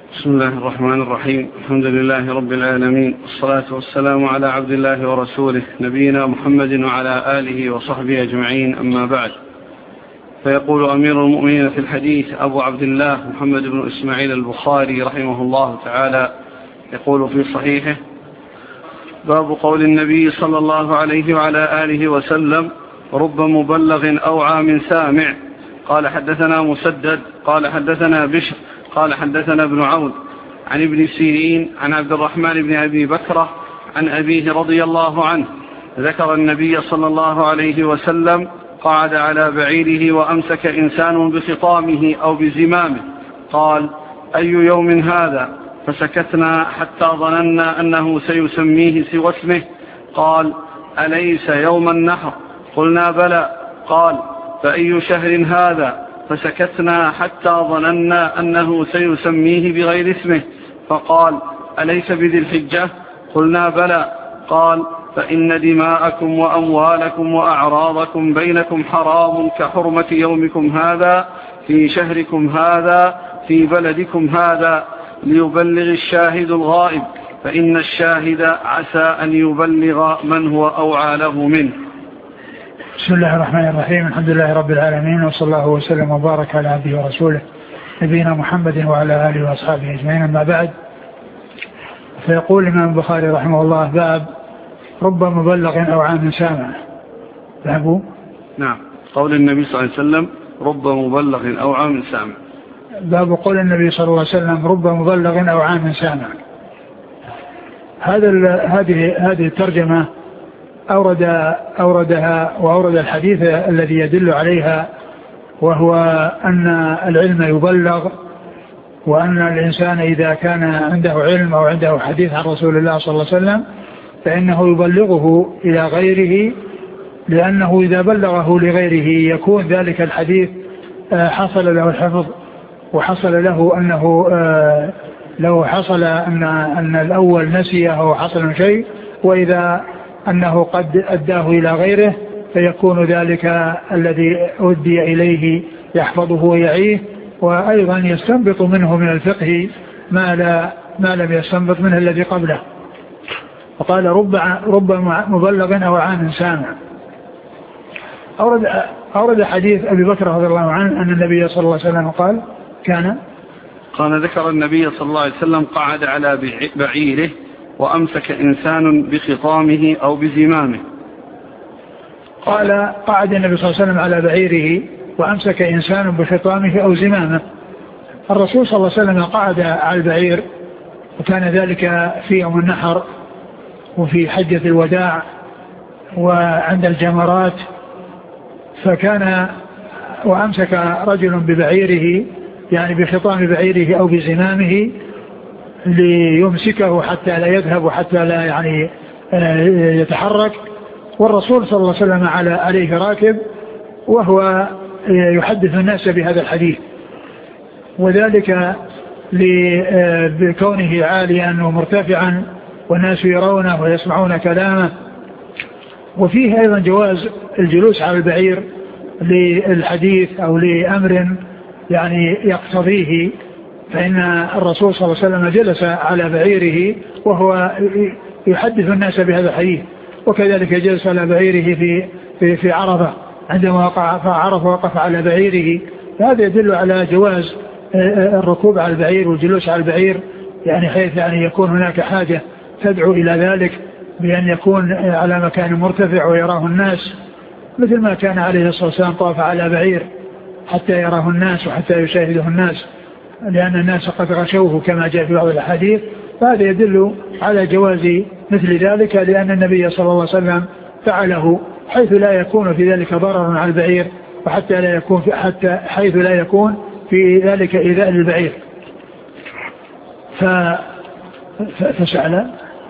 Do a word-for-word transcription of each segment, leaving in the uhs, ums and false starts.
بسم الله الرحمن الرحيم. الحمد لله رب العالمين، والصلاة والسلام على عبد الله ورسوله نبينا محمد وعلى آله وصحبه أجمعين، أما بعد. فيقول أمير المؤمنين في الحديث أبو عبد الله محمد بن إسماعيل البخاري رحمه الله تعالى، يقول في صحيحه: باب قول النبي صلى الله عليه وعلى آله وسلم: رب مبلغ أوعى من سامع. قال حدثنا مسدد قال حدثنا بشر قال حدثنا ابن عون عن ابن سيرين عن عبد الرحمن بن أبي بكرة عن أبيه رضي الله عنه ذكر النبي صلى الله عليه وسلم قعد على بعيره وأمسك إنسان بخطامه أو بزمامه، قال: أي يوم هذا؟ فسكتنا حتى ظننا أنه سيسميه سوى اسمه. قال: أليس يوم النحر؟ قلنا: بلى. قال: فأي شهر هذا؟ فسكتنا حتى ظننا أنه سيسميه بغير اسمه. فقال: أليس بذي الحجة؟ قلنا: بلى. قال: فإن دماءكم وأموالكم وأعراضكم بينكم حرام كحرمة يومكم هذا في شهركم هذا في بلدكم هذا، ليبلغ الشاهد الغائب، فإن الشاهد عسى أن يبلغ من هو أوعى له منه. بسم الله الرحمن الرحيم. الحمد لله رب العالمين، وصلى الله وسلم وبارك على عبده ورسوله نبينا محمد وعلى آله وأصحابه أجمعين، أما بعد. فيقول الإمام البخاري رحمه الله: باب رب مبلغ أوعى من سامع. باب نعم قول النبي صلى الله عليه وسلم: رب مبلغ أوعى من سامع. باب قول النبي صلى الله عليه وسلم: رب مبلغ أوعى من سامع. هذا هذه هذه الترجمة أورد أوردها وأورد الحديث الذي يدل عليها، وهو أن العلم يبلغ، وأن الإنسان إذا كان عنده علم أو عنده حديث عن رسول الله صلى الله عليه وسلم فإنه يبلغه إلى غيره، لأنه إذا بلغه لغيره يكون ذلك الحديث حصل له الحفظ، وحصل له أنه لو حصل أن, أن الأول نسيه أو حصل شيء، وإذا أنه قد أداه إلى غيره فيكون ذلك الذي أدي إليه يحفظه ويعيه، وأيضا يستنبط منه من الفقه ما, لا ما لم يستنبط منه الذي قبله. وقال: رب, رب مبلغ أوعى من سامع. أورد, أورد حديث أبي بكر رضي الله عنه أن النبي صلى الله عليه وسلم قال: كان قال ذكر النبي صلى الله عليه وسلم قعد على بعيره وأمسك إنسان بخطامه أو بزمامه. قال: قعد النبي صلى الله عليه وسلم على بعيره وأمسك إنسان بخطامه أو زمامه. الرسول صلى الله عليه وسلم قعد على البعير، وكان ذلك في يوم النحر وفي حجة الوداع وعند الجمرات، فكان وأمسك رجل ببعيره يعني بخطام بعيره أو بزمامه ليمسكه حتى لا يذهب وحتى لا يعني يتحرك، والرسول صلى الله عليه وسلم على عليه راكب وهو يحدث الناس بهذا الحديث، وذلك لكونه عاليا ومرتفعا والناس يرونه ويسمعون كلامه. وفيه أيضا جواز الجلوس على البعير للحديث أو لأمر يعني يقتضيه، فإن الرسول صلى الله عليه وسلم جلس على بعيره وهو يحدث الناس بهذا الحديث، وكذلك جلس على بعيره في في, في عرفة عندما وقع فعرفة وقف على بعيره. هذا يدل على جواز الركوب على البعير والجلوس على البعير، يعني حيث يعني يكون هناك حاجة تدعو إلى ذلك بأن يكون على مكان مرتفع ويراه الناس، مثل ما كان عليه الصلاة والسلام طاف على بعير حتى يراه الناس وحتى يشاهده الناس، لأن الناس قد غشوه كما جاء في بعض الأحاديث. فهذا يدل على جواز مثل ذلك، لأن النبي صلى الله عليه وسلم فعله حيث لا يكون في ذلك ضرر على البعير، وحتى لا يكون في حتى حيث لا يكون في ذلك إيذاء للبعير. ف... فسأل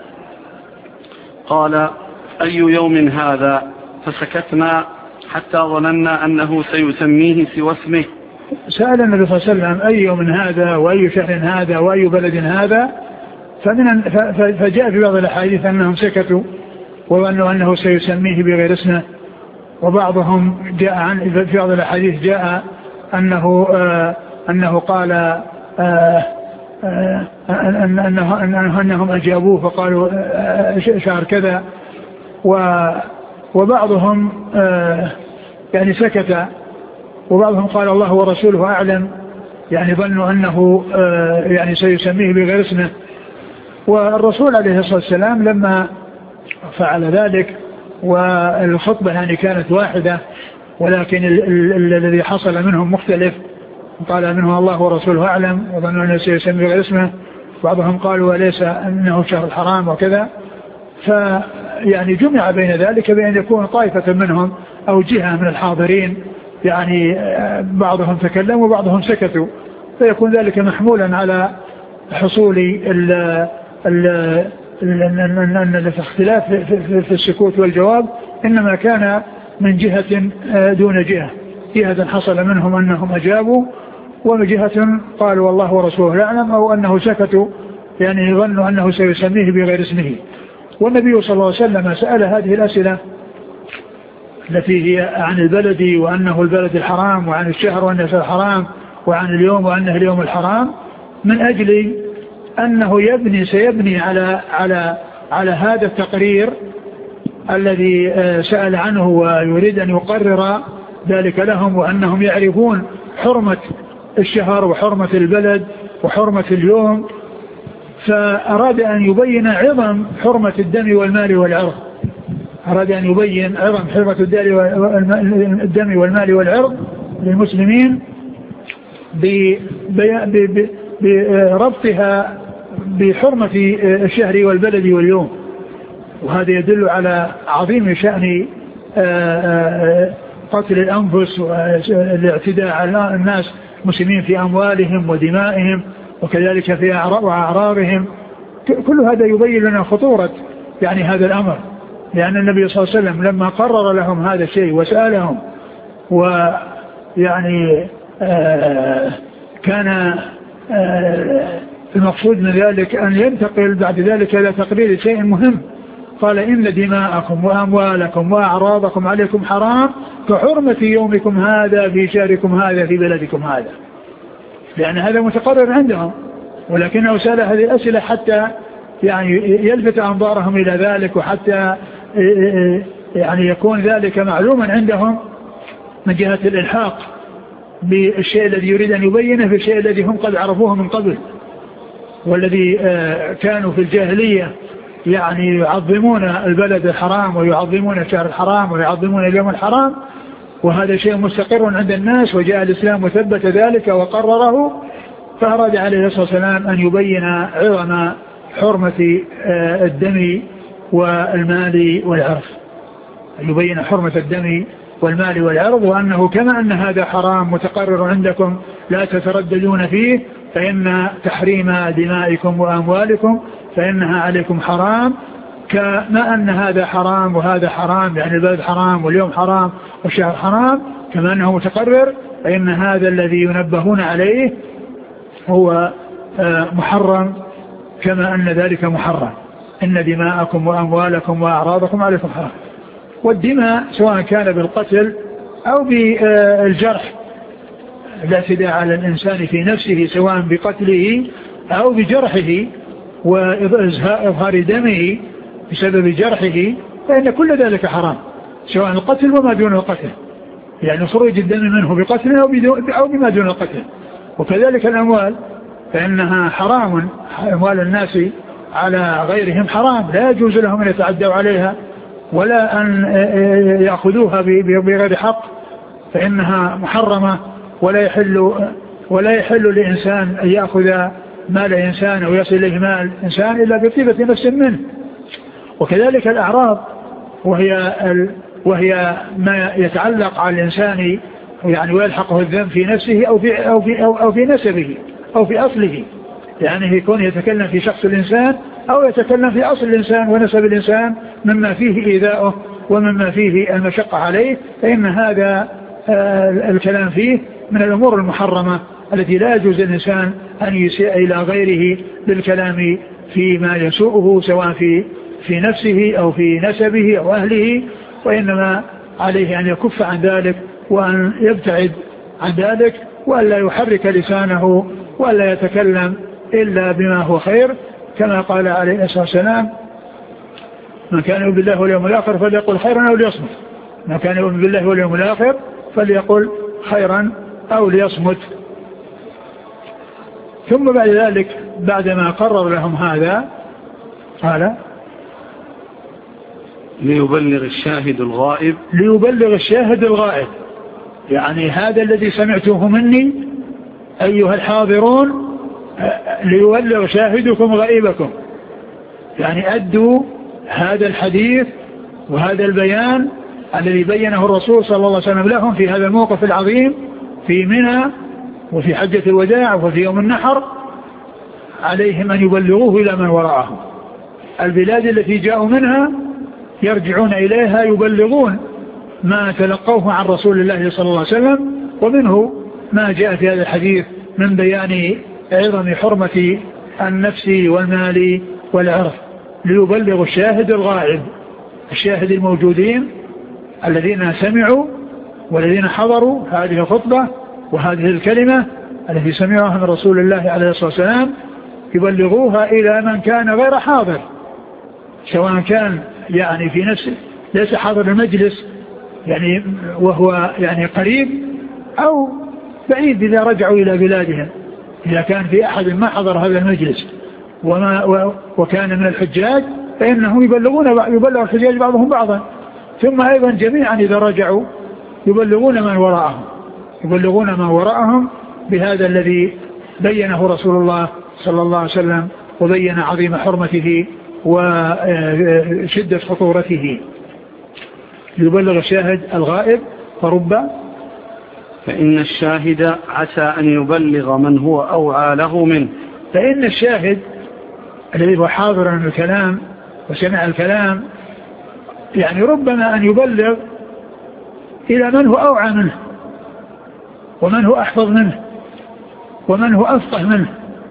قال: أي يوم هذا؟ فسكتنا حتى ظننا أنه سيسميه سوى اسمه. سأل النبي صلى الله عليه وسلم: أي يوم هذا وأي شهر هذا وأي بلد هذا؟ فمن فجاء في بعض الأحاديث أنهم سكتوا وأنه أنه سيسميه بغير اسمه، وبعضهم جاء عن في بعض الأحاديث جاء أنه آه أنه قال آه أن أنهم أجابوه فقالوا شعر كذا، وبعضهم يعني سكت، وبعضهم قال الله ورسوله أعلم، يعني ظنوا أنه يعني سيسميه بغير اسمه. والرسول عليه الصلاة والسلام لما فعل ذلك، والخطبة يعني كانت واحدة ولكن الذي حصل منهم مختلف، قال منهم الله ورسوله أعلم وظنوا أنه سيسميه بغير اسمه، بعضهم قالوا وليس أنه شهر الحرام وكذا. فيعني جمع بين ذلك بأن يكون طائفة منهم أو جهة من الحاضرين يعني بعضهم تكلموا وبعضهم سكتوا، فيكون ذلك محمولا على حصول ال ال الاختلاف في السكوت والجواب، إنما كان من جهة دون جهة، جهة حصل منهم أنهم أجابوا، وجهة قالوا والله ورسوله أعلم، أو أنه سكتوا يعني ظنوا أنه سيسميه بغير اسمه. والنبي صلى الله عليه وسلم سأل هذه الأسئلة التي هي عن البلد وأنه البلد الحرام، وعن الشهر وأنه الحرام، وعن اليوم وأنه اليوم الحرام، من أجل أنه يبني سيبني على على على هذا التقرير الذي سأل عنه، ويريد أن يقرر ذلك لهم، وأنهم يعرفون حرمة الشهر وحرمة البلد وحرمة اليوم. فأراد أن يبين عظم حرمة الدم والمال والعرض، أراد أن يبين عظم حرمة الدم والمال والعرض للمسلمين بربطها بحرمة الشهر والبلد واليوم. وهذا يدل على عظيم شأن قتل الأنفس والاعتداء على الناس المسلمين في أموالهم ودمائهم، وكذلك في أعراضهم. كل هذا يبين لنا خطورة يعني هذا الأمر، لأن النبي صلى الله عليه وسلم لما قرر لهم هذا الشيء وسألهم، ويعني آه كان آه المقصود من ذلك أن ينتقل بعد ذلك إلى تقرير شيء مهم. قال إن دماءكم وأموالكم وأعراضكم عليكم حرام كحرمة يومكم هذا في شهركم هذا في بلدكم هذا، لأن هذا متقرر عندهم، ولكنه سأل هذه الأسئلة حتى يعني يلفت أنظارهم إلى ذلك، وحتى يعني يكون ذلك معلوما عندهم من جهة الإلحاق بالشيء الذي يريد أن يبينه في الشيء الذي هم قد عرفوه من قبل، والذي كانوا في الجاهلية يعني يعظمون البلد الحرام ويعظمون الشهر الحرام ويعظمون اليوم الحرام، وهذا شيء مستقر عند الناس، وجاء الإسلام وثبت ذلك وقرره. فأراد عليه الصلاة والسلام أن يبين عظم حرمة الدم والمال والعرض، يبين حرمة الدم والمال والعرض، وأنه كما أن هذا حرام متقرر عندكم لا تترددون فيه، فإن تحريم دمائكم وأموالكم فإنها عليكم حرام، كما أن هذا حرام وهذا حرام، يعني البلد حرام واليوم حرام والشهر حرام، كما أنه متقرر، فإن هذا الذي ينبهون عليه هو محرم كما أن ذلك محرم. إن دماءكم وأموالكم وأعراضكم عليكم حرام. والدماء سواء كان بالقتل أو بالجرح، الاعتداء على الإنسان في نفسه سواء بقتله أو بجرحه وإظهار دمه بسبب جرحه، فإن كل ذلك حرام، سواء القتل وما دون القتل، يعني خروج الدم منه بقتل أو بما دون القتل. وكذلك الأموال فإنها حرام، أموال الناس على غيرهم حرام، لا يجوز لهم أن يتعدوا عليها ولا أن يأخذوها بغير حق، فإنها محرمة، ولا يحل ولا يحل لإنسان أن يأخذ مال إنسان أو يصل إليه مال إنسان إلا بطيبة نفس منه. وكذلك الأعراض وهي وهي ما يتعلق على الإنسان يعني ويلحقه الذنب في نفسه أو في أو في أو, أو في نسبه أو في أصله، يعني يكون يتكلم في شخص الإنسان أو يتكلم في أصل الإنسان ونسب الإنسان مما فيه إيذاؤه ومما فيه المشقة عليه، فإن هذا الكلام فيه من الأمور المحرمة التي لا يجوز الإنسان أن يسيء إلى غيره بالكلام فيما يسوءه سواء في في نفسه أو في نسبه أو أهله، وإنما عليه أن يكف عن ذلك وأن يبتعد عن ذلك، وأن لا يحرك لسانه وأن لا يتكلم إلا بما هو خير، كما قال عليه الصلاة والسلام: من كان يؤمن بالله واليوم الآخر فليقل خيرا أو ليصمت. من كان يؤمن بالله واليوم الآخر فليقل خيرا أو ليصمت. ثم بعد ذلك بعدما قرر لهم هذا قال: ليبلغ الشاهد الغائب. ليبلغ الشاهد الغائب، يعني هذا الذي سمعتوه مني أيها الحاضرون ليبلغ شاهدكم غائبكم، يعني أدوا هذا الحديث وهذا البيان الذي بينه الرسول صلى الله عليه وسلم لهم في هذا الموقف العظيم في منى وفي حجة الوداع وفي يوم النحر، عليهم أن يبلغوه إلى من وراءهم. البلاد التي جاءوا منها يرجعون إليها يبلغون ما تلقوه عن رسول الله صلى الله عليه وسلم، ومنه ما جاء في هذا الحديث من بيان عظم حرمة النفس والمال والعرض. ليبلغ الشاهد الغائب، الشاهد الموجودين الذين سمعوا والذين حضروا هذه الخطبة وهذه الكلمة التي سمعوها من رسول الله عليه الصلاة والسلام، يبلغوها إلى من كان غير حاضر، سواء كان يعني في نفسه ليس حاضر المجلس يعني وهو يعني قريب، أو بعيد إذا رجعوا إلى بلادهم. إذا كان في أحد ما حضر هذا المجلس وما وكان من الحجاج فإنهم يبلغون يبلغ الحجاج بعضهم بعضا. ثم أيضا جميعا إذا رجعوا يبلغون من وراءهم يبلغون من وراءهم بهذا الذي بينه رسول الله صلى الله عليه وسلم وبين عظيم حرمته وشدة خطورته. يبلغ الشاهد الغائب فرب فإن الشاهد عسى أن يبلغ من هو أوعى له منه. فإن الشاهد الذي هو حاضر من الكلام وسمع الكلام يعني ربما أن يبلغ إلى من هو أوعى منه ومن هو أحفظ منه ومن هو أفقه منه،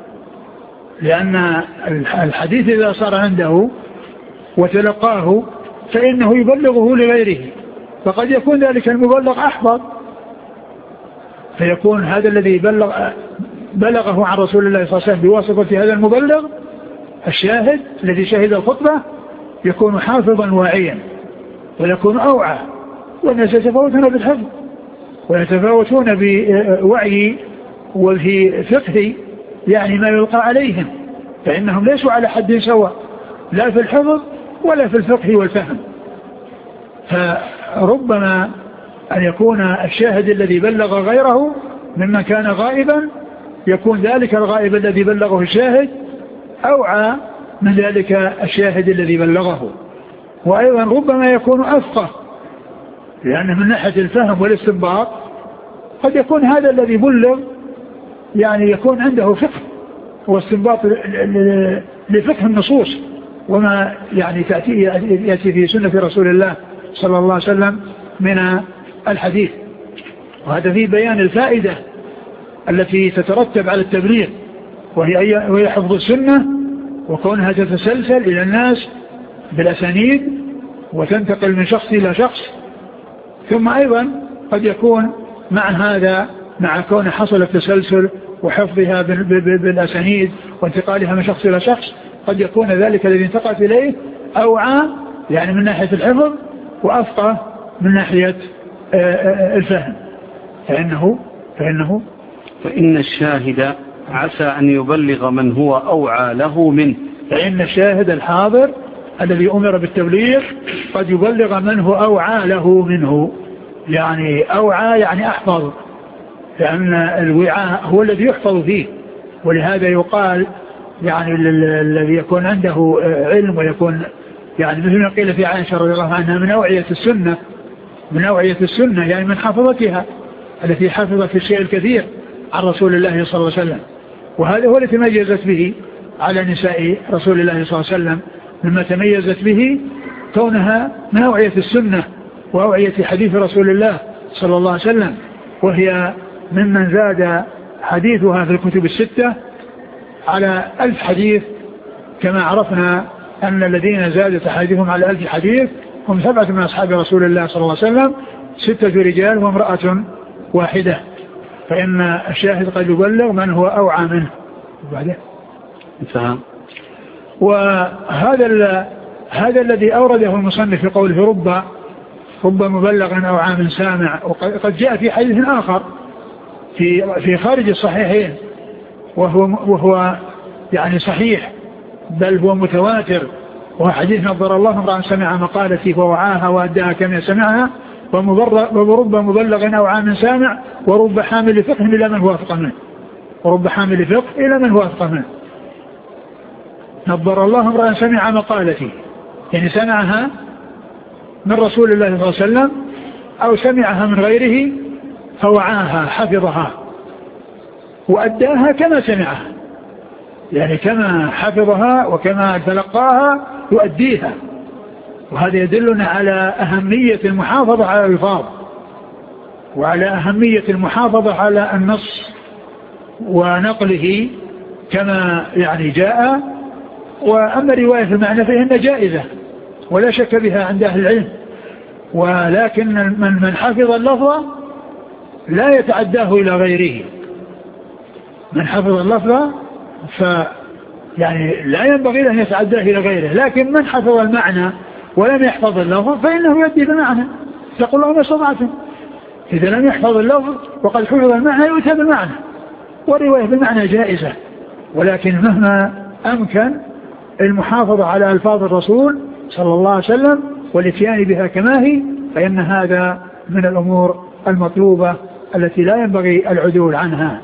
لأن الحديث إذا صار عنده وتلقاه فإنه يبلغه لغيره، فقد يكون ذلك المبلغ أحفظ، فيكون هذا الذي بلغ بلغه عن رسول الله صلى الله عليه وسلم بواسطة هذا المبلغ الشاهد الذي شهد الخطبة يكون حافظا واعيا ويكون أوعى. والناس يتفاوتون بالحفظ ويتفاوتون بوعي وفي فقه يعني ما يلقى عليهم، فإنهم ليسوا على حد سواء لا في الحفظ ولا في الفقه والفهم. فربما أن يكون الشاهد الذي بلغ غيره ممن كان غائبا يكون ذلك الغائب الذي بلغه الشاهد أوعى من ذلك الشاهد الذي بلغه. وأيضا ربما يكون أفقه، لأنه من ناحية الفهم والاستنباط قد يكون هذا الذي بلغ يعني يكون عنده فقه واستنباط لفقه النصوص وما يعني تأتي يأتي في سنة رسول الله صلى الله عليه وسلم من الحديث. وهذا في بيان الفائدة التي تترتب على التبليغ، وهي وهي حفظ السنة وكونها تتسلسل إلى الناس بالأسانيد وتنتقل من شخص إلى شخص. ثم أيضا قد يكون مع هذا مع كون حصل التسلسل وحفظها بالأسانيد وانتقالها من شخص إلى شخص قد يكون ذلك الذي انتقلت إليه أوعى يعني من ناحية الحفظ وأفقه من ناحية الفهم. فإنه فإنه فإن الشاهد عسى أن يبلغ من هو أوعى له منه. فإن الشاهد الحاضر الذي أمر بالتبليغ قد يبلغ من هو أوعى له منه، يعني أوعى يعني أحفظ، لأن الوعاء هو الذي يحفظ فيه. ولهذا يقال يعني الذي يكون عنده علم ويكون يعني مثل ما قيل في عائشة رضي الله عنها من أوعية السنة من أوعية السنة يعني من حافظتها التي حافظت الشيء الكثير عن رسول الله صلى الله عليه وسلم. وهذا هو الذي تميزت به على نساء رسول الله صلى الله عليه وسلم، مما تميزت به كونها من أوعية السنة وأوعية حديث رسول الله صلى الله عليه وسلم، وهي ممن زاد حديثها في الكتب الستة على ألف حديث، كما عرفنا أن الذين زادت حديثهم على ألف حديث هم سبعة من أصحاب رسول الله صلى الله عليه وسلم، ستة رجال وامرأة واحدة. فإن الشاهد قد يبلغ من هو أوعى منه. وبعده انتهى. وهذا هذا الذي أورده المصنف في قوله رب رب مبلغ أو عام سامع، وقد جاء في حديث آخر في في خارج الصحيحين وهو وهو يعني صحيح بل هو متواتر، وهو حديث نظر الله امرأ سمع مقالتي فوعاها وأداها كما سمعها، ورب مبلغ أو عام سامع ورب حامل فقه إلى من هو أفقه منه، ورب حامل فقه إلى من هو أفقه منه. نظر الله امرأ سمع مقالتي، يعني سمعها من رسول الله صلى الله عليه وسلم أو سمعها من غيره فوعاها حفظها وأداها كما سمعها، يعني كما حفظها وكما تلقاها يؤديها. وهذا يدلنا على أهمية المحافظة على الألفاظ وعلى أهمية المحافظة على النص ونقله كما يعني جاء. وأما رواية المعنى فإن جائزة ولا شك بها عند أهل العلم، ولكن من من حفظ اللفظ لا يتعداه إلى غيره. من حفظ اللفظ ف يعني لا ينبغي له أن يتعداه إلى غيره، لكن من حفظ المعنى ولم يحفظ اللفظ فإنه يؤدي بالمعنى. يقول الله ما استطعتم، إذا لم يحفظ اللفظ وقد حفظ المعنى يؤتى بالمعنى، والرواية بالمعنى جائزة، ولكن مهما أمكن المحافظة على ألفاظ الرسول صلى الله عليه وسلم والاتيان بها كما هي، فإن هذا من الأمور المطلوبة التي لا ينبغي العدول عنها.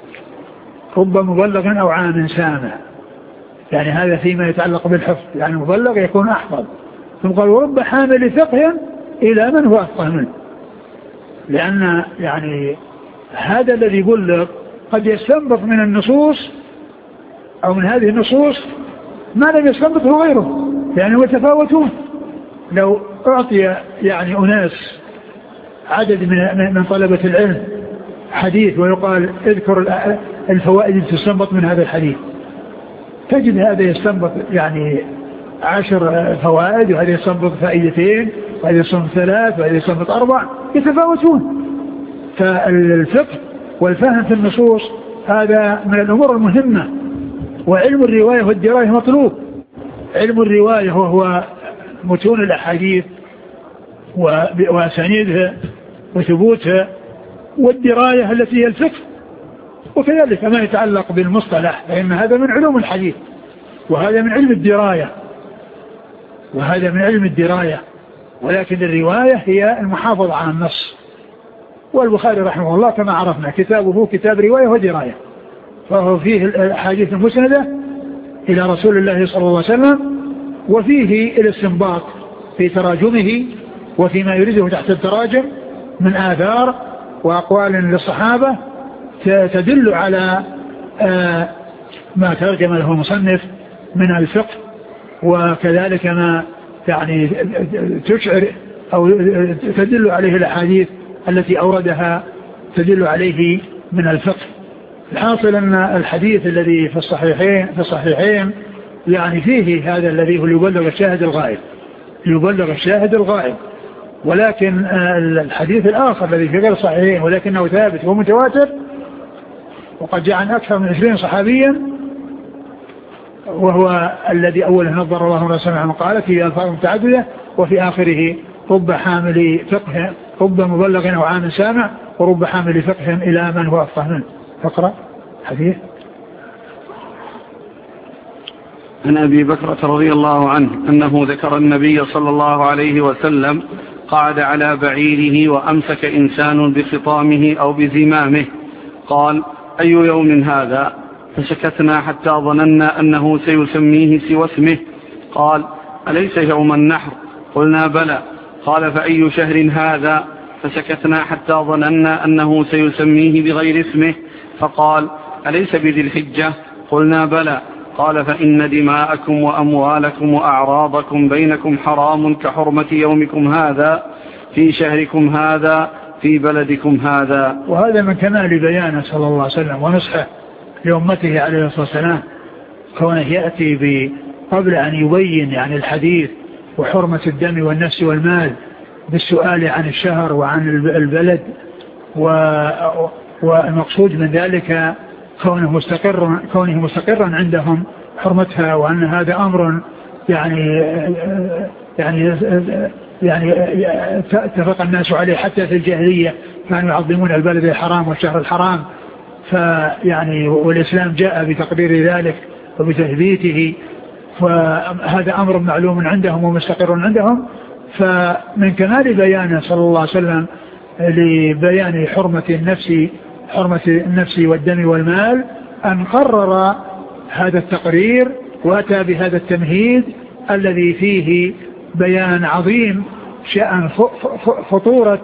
رب مبلغ أو عام سامع، يعني هذا فيما يتعلق بالحفظ، يعني مبلغ يكون أحفظ. ثم قال ورب حامل فقه إلى من هو أفقه منه، لأن يعني هذا الذي يبلغ قد يستنبط من النصوص أو من هذه النصوص ما لم يستنبطه غيره، يعني يتفاوتون. لو أعطي يعني أناس عدد من من طلبة العلم حديث ويقال اذكر الفوائد التي تستنبط من هذا الحديث، تجد هذا يستنبط يعني عشر فوائد، وهذا يستنبط فائدتين، وهذا يستنبط ثلاث، وهذا يستنبط أربع، يتفاوتون. فالفقه والفهم في النصوص هذا من الأمور المهمة. وعلم الرواية والدراية مطلوب. علم الرواية وهو متون الأحاديث وأسانيدها وثبوتها، والدراية التي هي الفقه، وكذلك ما يتعلق بالمصطلح فإن هذا من علوم الحديث، وهذا من علم الدراية وهذا من علم الدراية ولكن الرواية هي المحافظة على النص. والبخاري رحمه الله كما عرفنا كتابه كتاب رواية ودراية، فهو فيه الأحاديث المسندة إلى رسول الله صلى الله عليه وسلم، وفيه الاستنباط في تراجمه وفيما يريده تحت التراجم من آثار وأقوال للصحابة تدل على ما ترجم له المصنف من الفقه، وكذلك ما يعني تشعر أو تدل عليه الأحاديث التي أوردها تدل عليه من الفقه. الحاصل أن الحديث الذي في الصحيحين في الصحيحين يعني فيه هذا الذي هو يبلغ الشاهد الغائب يبلغ الشاهد الغائب ولكن الحديث الآخر الذي في غير الصحيحين ولكنه ثابت ومتواتر وقد جاء عن أكثر من عشرين صحابيا، وهو الذي أوله نظر الله ما سمع مقالة في ألفاظ متعددة، وفي آخره رب حامل فقه رب مبلغ أو عام سامع ورب حامل فقه إلى من هو أفقه منه. اقرأ حديث. عن أبي بكرة رضي الله عنه أنه ذكر النبي صلى الله عليه وسلم قعد على بعيره وأمسك إنسان بخطامه أو بزمامه، قال أي يوم هذا؟ فسكتنا حتى ظننا أنه سيسميه سوى اسمه. قال أليس يوم النحر؟ قلنا بلى. قال فأي شهر هذا؟ فسكتنا حتى ظننا أنه سيسميه بغير اسمه. فقال أليس بذي الحجة؟ قلنا بلى. قال فإن دماءكم وأموالكم وأعراضكم بينكم حرام كحرمة يومكم هذا في شهركم هذا في بلدكم هذا. وهذا من كمال بيانه صلى الله عليه وسلم ونصحه لأمته عليه الصلاة والسلام، كونه يأتي قبل أن يبين يعني الحديث وحرمة الدم والنفس والمال بالسؤال عن الشهر وعن البلد، والمقصود من ذلك كونه مستقر كونه مستقرا عندهم حرمتها، وأن هذا أمر يعني يعني يعني اتفق الناس عليه حتى في الجاهلية، كانوا يعظمون البلد الحرام والشهر الحرام، فيعني والإسلام جاء بتقرير ذلك وبتثبيته، وهذا أمر معلوم عندهم ومستقر عندهم. فمن كمال بيانه صلى الله عليه وسلم لبيان حرمة النفس حرمة النفس والدم والمال أن قرر هذا التقرير وأتى بهذا التمهيد الذي فيه بيان عظيم شأن خطورة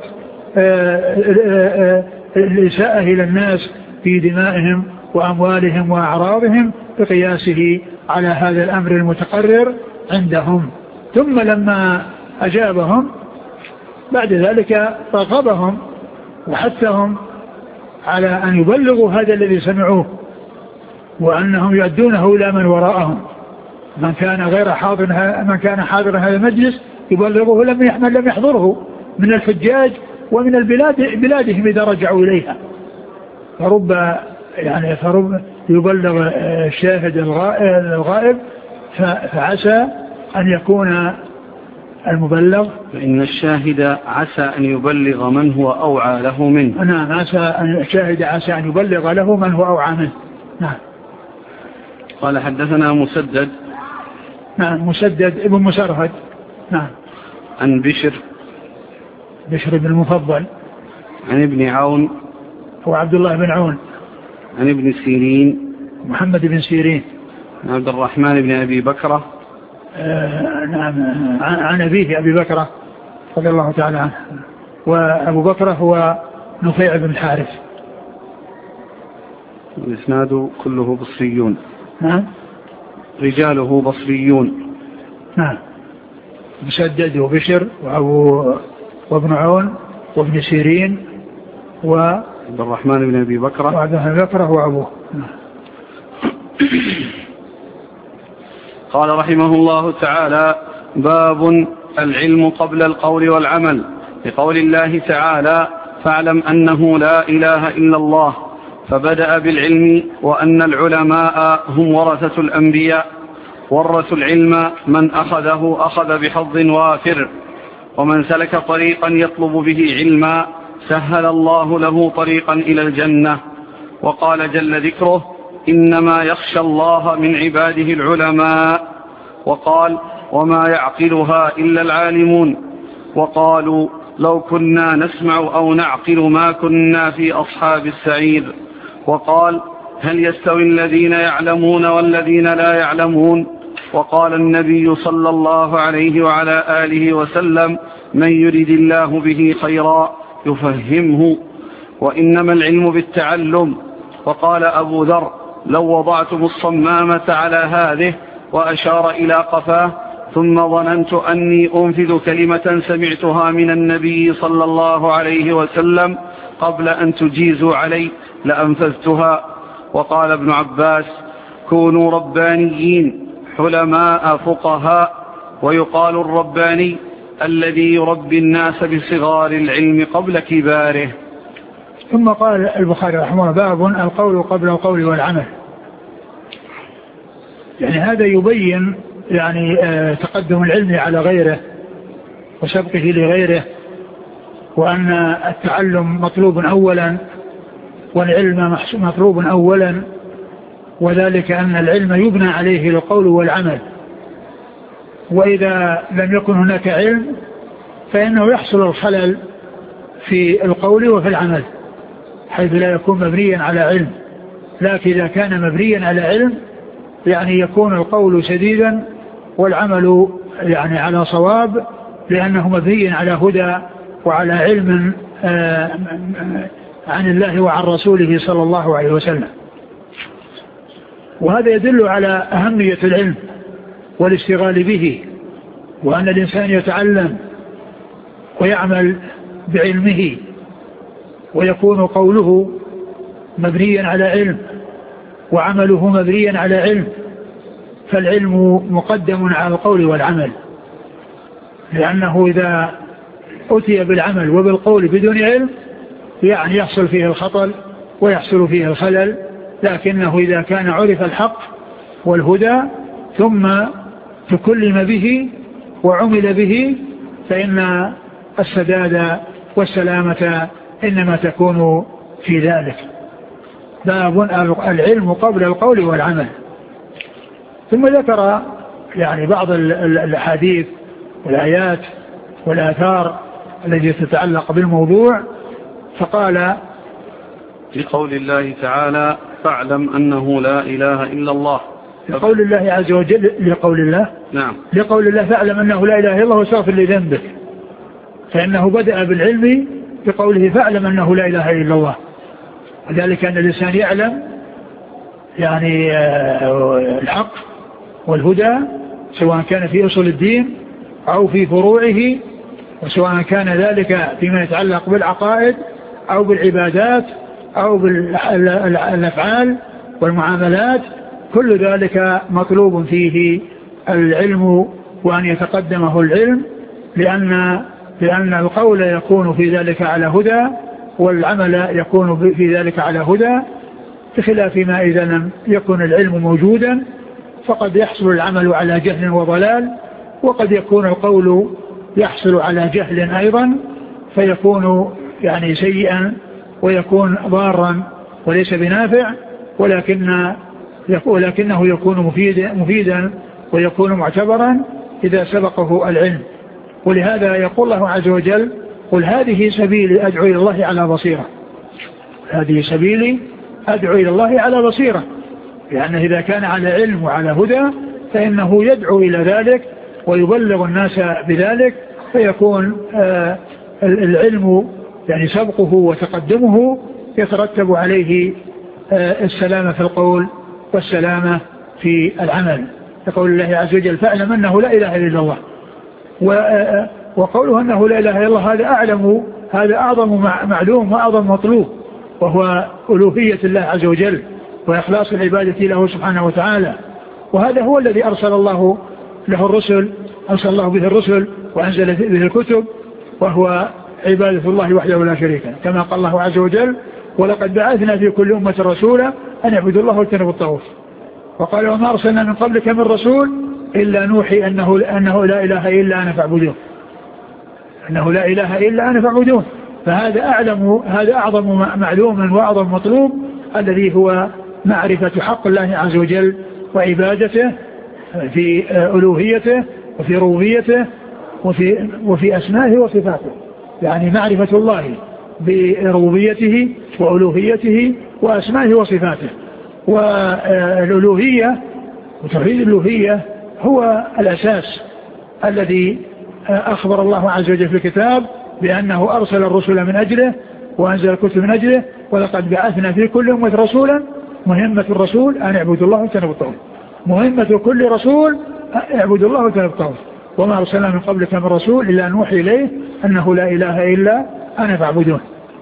الإساءة إلى الناس في دمائهم وأموالهم وأعراضهم بقياسه على هذا الأمر المتقرر عندهم. ثم لما أجابهم بعد ذلك رغبهم وحثهم على أن يبلغوا هذا الذي سمعوه، وأنهم يؤدونه إلى من وراءهم، من كان غير حاضر من كان حاضر هذا المجلس يبلغه لم يحمل لم يحضره من الحجاج ومن البلاد بلادهم إذا رجعوا إليها. فرب يعني فرب يبلغ الشاهد الغائب، فعسى أن يكون المبلغ، فإن الشاهد عسى أن يبلغ من هو أوعى له منه. نعم، عسى أن الشاهد عسى أن يبلغ له من هو أوعى منه. نعم. قال حدثنا مسدد. نعم، مسدد ابن مسرهد. نعم. عن بشر بشر بن المفضل. عن ابن عون هو عبد الله بن عون. عن ابن سيرين محمد بن سيرين. عن عبد الرحمن بن أبي بكرة. آه نعم، عن أبيه أبي بكرة رضي الله تعالى عنه. وأبو بكرة هو نفيع بن الحارث. الإسناد كله بصريون. نعم. رجاله بصريون. نعم. مسدد وبشر وأبو وابن عون وابن سيرين وعبد الرحمن بن أبي بكرة وعبد الرحمن بن بكرة وأبوه. قال رحمه الله تعالى: باب العلم قبل القول والعمل، لقول الله تعالى: فاعلم أنه لا إله إلا الله، فبدأ بالعلم وأن العلماء هم ورثة الأنبياء، ورثوا العلم من أخذه أخذ بحظ وافر، ومن سلك طريقا يطلب به علما سهل الله له طريقا إلى الجنة. وقال جل ذكره: إنما يخشى الله من عباده العلماء. وقال: وما يعقلها إلا العالمون. وقالوا: لو كنا نسمع أو نعقل ما كنا في أصحاب السعير. وقال: هل يستوي الذين يعلمون والذين لا يعلمون؟ وقال النبي صلى الله عليه وعلى آله وسلم: من يرد الله به خيرا يفهمه، وإنما العلم بالتعلم. وقال أبو ذر: لو وضعتم الصمامة على هذه، وأشار إلى قفاه، ثم ظننت أني أنفذ كلمة سمعتها من النبي صلى الله عليه وسلم قبل أن تجيزوا علي لأنفذتها. وقال ابن عباس: كونوا ربانيين حلماء فقهاء. ويقال الرباني الذي يربي الناس بصغار العلم قبل كباره. ثم قال البخاري رحمه الله: باب القول قبل القول والعمل. يعني هذا يبين يعني تقدم العلم على غيره وسبقه لغيره، وأن التعلم مطلوب أولا والعلم مطلوب أولا، وذلك أن العلم يبنى عليه القول والعمل، وإذا لم يكن هناك علم فإنه يحصل الخلل في القول وفي العمل، حيث لا يكون مبنيا على علم. لكن إذا كان مبنيا على علم يعني يكون القول سديدا والعمل يعني على صواب، لأنه مبني على هدى وعلى علم عن الله وعن رسوله صلى الله عليه وسلم. وهذا يدل على أهمية العلم والاشتغال به، وأن الإنسان يتعلم ويعمل بعلمه، ويكون قوله مبنيا على علم وعمله مبنيا على علم، فالعلم مقدم على القول والعمل، لأنه إذا أتي بالعمل وبالقول بدون علم يعني يحصل فيه الخطل ويحصل فيه الخلل. لكنه إذا كان عرف الحق والهدى ثم تكلم به وعمل به فإن السداد والسلامة إنما تكون في ذلك. باب العلم قبل القول والعمل. ثم ذكر يعني بعض الأحاديث والآيات والآثار التي تتعلق بالموضوع فقال في قول الله تعالى فاعلم أنه لا إله إلا الله. لقول الله عز وجل لقول الله نعم لقول الله فاعلم أنه لا إله إلا الله واستغفر لذنبك، فإنه بدأ بالعلم بقوله فاعلم أنه لا إله إلا الله، وذلك أن الإنسان يعلم يعني الحق والهدى سواء كان في أصول الدين أو في فروعه، وسواء كان ذلك فيما يتعلق بالعقائد أو بالعبادات أو بالأفعال والمعاملات، كل ذلك مطلوب فيه العلم وأن يتقدمه العلم، لأن لأن القول يكون في ذلك على هدى والعمل يكون في ذلك على هدى، بخلاف ما إذا لم يكن العلم موجودا فقد يحصل العمل على جهل وضلال، وقد يكون القول يحصل على جهل أيضا فيكون يعني سيئا ويكون ضارا وليس بنافع، ولكن ولكنه يكون مفيدا, مفيدا ويكون معتبرا إذا سبقه العلم. ولهذا يقول الله عز وجل قل هذه سبيلي أدعو إلى الله على بصيرة، هذه سبيلي أدعو إلى الله على بصيرة، لأنه إذا كان على علم وعلى هدى فإنه يدعو إلى ذلك ويبلغ الناس بذلك، فيكون آه العلم يعني سبقه وتقدمه يترتب عليه آه السلامة في القول والسلامة في العمل. يقول الله عز وجل فاعلم أنه لا إله إلا الله، وقوله أنه لا إله إلا الله هذا أعلم، هذا أعظم معلوم وأعظم مطلوب، وهو ألوهية الله عز وجل وإخلاص العبادة له سبحانه وتعالى، وهذا هو الذي أرسل الله له الرسل، أرسل الله به الرسل وأنزل به الكتب، وهو عبادة الله وحده لا شريك له، كما قال الله عز وجل ولقد بعثنا في كل أمة رسولا أن يعبدوا الله واجتنبوا الطاغوت، وقال وما أرسلنا من قبلك من رسول إلا نوحي أنه, أنه لا إله إلا أنا فاعبدون، أنه لا إله إلا أنا فاعبدون. فهذا أعلم، هذا أعظم معلوم وأعظم مطلوب الذي هو معرفة حق الله عز وجل وعبادته في ألوهيته وفي ربوبيته وفي, وفي أسمائه وصفاته، يعني معرفة الله بربوبيته وألوهيته وأسمائه وصفاته. والألوهية وتوحيد الألوهية هو الأساس الذي أخبر الله عز وجل في الكتاب بأنه أرسل الرسل من أجله وأنزل الكتب من أجله، ولقد بعثنا في كل أمة رسولا، مهمة الرسول أن يعبدوا الله واجتنبوا الطاغوت، مهمة كل رسول اعبدوا الله واجتنبوا الطاغوت، وما أرسلنا من قبلك من رسول إلا نوحي إليه أنه لا إله إلا أنا فاعبدون.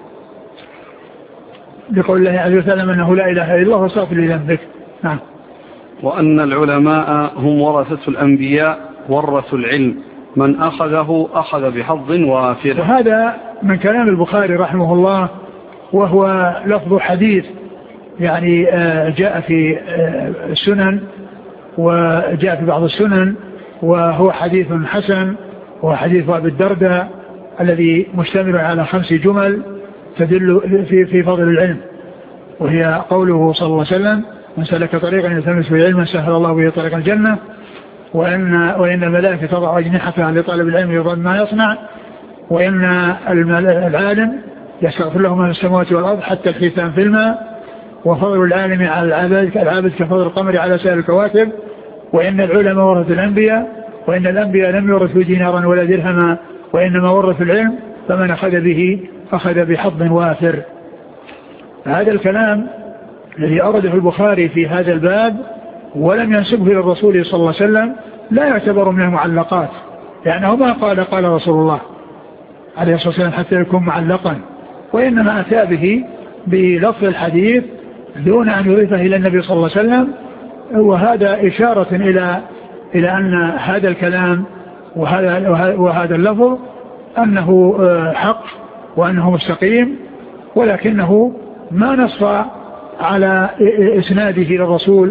بقول الله عز وجل أنه لا إله إلا الله واستغفر لذنبك. نعم. وأن العلماء هم ورثة الأنبياء ورثوا العلم، من أخذه أخذ بحظ وافر. وهذا من كلام البخاري رحمه الله، وهو لفظ حديث يعني جاء في السنن وجاء في بعض السنن، وهو حديث حسن، وهو حديث أبي الدرداء الذي مشتمل على خمس جمل تدل في في فضل العلم، وهي قوله صلى الله عليه وسلم من سلك طريقا يلتمس فيه علما سهل الله به طريق الجنة، وإن, وإن الملائكة تضع أجنحتها لطالب العلم يرضى ما يصنع، وإن العالم يستغفر له ما في السماوات والأرض حتى الحيتان في الماء، وفضل العالم على العابد العابد كفضل القمر على سائر الكواكب، وإن العلماء ورثوا الأنبياء، وإن الأنبياء لم يورثوا دينارا ولا درهما وإنما ورثوا العلم، فمن أخذ به أخذ بحظ وافر. هذا الكلام الذي أورده البخاري في هذا الباب ولم ينسبه للرسول صلى الله عليه وسلم لا يعتبر من المعلقات، لأنه ما قال قال رسول الله عليه الصلاة والسلام حتى يكون معلقا، وإنما أتى به بلفظ الحديث دون أن يضيفه إلى النبي صلى الله عليه وسلم، وهذا إشارة إلى إلى أن هذا الكلام وهذا وهذا اللفظ أنه حق وأنه مستقيم، ولكنه ما نص على إسناده للرسول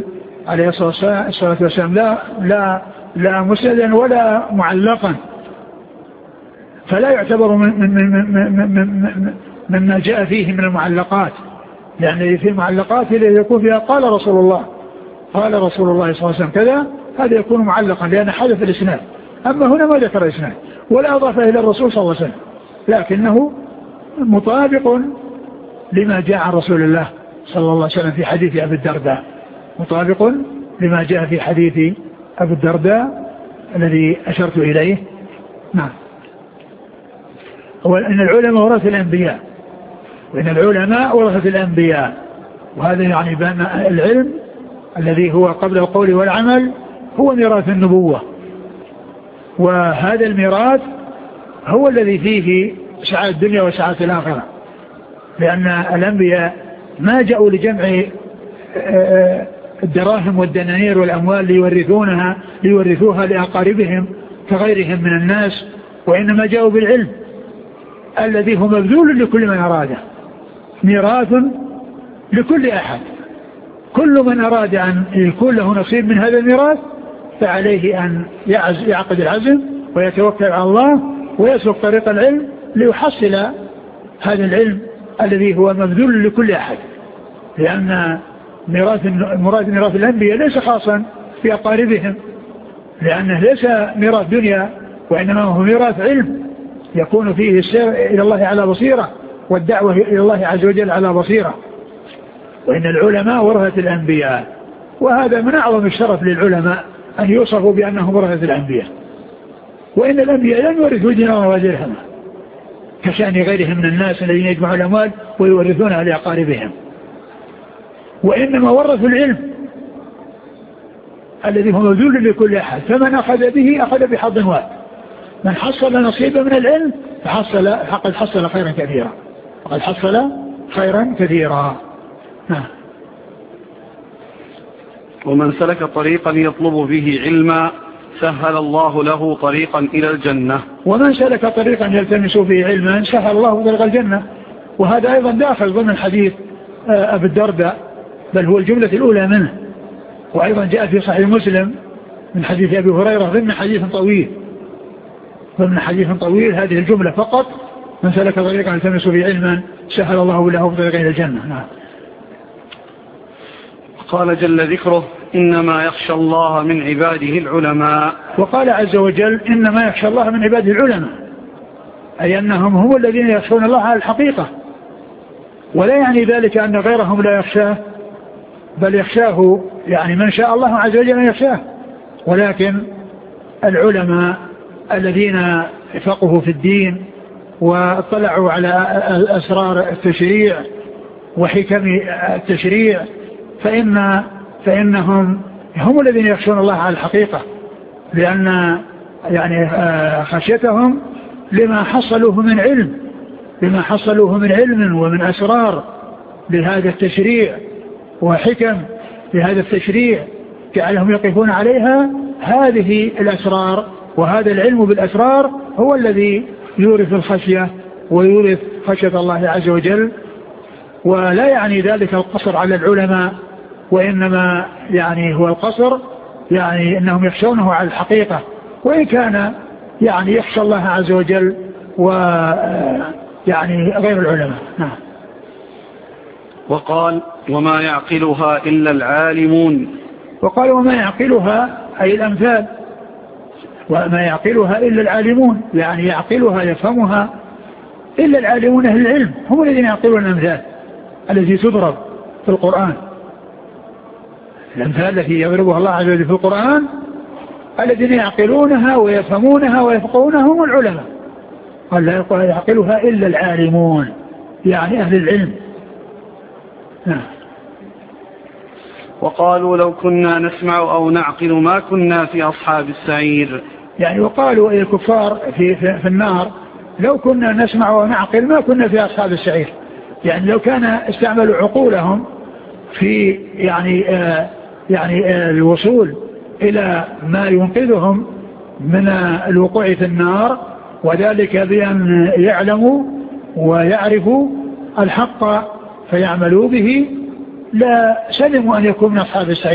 عليه الصلاة والسلام لا, لا, لا مسندا ولا معلقا، فلا يعتبر من من من من من مما جاء فيه من المعلقات، يعني في المعلقات اللي يكون فيها قال رسول الله قال رسول الله صلى الله عليه وسلم كذا، هذا يكون معلقا لأن حدث الإسناد. أما هنا ما ذكر الإسناد ولا أضاف إلى الرسول صلى الله عليه وسلم، لكنه مطابق لما جاء عن رسول الله صلى الله عليه وسلم في حديث أبي الدرداء، مطابق لما جاء في حديث أبي الدرداء الذي أشرت إليه. نعم. هو أن العلماء ورثة الأنبياء، وإن العلماء ورثة الأنبياء، وهذا يعني بأن العلم الذي هو قبل القول والعمل هو ميراث النبوة، وهذا الميراث هو الذي فيه سعادة الدنيا وسعادة الآخرة، لأن الأنبياء ما جاءوا لجمع الدراهم والدنانير والأموال ليورثونها ليورثوها لأقاربهم كغيرهم من الناس، وإنما جاءوا بالعلم الذي هو مبذول لكل من أراده، ميراث لكل أحد. كل من أراد أن يكون له نصيب من هذا الميراث فعليه أن يعقد العزم ويتوكل على الله ويسلك طريق العلم ليحصل هذا العلم الذي هو مبذول لكل أحد، لأن ميراث مراد ميراث الأنبياء ليس خاصا في أقاربهم، لأنه ليس ميراث دنيا، وإنما هو ميراث علم يكون فيه السير إلى الله على بصيرة والدعوة إلى الله عز وجل على بصيرة. وإن العلماء ورثة الأنبياء، وهذا من أعظم الشرف للعلماء أن يوصفوا بأنهم ورثة الأنبياء. وإن الأنبياء لم يورثوا دينارا ودرهما كشأن غيرهم من الناس الذين يجمعوا الأموال ويورثونها لأقاربهم، وإنما ورثوا العلم الذي هو مبذول لكل أحد، فمن أخذ به أخذ بحظ وافر، من حصل نصيبا من العلم فحصل فقد حصل خيرا كثيرا فقد حصل خيرا كثيرا. نعم. ومن سلك طريقا يطلب به علما سهل الله له طريقا إلى الجنة. ومن سلك طريقا يلتمس فيه علما سهل الله طريق الجنة، وهذا أيضا داخل ضمن حديث أبي الدرداء، بل هو الجملة الأولى منه، وأيضا جاء في صحيح مسلم من حديث أبي هريرة ضمن حديث طويل ضمن حديث طويل هذه الجملة فقط: من سلك طريقا يلتمس فيه علما سهل الله له طريقا إلى الجنة. نعم. قال جل ذكره: إنما يخشى الله من عباده العلماء. وقال عز وجل: إنما يخشى الله من عباده العلماء، أي أنهم هم الذين يخشون الله على الحقيقة، ولا يعني ذلك أن غيرهم لا يخشاه، بل يخشاه يعني من شاء الله عز وجل أن يخشاه، ولكن العلماء الذين فقهوا في الدين واطلعوا على أسرار التشريع وحكم التشريع فإن فإنهم هم الذين يخشون الله على الحقيقة، لأن يعني خشيتهم لما حصلوه من علم لما حصلوه من علم ومن أسرار لهذا التشريع وحكم لهذا التشريع جعلهم يقفون عليها. هذه الأسرار وهذا العلم بالأسرار هو الذي يورث الخشية ويورث خشية الله عز وجل، ولا يعني ذلك القصر على العلماء، وإنما يعني هو القصر يعني أنهم يخشونه على الحقيقة، وإن كان يعني يخشى الله عز وجل ويعني غير العلماء. نعم. وقال: وما يعقلها إلا العالمون. وقال: وما يعقلها أي الأمثال، وما يعقلها إلا العالمون، يعني يعقلها يفهمها إلا العالمون أهل العلم، هم الذين يعقلون الأمثال التي تضرب في القرآن. الأمثال التي يضربها الله عز وجل في القرآن الذين يعقلونها ويفهمونها ويفقهونها هم العلماء. قال: لا يعقلها إلا العالمون، يعني أهل العلم. نعم. وقالوا: لو كنا نسمع أو نعقل ما كنا في أصحاب السعير. يعني وقالوا أي الكفار في, في, في النار: لو كنا نسمع ونعقل ما كنا في أصحاب السعير. يعني لو كان استعملوا عقولهم في يعني آه يعني آه الوصول إلى ما ينقذهم من الوقوع في النار، وذلك بأن يعلموا ويعرفوا الحق فيعملوا به، لا سلموا أن يكون من أصحاب السعير،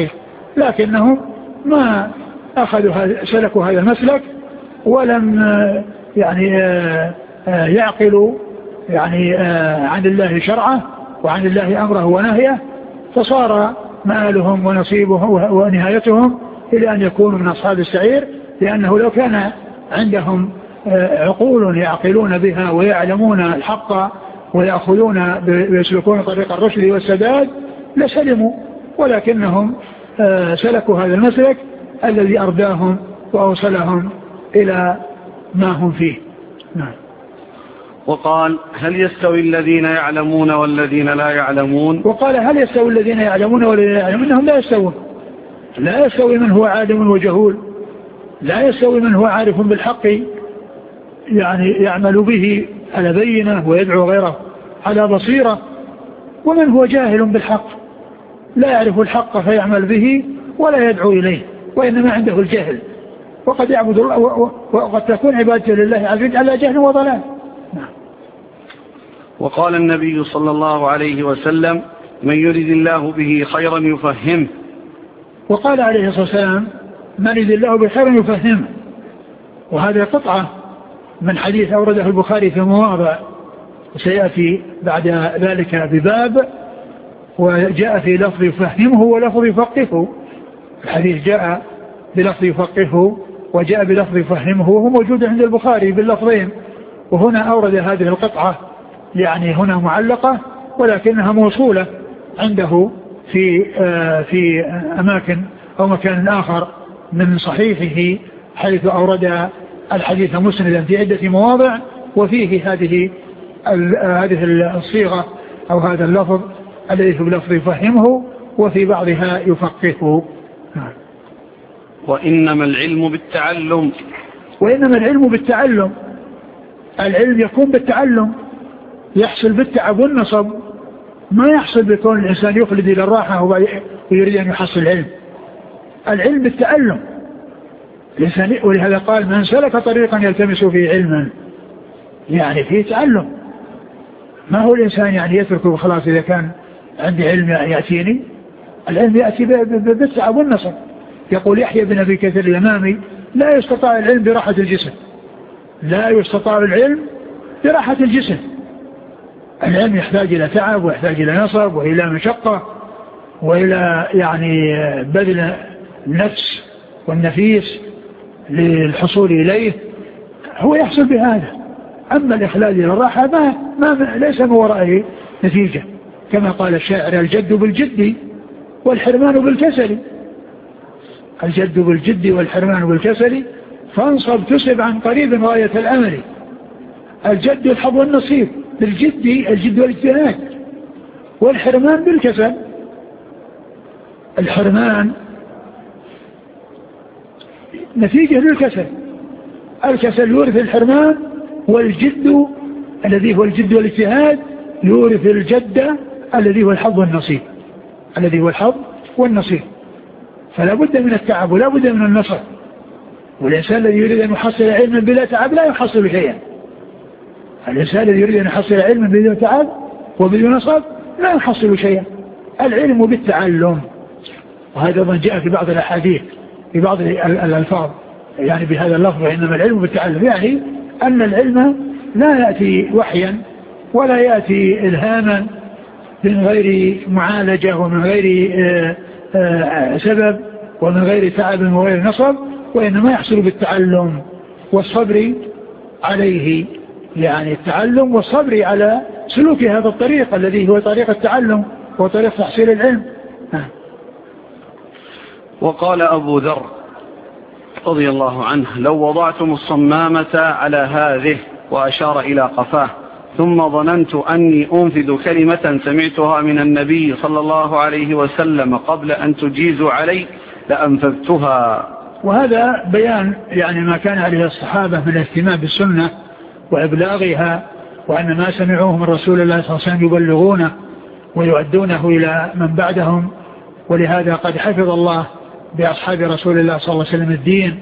لكنهم ما أخذوا هذا سلكوا هذا المسلك ولم يعني يعقلوا يعني عن الله شرعه وعن الله أمره ونهيه، فصار مآلهم ونصيبهم ونهايتهم إلى أن يكونوا من أصحاب السعير، لأنه لو كان عندهم عقول يعقلون بها ويعلمون الحق ويأخذون ويسلكون طريق الرشد والسداد لسلموا، ولكنهم سلكوا هذا المسلك الذي أرداهم وأوصلهم إلى ما هم فيه. نعم. وقال هل يستوي الذين يعلمون والذين لا يعلمون؟ وقال هل يستوي الذين يعلمون والذين لا يعلمون؟ إنهم لا يستوون. لا يستوي من هو عالم وجهول، لا يستوي من هو عارف بالحق يعني يعمل به على بينة ويدعو غيره على بصيرة، ومن هو جاهل بالحق لا يعرف الحق فيعمل به ولا يدعو إليه، وإنما عنده الجهل، وقد يعبد الله وقد تكون عبادته لله عز وجل على جهل وضلال. نعم. وقال النبي صلى الله عليه وسلم من يريد الله به خيرا يفهمه. وقال عليه الصلاة والسلام من يريد الله به خيرا يفهمه، وهذه قطعة من حديث أورده البخاري في مواضع وسيأتي بعد ذلك بباب، وجاء في لفظ يفهمه ولفظ يفقهه. الحديث جاء بلفظ يفقهه وجاء بلفظ يفهمه، وهو موجود عند البخاري باللفظين، وهنا أورد هذه القطعة يعني هنا معلقة ولكنها موصولة عنده في في أماكن أو مكان آخر من صحيحه، حيث أورد الحديث مسندا في عدة مواضع وفيه هذه هذه الصيغة أو هذا اللفظ الذي في بلفظ يفهمه وفي بعضها يفقهه. وإنما العلم بالتعلم. وإنما العلم بالتعلم، العلم يكون بالتعلم، يحصل بالتعب والنصب، ما يحصل بكون الإنسان يخلد إلى الراحة ويريد أن يحصل العلم. العلم بالتعلم الإنسان، ولهذا قال من سلك طريقا يلتمس فيه علما، يعني فيه تعلم. ما هو الإنسان يعني يتركه خلاص إذا كان عندي علم يأتيني، العلم يأتي بالتعب والنصب. يقول يحيى بن أبي كثير اليمامي لا يستطاع العلم براحة الجسم، لا يستطاع العلم براحة الجسم. العلم يحتاج إلى تعب ويحتاج إلى نصب وإلى مشقة وإلى يعني بذل النفس والنفيس للحصول إليه، هو يحصل بهذا. أما الإخلال إلى الراحة ما, ما ليس من ورائه نتيجة، كما قال الشاعر الجد بالجد والحرمان بالكسل، الجد بالجد والحرمان بالكسل، فانصب تسب عن قريب غاية الأمل. الجد الحظ والنصيب بالجد، الجد والاجتهاد، والحرمان بالكسل. الحرمان نتيجة للكسل، الكسل يورث الحرمان، والجد الذي هو الجد والاجتهاد يورث الجد الذي هو الحظ والنصيب، الذي هو الحظ والنصيب. فلا بد من التعب ولا بد من النصر، والإنسان الذي يريد أن يحصل علما بلا تعب لا يحصل شيئا. الإنسان الذي يريد أن يحصل علما بلا تعب وبدون نصر لا يحصل شيئا. العلم بالتعلم، وهذا ما جاء في بعض الأحاديث في بعض الألفاظ يعني بهذا اللفظ إنما العلم بالتعلم، يعني أن العلم لا يأتي وحيا ولا يأتي إلهاما من غير معالجة ومن غير سبب ومن غير تعب وغير نصب، وإنما يحصل بالتعلم والصبر عليه، يعني التعلم والصبر على سلوك هذا الطريق الذي هو طريق التعلم وطريق تحصيل العلم. وقال أبو ذر رضي الله عنه لو وضعتم الصمامة على هذه، وأشار إلى قفاه، ثم ظننت أني أنفذ كلمة سمعتها من النبي صلى الله عليه وسلم قبل أن تجيزوا علي لأنفذتها. وهذا بيان يعني ما كان عليه الصحابة من الاهتمام بالسنة وإبلاغها، وأن ما سمعوه من رسول الله صلى الله عليه وسلم يبلغونه ويؤدونه إلى من بعدهم. ولهذا قد حفظ الله بأصحاب رسول الله صلى الله عليه وسلم الدين،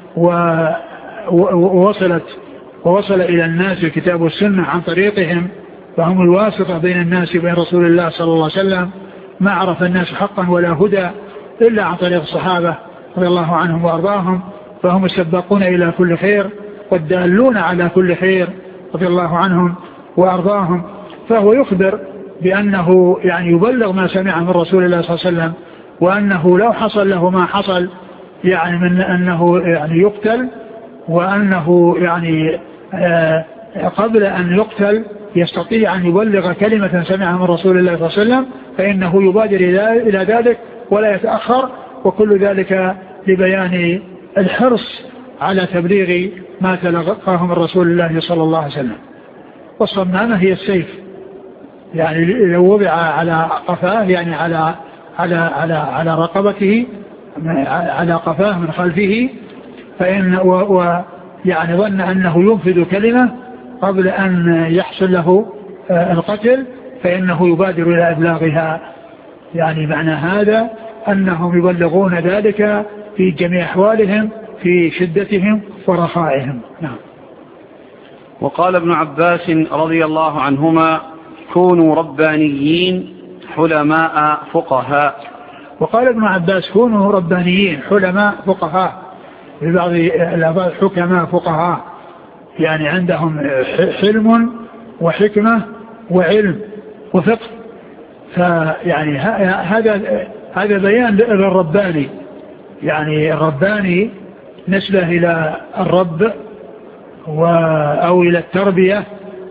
ووصلت ووصل إلى الناس الكتاب والسنة عن طريقهم، فهم الواسطة بين الناس وبين رسول الله صلى الله عليه وسلم. ما عرف الناس حقا ولا هدى إلا عن طريق الصحابة رضي الله عنهم وأرضاهم، فهم السباقون إلى كل خير والدالون على كل خير رضي الله عنهم وأرضاهم. فهو يخبر بأنه يعني يبلغ ما سمع من رسول الله صلى الله عليه وسلم، وأنه لو حصل له ما حصل يعني من أنه يعني يقتل، وأنه يعني آه قبل أن يقتل يستطيع أن يبلغ كلمة سمعها من رسول الله صلى الله عليه وسلم، فإنه يبادر إلى ذلك ولا يتأخر، وكل ذلك لبيان الحرص على تبليغ ما تلقاه من رسول الله صلى الله عليه وسلم. والصمامة هي السيف، يعني لو وضع على قفاه يعني على على على على رقبته على قفاه من خلفه، فإن ويعني ظن أنه ينفذ كلمة قبل أن يحصل له القتل، فإنه يبادر إلى إبلاغها. يعني معنى هذا أنهم يبلغون ذلك في جميع أحوالهم في شدتهم ورخائهم. نعم. وقال ابن عباس رضي الله عنهما: كونوا ربانيين حلماء فقهاء. وقال ابن عباس: كونوا ربانيين حلماء فقهاء، في بعض الألفاظ حكماء فقهاء، يعني عندهم حلم وحكمة وعلم وفقه. فيعني هذا هذا بيان للرباني، يعني الرباني نسبة إلى الرب أو إلى التربية،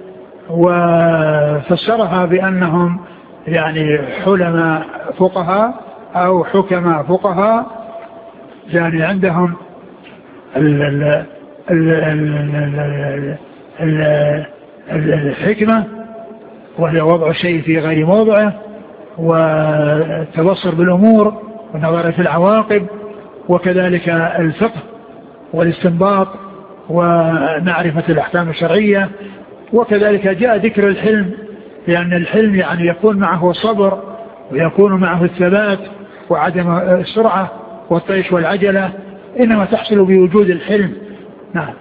وفسرها بأنهم يعني حلماء فقهاء أو حكماء فقهاء، يعني عندهم الحكمة وهي وضع الشيء في غير موضعه، والتبصر بالأمور والنظر في العواقب، وكذلك الفقه والاستنباط ومعرفة الأحكام الشرعية. وكذلك جاء ذكر الحلم، لأن الحلم يعني يكون معه الصبر ويكون معه الثبات وعدم السرعة والطيش والعجلة، إنما تحصل بوجود الحلم. نعم.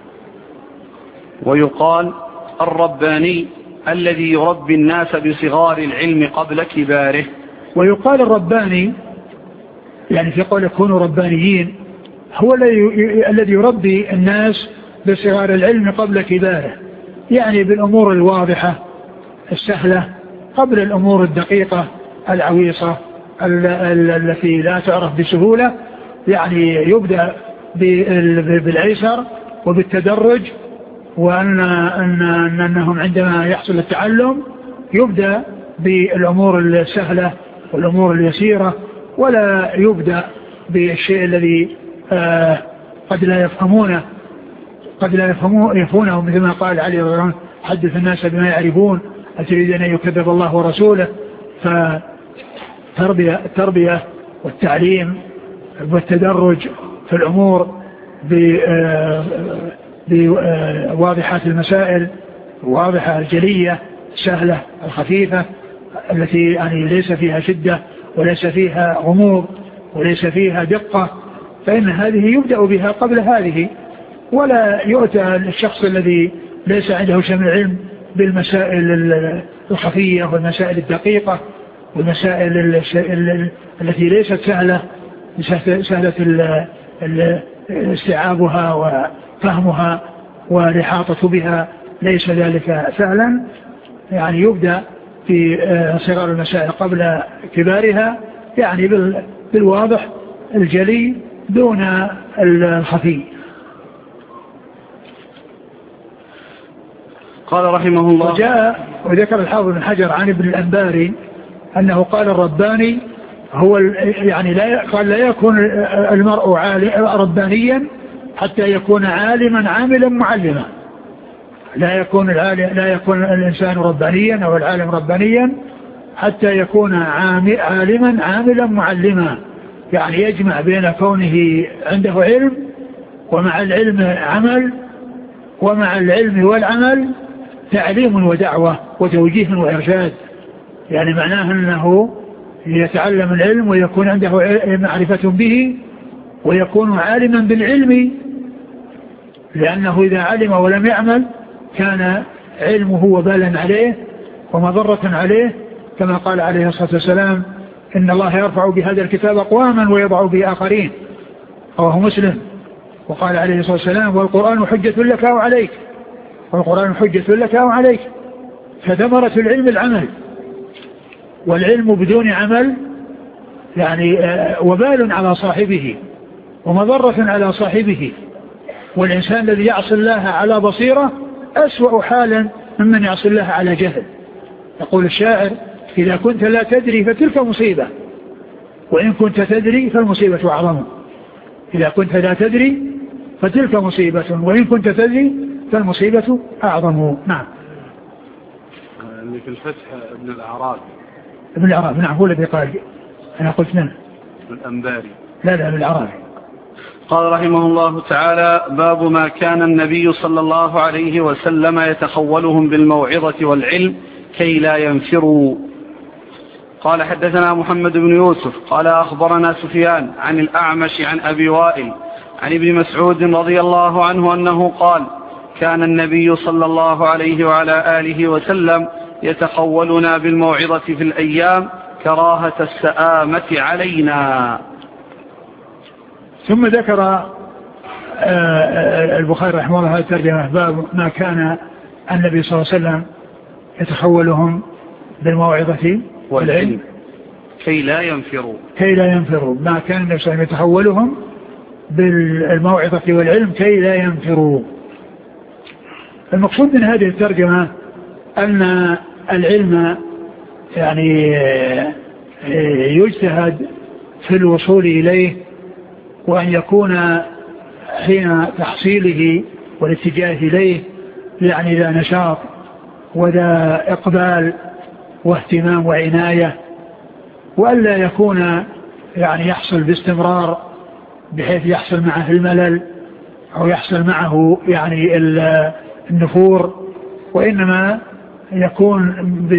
ويقال الرباني الذي يربي الناس بصغار العلم قبل كباره. ويقال الرباني يعني في قول كونوا ربانيين هو الذي يربي الناس بصغار العلم قبل كباره، يعني بالأمور الواضحة السهلة قبل الأمور الدقيقة العويصة التي لا تعرف بسهولة. يعني يبدأ بالأيسر وبالتدرج، وأن أن أنهم عندما يحصل التعلم يبدأ بالأمور السهلة والأمور اليسيرة، ولا يبدأ بالشيء الذي آه قد لا يفهمونه قد لا يفهمونه مثل ما قال علي رضي الله عنه: حدث الناس بما يعرفون أتريد أن يكذب الله ورسوله. فتربية التربية والتعليم والتدرج في الأمور بواضحات المسائل، واضحة الجلية السهلة الخفيفة التي يعني ليس فيها شدة وليس فيها غموض وليس فيها دقة، فإن هذه يبدأ بها قبل هذه، ولا يؤتى الشخص الذي ليس عنده شيء من العلم بالمسائل الخفية والمسائل الدقيقة والمسائل التي ليست سهلة سهلة استيعابها وفهمها والإحاطة بها، ليس ذلك سهلا. يعني يبدأ في صغار المسائل قبل كبارها، يعني بالواضح الجلي دون الخفي. قال رحمه الله: وجاء وذكر الحافظ بن حجر عن ابن الأنباري أنه قال الرباني هو يعني لا قال لا يكون المرء ربانيا حتى يكون عالما عاملا معلما. لا يكون العالم لا يكون الإنسان ربانيا أو العالم ربانيا حتى يكون عالما عاملا معلما، يعني يجمع بين كونه عنده علم ومع العلم عمل، ومع العلم والعمل تعليم ودعوة وتوجيه وإرشاد. يعني معناه أنه يتعلم العلم ويكون عنده معرفة به ويكون عالما بالعلم، لأنه إذا علم ولم يعمل كان علمه وبالا عليه ومضرة عليه، كما قال عليه الصلاة والسلام: إن الله يرفع بهذا الكتاب أقواما ويضع به آخرين، رواه مسلم. وقال عليه الصلاة والسلام والقرآن حجة لك أو عليك، والقرآن حجة لك أو عليك. فثمرة العلم العمل، والعلم بدون عمل يعني وبال على صاحبه ومضرة على صاحبه. والإنسان الذي يعصي الله على بصيرة أسوأ حالا ممن يعصي الله على جهل. يقول الشاعر إذا كنت لا تدري فتلك مصيبة، وإن كنت تدري فالمصيبة أعظم. إذا كنت لا تدري فتلك مصيبة، وإن كنت تدري فالمصيبة أعظم. نعم. اللي في الفتح ابن الأعرابي. ابن الأعرابي نعم، هو الذي قال. أنا قلت من الأنباري. لا لا ابن الأعرابي. قال رحمه الله تعالى: باب ما كان النبي صلى الله عليه وسلم يتخولهم بالموعظة والعلم كي لا ينفروا. قال: حدثنا محمد بن يوسف قال أخبرنا سفيان عن الأعمش عن أبي وائل عن ابن مسعود رضي الله عنه أنه قال: كان النبي صلى الله عليه وعلى آله وسلم يتخولنا بالموعظة في الأيام كراهة السآمة علينا. ثم ذكر البخاري رحمه الله الترجمة: باب ما كان النبي صلى الله عليه وسلم يتخولهم بالموعظة والعلم كي لا ينفروا كي لا ينفروا ما كان النبي صلى الله عليه وسلم يتخولهم بالموعظة والعلم كي لا ينفروا. المقصود من هذه الترجمة أن العلم يعني يجتهد في الوصول إليه، وأن يكون حين تحصيله والاتجاه إليه يعني ذا نشاط وذا إقبال واهتمام وعناية، وألا يكون يعني يحصل باستمرار بحيث يحصل معه الملل أو يحصل معه يعني النفور، وإنما يكون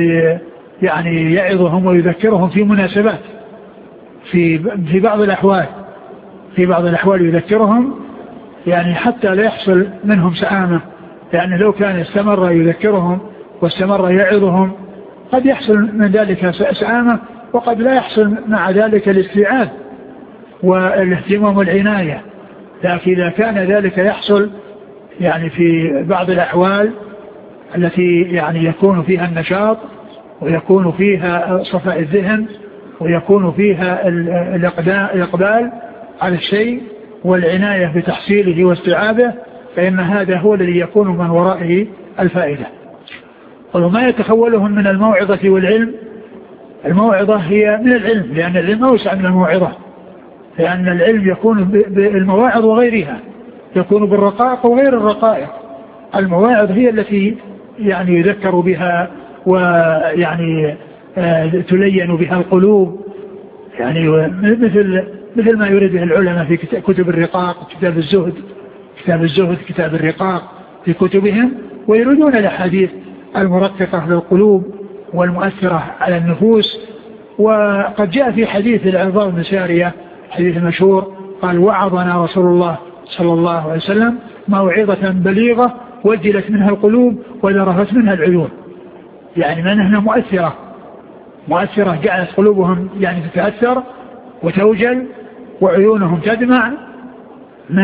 يعني يعظهم ويذكرهم في مناسبات في في بعض الأحوال في بعض الأحوال يذكرهم يعني حتى لا يحصل منهم سآمة، لأنه لو كان استمر يذكرهم واستمر يعظهم قد يحصل من ذلك سآمة، وقد لا يحصل مع ذلك الاستيعاب والاهتمام والعناية. لكن إذا كان ذلك يحصل يعني في بعض الأحوال التي يعني يكون فيها النشاط ويكون فيها صفاء الذهن ويكون فيها الإقبال على الشيء والعناية بتحصيله واستيعابه، فإن هذا هو الذي يكون من ورائه الفائدة. وما يتخولهم من الموعظة والعلم، الموعظة هي من العلم، لأن العلم أوسع من الموعظة، لأن العلم يكون بالمواعظ وغيرها، يكون بالرقائق وغير الرقائق. المواعظ هي التي يعني يذكر بها ويعني تلين بها القلوب، يعني مثل مثل ما يريد به العلماء في كتب الرقاق، كتاب الزهد كتاب الزهد كتاب الرقاق في كتبهم، ويريدون الأحاديث المرققة للقلوب والمؤثرة على النفوس. وقد جاء في حديث العرباض بن سارية حديث مشهور قال: وعظنا رسول الله صلى الله عليه وسلم موعظة بليغة وجلت منها القلوب وذرفت منها العيون، يعني منها مؤثرة مؤثرة جعلت قلوبهم يعني تتأثر وتوجل وعيونهم تدمع من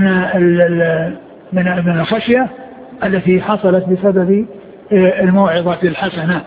من من الخشية التي حصلت بسبب الموعظة الحسنة.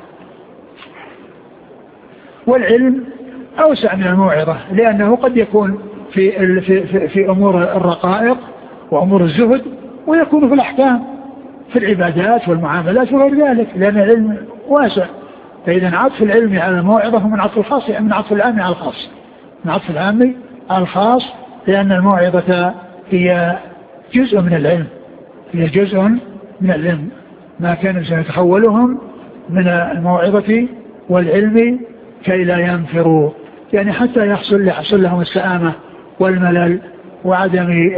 والعلم أوسع من الموعظة، لأنه قد يكون في في في أمور الرقائق وأمور الزهد، ويكون في الأحكام في العبادات والمعاملات وغير ذلك، لأن العلم واسع. فإذا عطف العلم على الموعظة من عطف الخاص من عطف العام على الخاص من عطف العام على الخاص، لأن الموعظة هي جزء من العلم هي جزء من العلم. ما كان سيتخولهم من الموعظة والعلم كي لا ينفروا، يعني حتى يحصل يحصل لهم السآمة والملل وعدم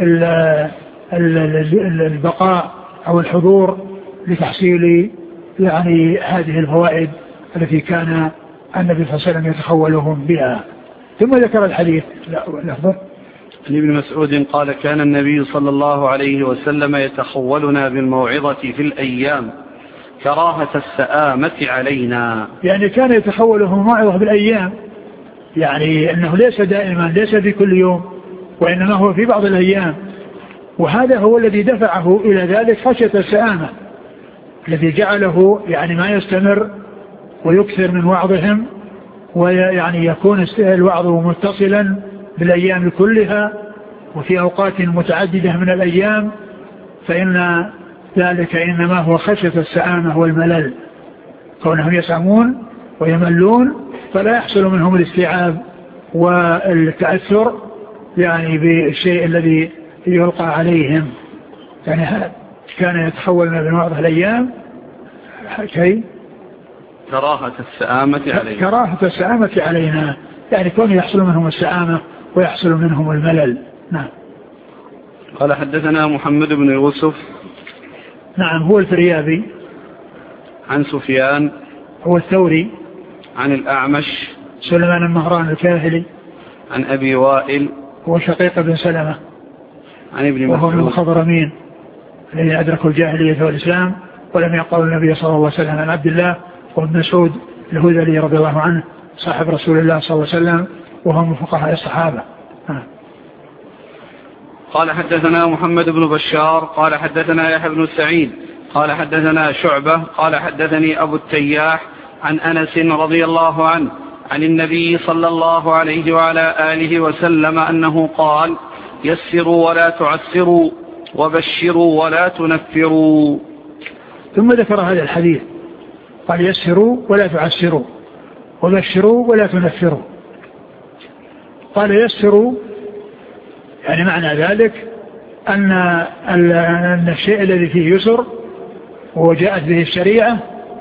البقاء أو الحضور لتحصيل يعني هذه الفوائد التي كان النبي صلى الله عليه وسلم يتخولهم بها. ثم ذكر الحديث لحظة عن ابن مسعود قال: كان النبي صلى الله عليه وسلم يتخولنا بالموعظة في الأيام كراهة السآمة علينا، يعني كان يتخولهم الموعظة بالأيام، يعني أنه ليس دائما، ليس في كل يوم، وإنما هو في بعض الأيام. وهذا هو الذي دفعه إلى ذلك خشية السآمة، الذي جعله يعني ما يستمر ويكثر من وعظهم، ويعني يكون الوعظ متصلا بالأيام كلها وفي أوقات متعددة من الأيام، فإن ذلك إنما هو خشية السآمة والملل، كونهم يسأمون ويملون فلا يحصل منهم الاستيعاب والتأثر يعني بالشيء الذي يلقى عليهم. يعني كان يتحول من بعض الأيام كي كراهة السآمة علينا كراهة السآمة علينا، يعني كون يحصل منهم السآمة ويحصل منهم الملل. نعم. قال حدثنا محمد بن يوسف. نعم هو الفريابي. عن سفيان هو الثوري. عن الأعمش سليمان المهران الكاهلي. عن أبي وائل هو شقيق بن سلمة. عن ابن مسعود وهو من الخضرمين الذين أدركوا الجاهلية والإسلام ولم يقبلوا النبي صلى الله عليه وسلم. عن عبد الله وابن مسعود الهذلي رضي الله عنه صاحب رسول الله صلى الله عليه وسلم وهو من فقهاء الصحابة. آه. قال حدثنا محمد بن بشار قال حدثنا يحيى بن سعيد قال حدثنا شعبة قال حدثني أبو التياح عن أنس رضي الله عنه عن النبي صلى الله عليه وعلى آله وسلم أنه قال: يسروا ولا تعسروا وبشروا ولا تنفروا. ثم ذكر هذا الحديث قال: يسروا ولا تعسروا وبشروا ولا تنفروا. قال: يسروا يعني معنى ذلك أن أن الشيء الذي فيه يسر وجاءت به الشريعة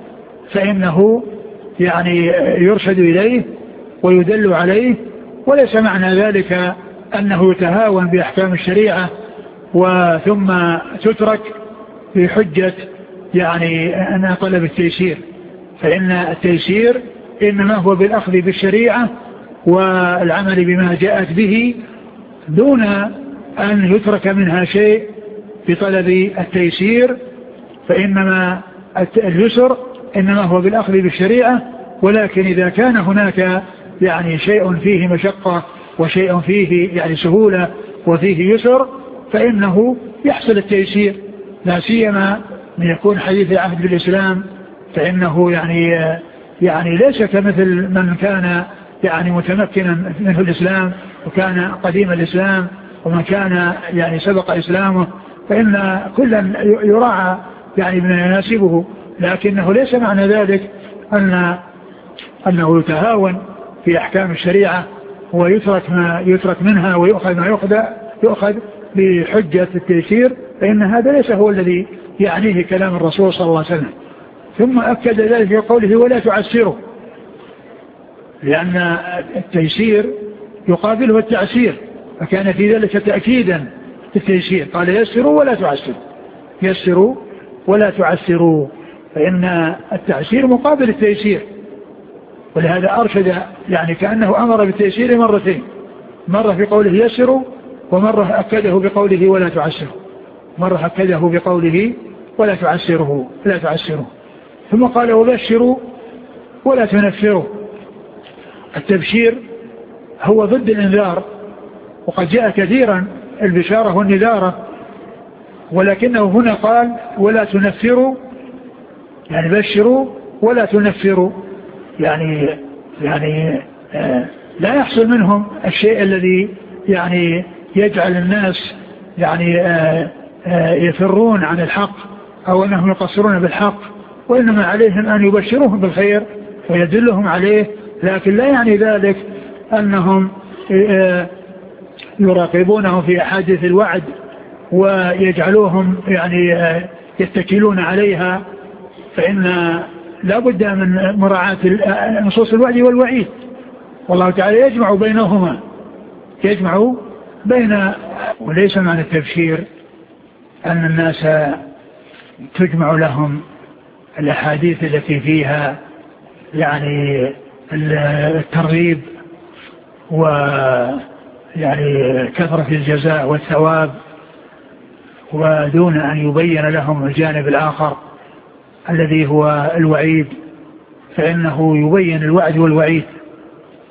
فإنه يعني يرشد إليه ويدل عليه، وليس معنى ذلك أنه يتهاون بأحكام الشريعة وثم تترك بحجة يعني أن طلب التيسير، فإن التيسير إنما هو بالأخذ بالشريعة والعمل بما جاءت به دون أن يترك منها شيء بطلب التيسير، فإنما اليسر إنما هو بالأخذ بالشريعة. ولكن إذا كان هناك يعني شيء فيه مشقة وشيء فيه يعني سهولة وفيه يسر فإنه يحصل التيسير، لا سيما من يكون حديث العهد بالإسلام، فإنه يعني يعني ليس كمثل من كان يعني متمكنا منه الإسلام وكان قديم الإسلام ومن كان يعني سبق إسلامه، فإن كلا يراعى يعني بما يناسبه، لكنه ليس معنى ذلك أن أنه يتهاون في أحكام الشريعة ويترك ما يترك منها ويؤخذ ما يؤخذ يؤخذ بحجة التيسير، فإن هذا ليس هو الذي يعنيه كلام الرسول صلى الله عليه وسلم. ثم أكد ذلك في قوله: ولا تعسروا، لأن التيسير يقابله التعسير، فكان في ذلك تأكيدا للتيسير. قال: يسروا ولا تعسروا، يسروا ولا تعسروا، فإن التعسير مقابل التيسير. ولهذا أرشد يعني كأنه أمر بالتيسير مرتين، مرة في قوله يسروا ومرة أكده بقوله ولا تعسروا، مرة أكده بقوله ولا تعسره لا تعسروا. ثم قال: وبشروا ولا تنفروا. التبشير هو ضد الإنذار، وقد جاء كثيرا البشارة والنذارة، ولكنه هنا قال: ولا تنفروا، يعني بشروا ولا تنفروا، يعني يعني آه لا يحصل منهم الشيء الذي يعني يجعل الناس يعني آه آه يفرون عن الحق أو أنهم يقصرون بالحق، وإنما عليهم أن يبشروهم بالخير ويدلهم عليه، لكن لا يعني ذلك أنهم آه يراقبونهم في أحاديث الوعد ويجعلوهم يعني آه يتكلون عليها، فإن لا بد من مراعاة نصوص الوعد والوعيد، والله تعالى يجمع بينهما، يجمع بين. وليس معنى التبشير أن الناس تجمع لهم الأحاديث التي فيها يعني الترغيب ويعني كثرة الجزاء والثواب، ودون أن يبين لهم الجانب الآخر الذي هو الوعيد، فإنه يبين الوعد والوعيد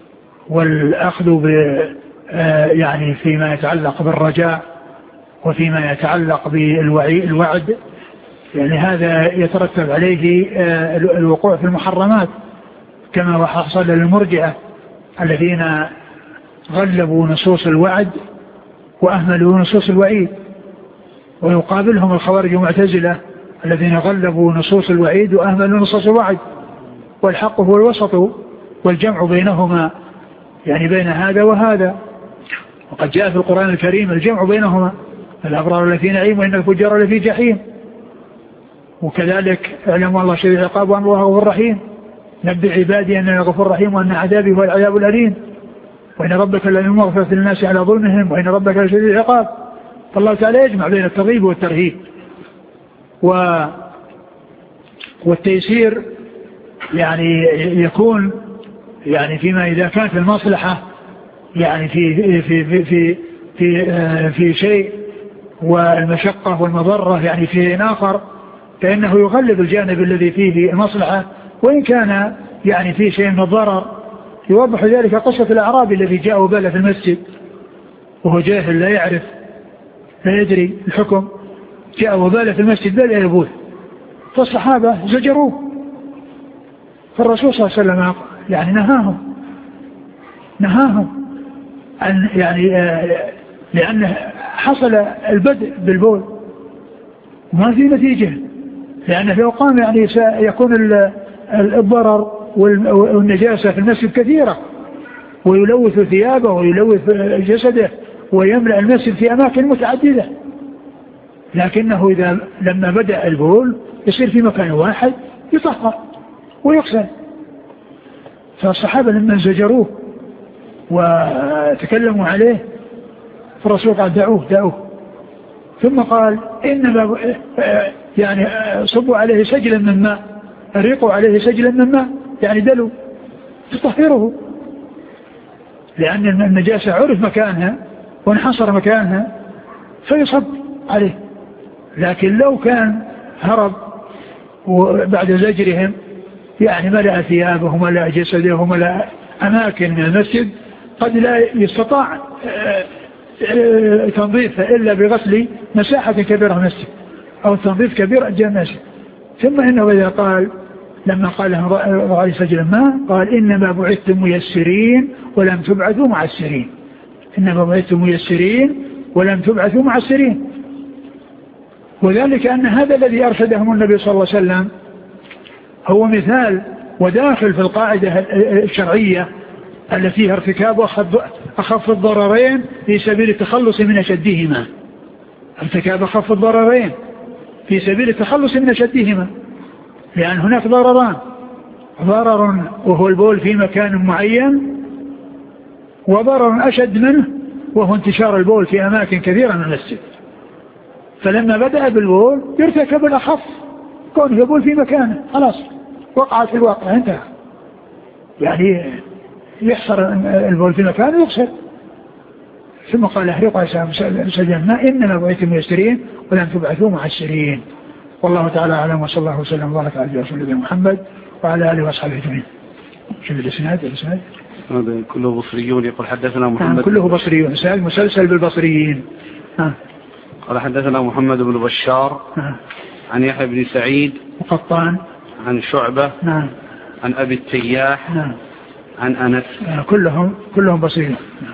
والأخذ ب يعني فيما يتعلق بالرجاء وفيما يتعلق بالوعد، يعني هذا يترتب عليه الوقوع في المحرمات كما حصل للمرجئة الذين غلبوا نصوص الوعد وأهملوا نصوص الوعيد، ويقابلهم الخوارج والمعتزلة الذين غلبوا نصوص الوعيد وأهملوا نصوص الوعد، والحق هو الوسط والجمع بينهما، يعني بين هذا وهذا. وقد جاء في القرآن الكريم الجمع بينهما، الأبرار الذين نعيم وإن الفجار لفي جحيم. وكذلك اعلموا الله شديد العقاب وأن الله غفور رحيم، نبئ عبادي أن الغفور الرحيم وأن عذابي هو العذاب الأليم، وإن ربك لمغفرة للناس على ظلمهم وإن ربك لشديد العقاب. فالله تعالى يجمع بين الترغيب والترهيب و والتيسير، يعني يكون يعني فيما إذا كانت المصلحة يعني في في في في في, في شيء والمشقة والمضرة يعني في شيء آخر، فإنه يغلب الجانب الذي فيه المصلحة وإن كان يعني فيه شيء من الضرر. يوضح ذلك قصة الأعرابي الذي جاء وبال في المسجد وهو جاهل لا يعرف لا يدري الحكم، جاء وبال في المسجد بل يبول، فالصحابة زجروه، فالرسول صلى الله عليه وسلم يعني نهاهم نهاهم أن يعني آه لأنه حصل البدء بالبول وما في نتيجة، لأنه لو قام يعني سيكون الضرر والنجاسة في المسجد كثيرة ويلوث ثيابه ويلوث جسده ويملأ المسجد في أماكن متعددة، لكنه إذا لما بدأ البول يصير في مكان واحد يطهر ويغسل. فالصحابة لما زجروه وتكلموا عليه فالرسول قال دعوه دعوه، ثم قال إنما يعني صبوا عليه سجلا من ماء، أريقوا عليه سجلا من ماء، يعني دلوا تطهره، لأن النجاسة عرف مكانها وانحصر مكانها فيصب عليه. لكن لو كان هرب وبعد زجرهم يعني ملأ ثيابه وملأ جسده وملأ أماكن من المسجد قد لا يستطاع تنظيفها إلا بغسل مساحة كبيرة من المسجد أو تنظيف كبير أجزاء المسجد. ثم إنه إذا قال لما قال لهم رأي سجل ما قال إنما بعثتم ميسرين ولم تبعثوا معسرين، إنما بعثتم ميسرين ولم تبعثوا معسرين. وذلك أن هذا الذي أرشدهم النبي صلى الله عليه وسلم هو مثال وداخل في القاعدة الشرعية التي فيها ارتكاب أخف الضررين في سبيل التخلص من أشدهما، ارتكاب أخف الضررين في سبيل التخلص من أشدهما، لأن هناك ضرران، ضرر وهو البول في مكان معين، وضرر أشد منه وهو انتشار البول في أماكن كثيرة من المسجد. فلما بدأ بالبول يرتكب الأخف، كونه يبول في مكانه خلاص وقعت في الواقع انتهى، يعني يحصر البول في مكانه يغسل. ثم قال احرقوا سجن ما إنما بعثتم ميسرين ولم تبعثوا معسرين. والله تعالى أعلم، وصلى الله وسلم وبارك على رسول الله محمد وعلى آله وأصحابه أجمعين. شوف الإسناد الإسناد هذا كله بصريون. يقول حدثنا محمد كله بصريون، إسناد مسلسل بالبصريين. ها. قال حدثنا محمد بن بشار ها. عن يحيى بن سعيد وقطان عن شعبة نعم. عن أبي التياح نعم. عن أنس كلهم كلهم بصريون.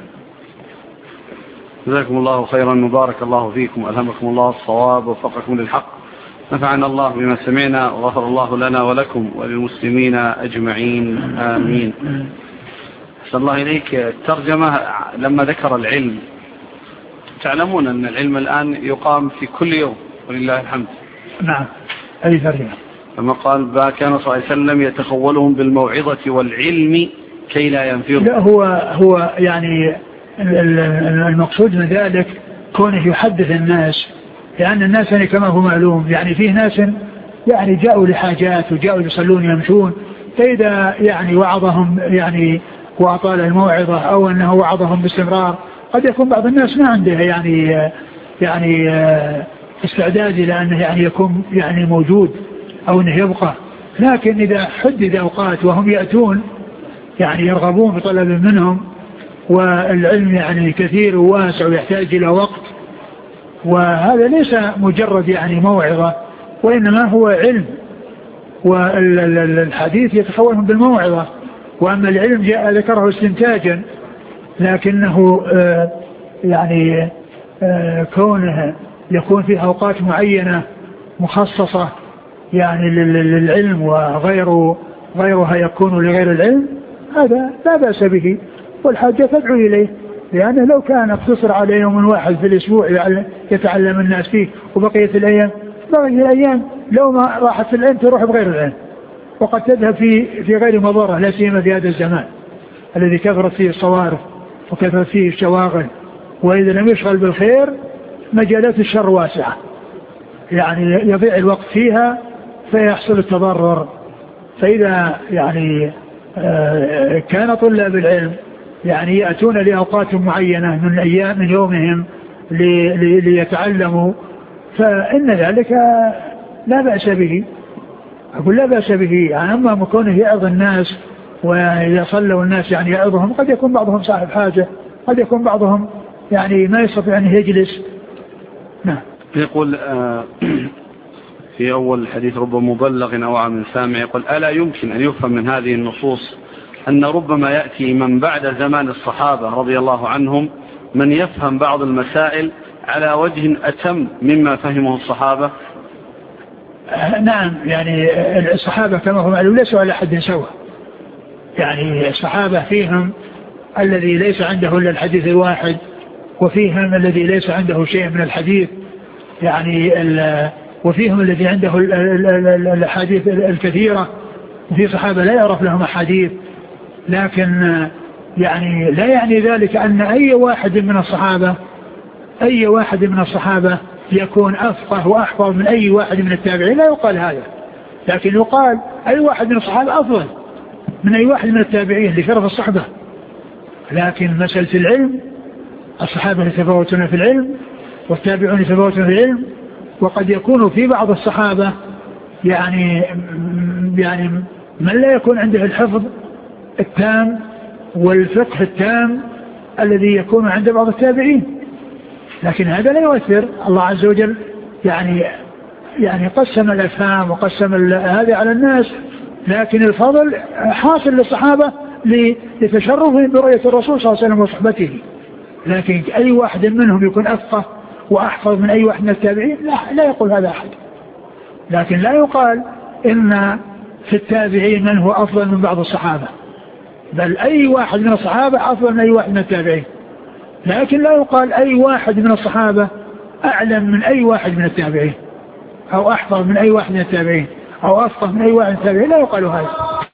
جزاكم الله خيرا، مبارك الله فيكم، ألهمكم الله الصواب ووفقكم للحق، نفعنا الله بما سمعنا وغفر الله لنا ولكم وللمسلمين أجمعين آمين. أسأل الله إليك الترجمة لما ذكر العلم، تعلمون أن العلم الآن يقام في كل يوم ولله الحمد. نعم هذه ترجمة. لما قال كان صلى الله عليه وسلم يتخولهم بالموعظة والعلم كي لا ينفروا. لا هو هو يعني المقصود من ذلك كونه يحدث الناس، لأن الناس يعني كما هو معلوم يعني فيه ناس يعني جاءوا لحاجات وجاءوا يصلون يمشون، فإذا يعني وعظهم يعني وأطال الموعظة أو أنه وعظهم باستمرار قد يكون بعض الناس ما عنده يعني يعني استعداد إلى أنه يعني يكون يعني موجود أو أنه يبقى. لكن إذا حدد أوقات وهم يأتون يعني يرغبون في طلب منهم، والعلم يعني كثير وواسع ويحتاج إلى وقت، وهذا ليس مجرد يعني موعظة وإنما هو علم، والحديث يتخولهم بالموعظة، وأما العلم جاء ذكره استنتاجا، لكنه آه يعني آه كونه يكون في أوقات معينة مخصصة يعني للعلم وغيره غيرها يكون لغير العلم، هذا لا بأس به والحاجة تدعو إليه، لأنه لو كان اقتصر على يوم واحد في الأسبوع يتعلم الناس فيه وبقية الأيام بقية الأيام لو ما راحت في العلم تروح بغير العلم، وقد تذهب في في غير مضرة، لا سيما في هذا الزمان الذي كثرت فيه الصوارف وكثرت فيه الشواغل، وإذا لم يشغل بالخير مجالات الشر واسعة، يعني يضيع الوقت فيها فيحصل التضرر. فإذا يعني كان طلاب العلم يعني يأتون لأوقات معينة من أيام من يومهم ليتعلموا، فإن ذلك لا بأس به، أقول لا بأس به. يعني أما مكونه يعظ الناس وإذا صلوا الناس يعني يعظهم، قد يكون بعضهم صاحب حاجة، قد يكون بعضهم يعني ما يستطيع أن يجلس. نعم. يقول في أول الحديث رب مبلغ أو عام سامع، يقول ألا يمكن أن يفهم من هذه النصوص أن ربما يأتي من بعد زمان الصحابة رضي الله عنهم من يفهم بعض المسائل على وجه أتم مما فهمه الصحابة؟ نعم، يعني الصحابة كما هم قالوا ليسوا على حد سواء، يعني الصحابة فيهم الذي ليس عنده إلا الحديث الواحد، وفيهم الذي ليس عنده شيء من الحديث، يعني وفيهم الذي عنده الأحاديث الكثيرة، وفي صحابة لا يعرف لهم أحاديث. لكن يعني لا يعني ذلك أن أي واحد من الصحابة أي واحد من الصحابة يكون أفقه وأحفظ من أي واحد من التابعين، لا يقال هذا، لكن يقال أي واحد من الصحابة أفضل من أي واحد من التابعين لشرف الصحبة. لكن مسألة العلم الصحابة يتفاوتون في العلم والتابعون يتفاوتون في العلم، وقد يكون في بعض الصحابة يعني يعني من لا يكون عنده الحفظ التام والفقه التام الذي يكون عند بعض التابعين، لكن هذا لا يؤثر. الله عز وجل يعني يعني قسم الأفهام وقسم هذا على الناس، لكن الفضل حاصل للصحابة لتشرفهم برؤية الرسول صلى الله عليه وسلم وصحبته. لكن أي واحد منهم يكون أفقه وأحفظ من أي واحد من التابعين، لا, لا يقول هذا أحد. لكن لا يقال إن في التابعين من هو أفضل من بعض الصحابة، بل أي واحد من الصحابة أفضل من أي واحد من التابعين. لكن لا يقال أي واحد من الصحابة أعلم من أي واحد من التابعين، أو أحفظ من أي واحد من التابعين، أو أفقه من أي واحد من التابعين، لا يقال هذا.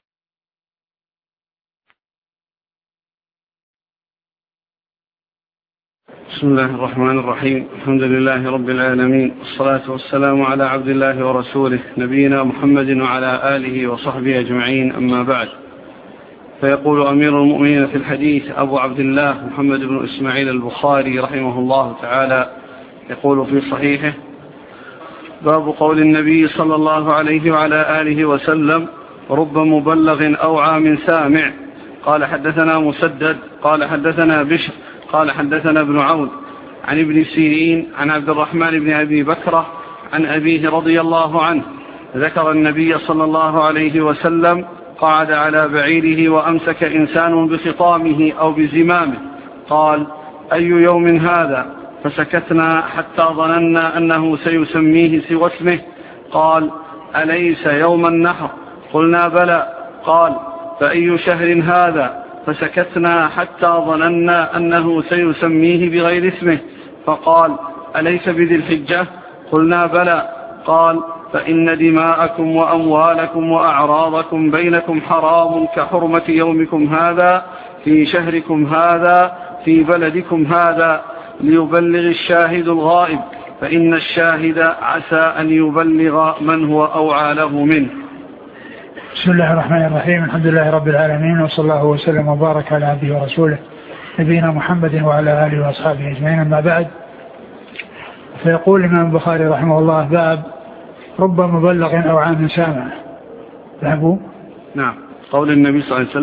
بسم الله الرحمن الرحيم. الحمد لله رب العالمين، والصلاة والسلام على عبد الله ورسوله نبينا محمد وعلى آله وصحبه أجمعين، أما بعد. فيقول أمير المؤمنين في الحديث أبو عبد الله محمد بن إسماعيل البخاري رحمه الله تعالى، يقول في صحيحه: باب قول النبي صلى الله عليه وعلى آله وسلم: رب مبلغ أو عام سامع. قال حدثنا مسدد قال حدثنا بشر قال حدثنا ابن عون عن ابن سيرين عن عبد الرحمن بن أبي بكرة عن أبيه رضي الله عنه ذكر النبي صلى الله عليه وسلم قعد على بعيره وأمسك إنسان بخطامه أو بزمامه، قال: أي يوم هذا؟ فسكتنا حتى ظننا أنه سيسميه سوى اسمه. قال: أليس يوم النحر؟ قلنا: بلى. قال: فأي شهر هذا؟ فسكتنا حتى ظننا أنه سيسميه بغير اسمه. فقال: أليس بذي الحجة؟ قلنا: بلى. قال: فإن دماءكم وأموالكم وأعراضكم بينكم حرام كحرمة يومكم هذا في شهركم هذا في بلدكم هذا، ليبلغ الشاهد الغائب، فإن الشاهد عسى أن يبلغ من هو أوعى له منه. بسم الله الرحمن الرحيم. الحمد لله رب العالمين، وصلى الله وسلم وبارك على عبده ورسوله نبينا محمد وعلى آله وأصحابه أجمعين، أما بعد. فيقول الإمام البخاري رحمه الله: باب رب مبلغ أو عام سامع. ذهبوا نعم. قول النبي صلى الله عليه وسلم: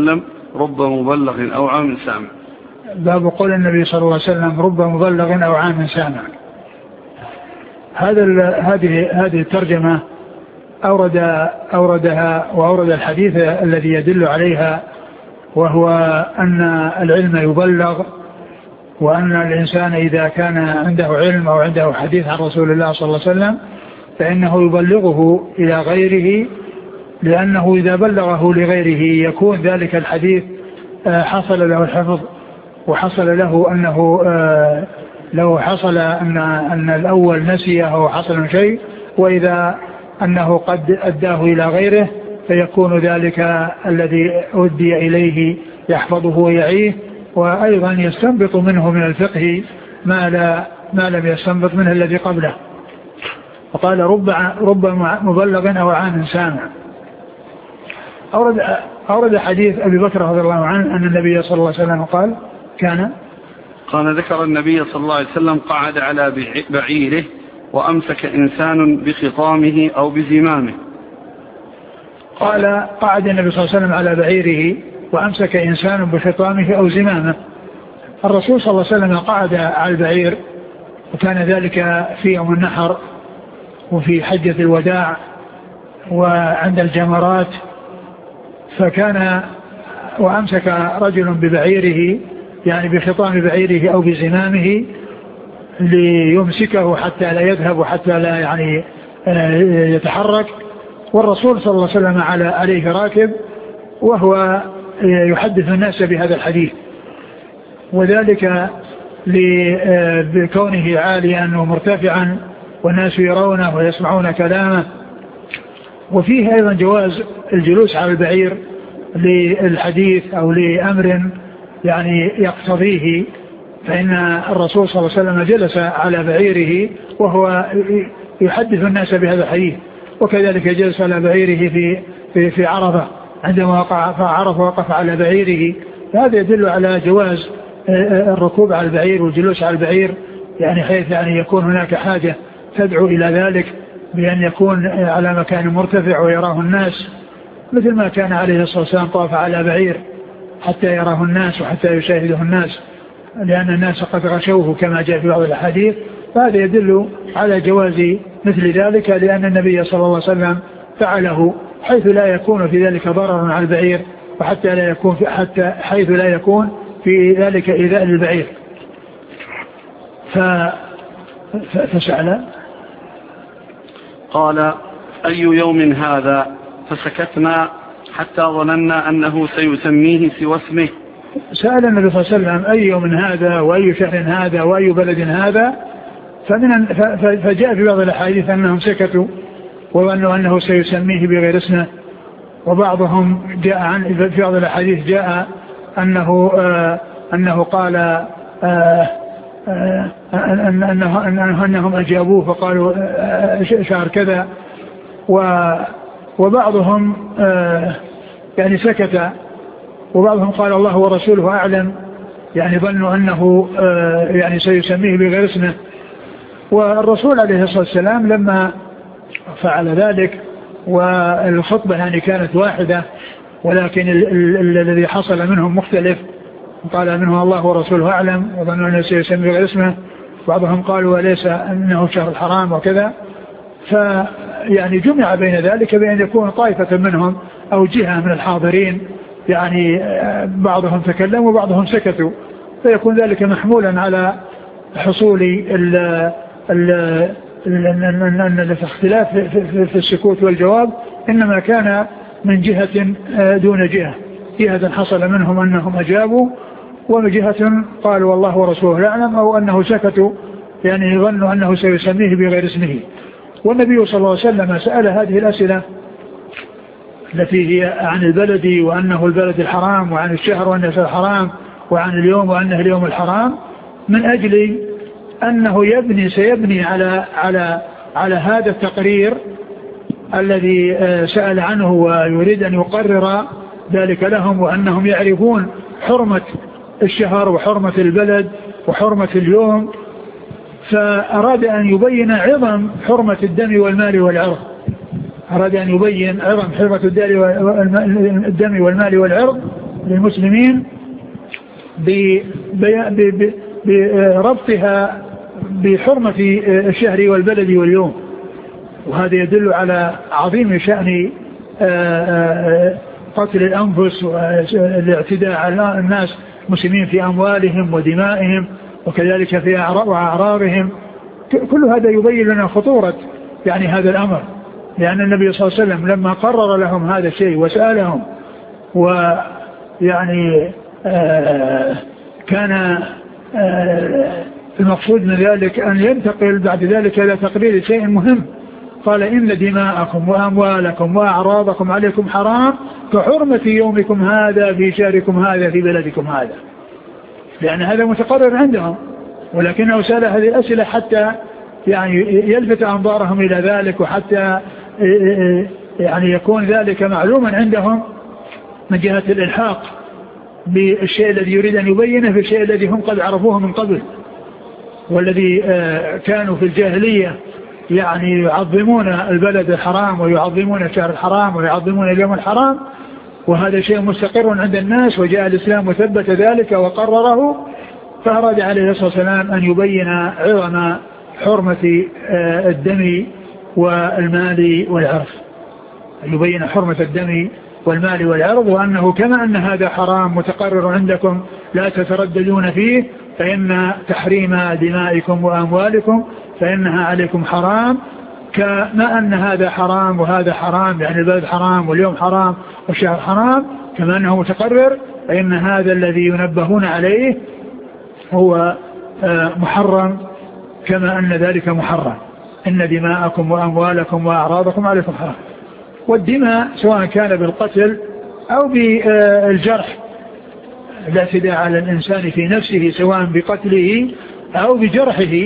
رب مبلغ أو عام سامع. باب قول النبي صلى الله عليه وسلم رب مبلغ أو عام سامع. هذا هذه هذه الترجمة أورد أوردها وأورد الحديث الذي يدل عليها، وهو أن العلم يبلغ، وأن الإنسان إذا كان عنده علم أو عنده حديث عن رسول الله صلى الله عليه وسلم فإنه يبلغه إلى غيره، لأنه إذا بلغه لغيره يكون ذلك الحديث حصل له الحفظ، وحصل له أنه لو حصل أن, أن الأول نسيه أو حصل شيء، وإذا أنه قد أداه إلى غيره فيكون ذلك الذي أدي إليه يحفظه ويعيه، وأيضا يستنبط منه من الفقه ما, لا ما لم يستنبط منه الذي قبله. وقال رب, رب مبلغ أو عام سامع. أورد, أورد حديث أبي بكر رضي الله عنه أن النبي صلى الله عليه وسلم قال كان قال ذكر النبي صلى الله عليه وسلم قعد على بعيره وأمسك إنسان بخطامه أو بزمامه. قال قعد النبي صلى الله عليه وسلم على بعيره وأمسك إنسان بخطامه أو زمامه. الرسول صلى الله عليه وسلم قعد على البعير، وكان ذلك في يوم النحر وفي حجة الوداع وعند الجمرات، فكان وأمسك رجل ببعيره يعني بخطام بعيره أو بزمامه ليمسكه حتى لا يذهب وحتى لا يعني يتحرك، والرسول صلى الله عليه وسلم على عليه راكب وهو يحدث الناس بهذا الحديث، وذلك لكونه عاليا ومرتفعا والناس يرونه ويسمعون كلامه. وفيه أيضا جواز الجلوس على البعير للحديث أو لأمر يعني يقتضيه، فإن الرسول صلى الله عليه وسلم جلس على بعيره وهو يحدث الناس بهذا الحديث، وكذلك جلس على بعيره في في, في عرفة عندما وقع فعرف وقف على بعيره. هذا يدل على جواز الركوب على البعير والجلوس على البعير، يعني حيث يعني يكون هناك حاجة تدعو إلى ذلك بأن يكون على مكان مرتفع ويراه الناس، مثل ما كان عليه الصلاة والسلام طاف على بعير حتى يراه الناس وحتى يشاهده الناس، لأن الناس قد غشوه كما جاء في بعض الأحاديث. فهذا يدل على جواز مثل ذلك، لأن النبي صلى الله عليه وسلم فعله حيث لا يكون في ذلك ضرر على البعير، وحتى لا يكون في حتى حيث لا يكون في ذلك إيذاء للبعير. ف فسأل قال أي يوم هذا؟ فسكتنا حتى ظننا أنه سيسميه سوى اسمه. سأل النبي صلى الله عليه وسلم أي يوم هذا وأي شهر هذا وأي بلد هذا، فمن فجاء في بعض الأحاديث أنهم سكتوا وأنه أنه سيسميه بغير اسمه، وبعضهم جاء عن في بعض الأحاديث جاء أنه آه أنه قال آه آه أنه أنه أنهم أجابوه فقالوا آه شهر كذا، وبعضهم آه يعني سكت، وبعضهم قال الله ورسوله أعلم، يعني ظنوا أنه آه يعني سيسميه بغير اسمه. والرسول عليه الصلاة والسلام لما فعل ذلك والخطبة يعني كانت واحدة، ولكن الذي حصل منهم مختلف، قال منه الله ورسوله أعلم وظنوا أنه سيسمي بغير اسمه، بعضهم قالوا وليس أنه شهر الحرام وكذا. فيعني جمع بين ذلك بأن يكون طائفة منهم أو جهة من الحاضرين يعني بعضهم تكلموا وبعضهم سكتوا، فيكون ذلك محمولا على حصول ال ال الاختلاف في السكوت والجواب، إنما كان من جهة دون جهة، جهة حصل منهم أنهم أجابوا، وجهة قالوا والله ورسوله يعلم، أو أنه سكتوا يعني ظنوا أنه سيسميه بغير اسمه. والنبي صلى الله عليه وسلم سأل هذه الأسئلة التي هي عن البلد وأنه البلد الحرام، وعن الشهر وأنه الحرام، وعن اليوم وأنه اليوم الحرام، من أجل أنه يبني سيبني على على على هذا التقرير الذي سأل عنه، ويريد أن يقرر ذلك لهم، وأنهم يعرفون حرمة الشهر وحرمة البلد وحرمة اليوم. فأراد أن يبين عظم حرمة الدم والمال والعرض، أراد أن يبين عظم حرمة الدم والمال والعرض، للمسلمين بربطها بحرمة الشهر والبلد واليوم. وهذا يدل على عظيم شأن قتل الأنفس والاعتداء على الناس المسلمين في أموالهم ودمائهم وكذلك في أعراضهم. كل هذا يبين لنا خطورة يعني هذا الأمر، لأن النبي صلى الله عليه وسلم لما قرر لهم هذا الشيء وسألهم ويعني آه كان آه المقصود من ذلك أن ينتقل بعد ذلك إلى تقرير شيء مهم. قال إن دماءكم وأموالكم وأعراضكم عليكم حرام كحرمة يومكم هذا في شهركم هذا في بلدكم هذا، لأن هذا متقرر عندهم، ولكنه سأل هذه الأسئلة حتى يعني يلفت أنظارهم إلى ذلك، وحتى يعني يكون ذلك معلوما عندهم من جهة الإلحاق بالشيء الذي يريد أن يبينه في الشيء الذي هم قد عرفوه من قبل، والذي كانوا في الجاهلية يعني يعظمون البلد الحرام ويعظمون الشهر الحرام ويعظمون اليوم الحرام، وهذا شيء مستقر عند الناس، وجاء الإسلام وثبت ذلك وقرره. فأراد عليه الصلاة والسلام أن يبين عظم حرمة الدم والمال والعرض، يبين حرمة الدم والمال والعرض، وأنه كما أن هذا حرام متقرر عندكم لا تترددون فيه، فإن تحريم دمائكم وأموالكم فإنها عليكم حرام، كما أن هذا حرام وهذا حرام، يعني البلد حرام واليوم حرام والشهر حرام، كما أنه متقرر فإن هذا الذي ينبهون عليه هو محرم كما أن ذلك محرم. إن دماءكم وأموالكم وأعراضكم عليكم حرام. والدماء سواء كان بالقتل أو بالجرح، الاعتداء على الإنسان في نفسه سواء بقتله أو بجرحه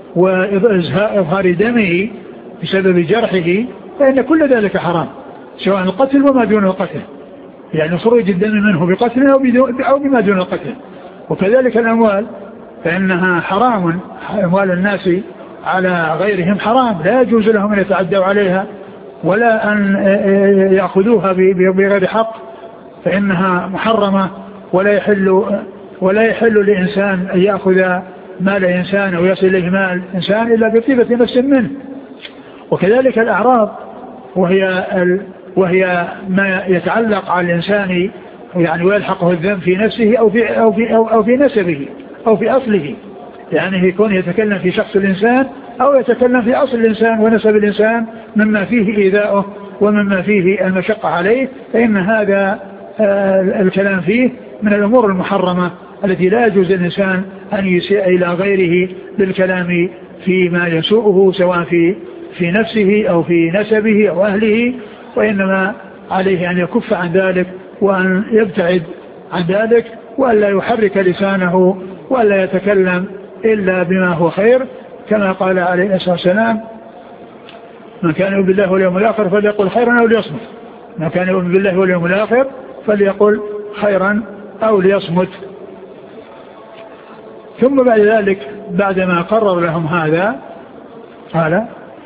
وإظهار دمه بسبب جرحه، فإن كل ذلك حرام، سواء القتل وما دون القتل، يعني خروج الدم منه بقتل أو بما دون القتل. وكذلك الأموال فإنها حرام، أموال الناس على غيرهم حرام، لا يجوز لهم أن يتعدوا عليها ولا أن يأخذوها بغير حق، فإنها محرمة، ولا يحل ولا يحل لإنسان أن يأخذ مال إنسان أو يصل إليه مال إنسان إلا بطيبة نفس منه. وكذلك الأعراض وهي وهي ما يتعلق على الإنسان يعني ويلحقه الذنب في نفسه أو في أو في أو, أو في نسبه أو في أصله، يعني يكون يتكلم في شخص الإنسان أو يتكلم في أصل الإنسان ونسب الإنسان مما فيه إيذاؤه ومما فيه المشقة عليه، فإن هذا الكلام فيه من الأمور المحرمة التي لا يجوز الإنسان أن يسيء إلى غيره بالكلام فيما يسوءه سواء في في نفسه أو في نسبه أو أهله، وإنما عليه أن يكف عن ذلك وأن يبتعد عن ذلك، وأن لا يحرك لسانه وأن لا يتكلم إلا بما هو خير، كما قال عليه الصلاة والسلام: من كان يؤمن بالله واليوم الآخر فليقل خيرا أو ليصمت. من كان يؤمن بالله واليوم الآخر فليقل خيرا أو ليصمت. ثم بعد ذلك بعدما قرر لهم هذا قال: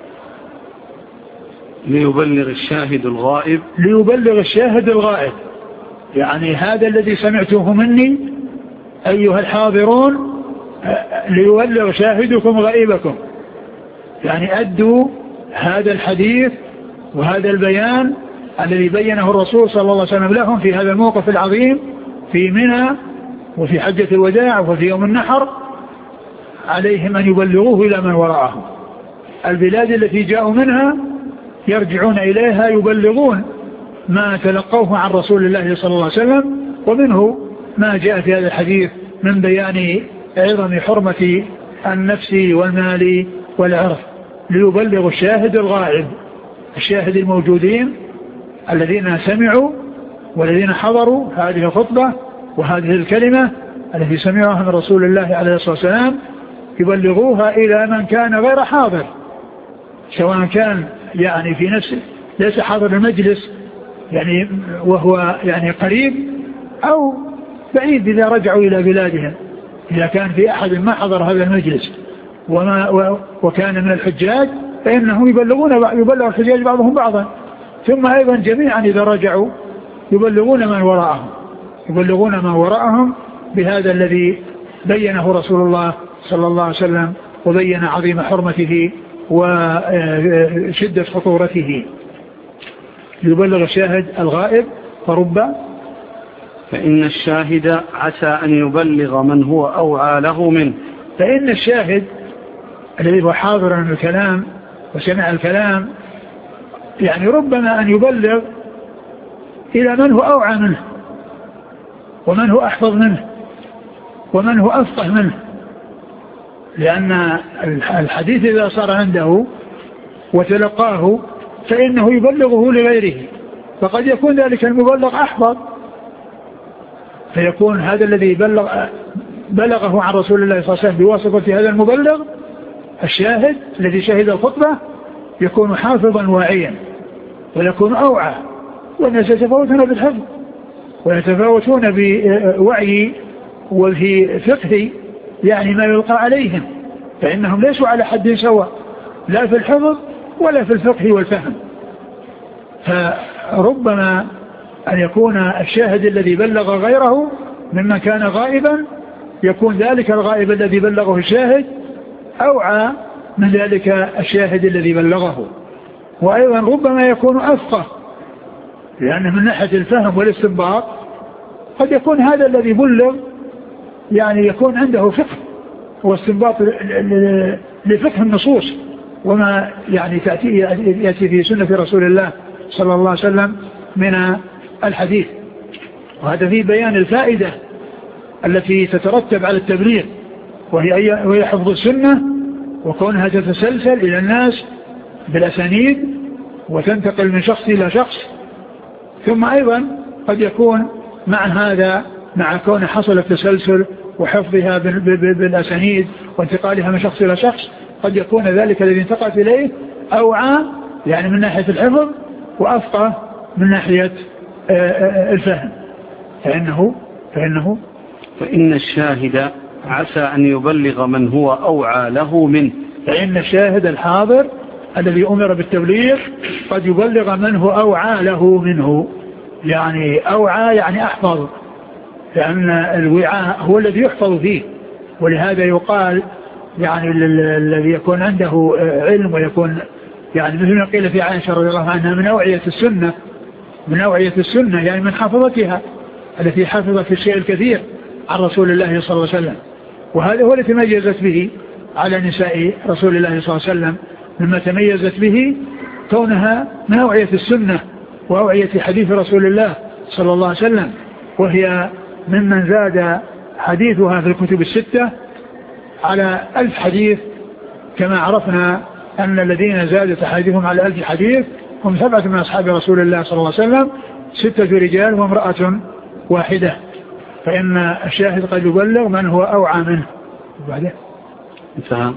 ليبلغ الشاهد الغائب. ليبلغ الشاهد الغائب، يعني هذا الذي سمعتوه مني أيها الحاضرون ليبلغ شاهدكم غائبكم، يعني أدوا هذا الحديث وهذا البيان الذي بينه الرسول صلى الله عليه وسلم لهم في هذا الموقف العظيم في منى وفي حجة الوداع وفي يوم النحر، عليهم أن يبلغوه إلى من وراءهم. البلاد التي جاءوا منها يرجعون إليها يبلغون ما تلقوه عن رسول الله صلى الله عليه وسلم، ومنه ما جاء في هذا الحديث من بيان عظم حرمة النفس والمال والعرض. ليبلغ الشاهد الغائب، الشاهد الموجودين الذين سمعوا والذين حضروا هذه الخطبة وهذه الكلمة التي سمعوها من رسول الله عليه الصلاة والسلام، يبلغوها إلى من كان غير حاضر، سواء كان يعني في نفسه ليس حاضر المجلس يعني وهو يعني قريب، أو بعيد إذا رجعوا إلى بلادهم، إذا كان في أحد ما حضر هذا المجلس وما وكان من الحجاج فإنهم يبلغون يبلغ الحجاج بعضهم بعضا، ثم أيضا جميعا إذا رجعوا يبلغون من وراءهم، يبلغون من وراءهم بهذا الذي بينه رسول الله صلى الله عليه وسلم وبين عظيم حرمته وشدة خطورته. يبلغ الشاهد الغائب فرب فإن الشاهد عسى أن يبلغ من هو أوعى له منه. فإن الشاهد الذي هو حاضر من الكلام وسمع الكلام يعني ربما أن يبلغ إلى من هو أوعى منه ومن هو أحفظ منه ومن هو أفقه منه، لأن الحديث إذا صار عنده وتلقاه فإنه يبلغه لغيره، فقد يكون ذلك المبلغ أحفظ، فيكون هذا الذي بلغ بلغه عن رسول الله صلى الله عليه وسلم بواسطة هذا المبلغ الشاهد الذي شهد الخطبة يكون حافظا واعيا ويكون أوعى، والناس يتفاوتون بالحفظ ويتفاوتون بوعي وفي فقه يعني ما يلقى عليهم، فإنهم ليسوا على حد سواء لا في الحفظ ولا في الفقه والفهم. فربما أن يكون الشاهد الذي بلغ غيره ممن كان غائبا يكون ذلك الغائب الذي بلغه الشاهد أوعى من ذلك الشاهد الذي بلغه، وأيضا ربما يكون أفقه، لأن من ناحية الفهم والاستنباط قد يكون هذا الذي بلغ يعني يكون عنده فقه واستنباط لفقه النصوص وما يعني تأتي يأتي في سنة رسول الله صلى الله عليه وسلم من الحديث. وهذا في بيان الفائدة التي تترتب على التبليغ، وهي وهي حفظ السنة وكونها تتسلسل إلى الناس بالأسانيد وتنتقل من شخص إلى شخص. ثم أيضا قد يكون مع هذا مع كون حصل التسلسل وحفظها بالأسانيد وانتقالها من شخص إلى شخص قد يكون ذلك الذي انتقلت إليه أوعى يعني من ناحية الحفظ وأفقه من ناحية الفهم. فإنه فإنه فإن الشاهد عسى أن يبلغ من هو أوعى له منه. فإن الشاهد الحاضر الذي أمر بالتبليغ قد يبلغ من هو أوعى له منه، يعني أوعى يعني أحفظ، لأن الوعاء هو الذي يحفظ فيه، ولهذا يقال يعني الذي يكون عنده علم ويكون يعني مثل ما قيل في عائشة رضي الله عنها من أوعية السنة من أوعية السنة يعني من حافظتها التي حافظت الشيء الكثير عن رسول الله صلى الله عليه وسلم، وهذا هو الذي تميزت به على نساء رسول الله صلى الله عليه وسلم، مما تميزت به كونها من أوعية السنة وأوعية حديث رسول الله صلى الله عليه وسلم، وهي ممن زاد حديثها في الكتب الستة على ألف حديث، كما عرفنا أن الذين زادت حديثهم على ألف حديث هم سبعة من أصحاب رسول الله صلى الله عليه وسلم، ستة رجال وامرأة واحدة. فإن الشاهد قد يبلغ من هو أوعى منه. وبعده انتهى.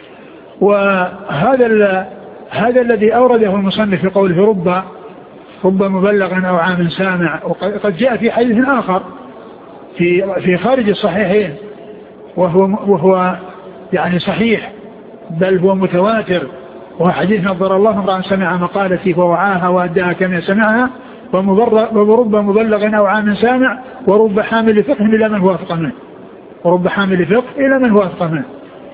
وهذا هذا الذي أورده المصنف في قوله رب رب مبلغ أوعى من سامع، وقد جاء في حديث آخر في في خارج الصحيحين وهو وهو يعني صحيح بل هو متواتر، وهو حديث نظر الله امرأ سمع مقالتي فوعاها وأداها كما سمعها، ورب مبلغ أوعى من سامع ورب حامل فقه إلى من هو أفقه منه ورب حامل فقه إلى من هو أفقه منه.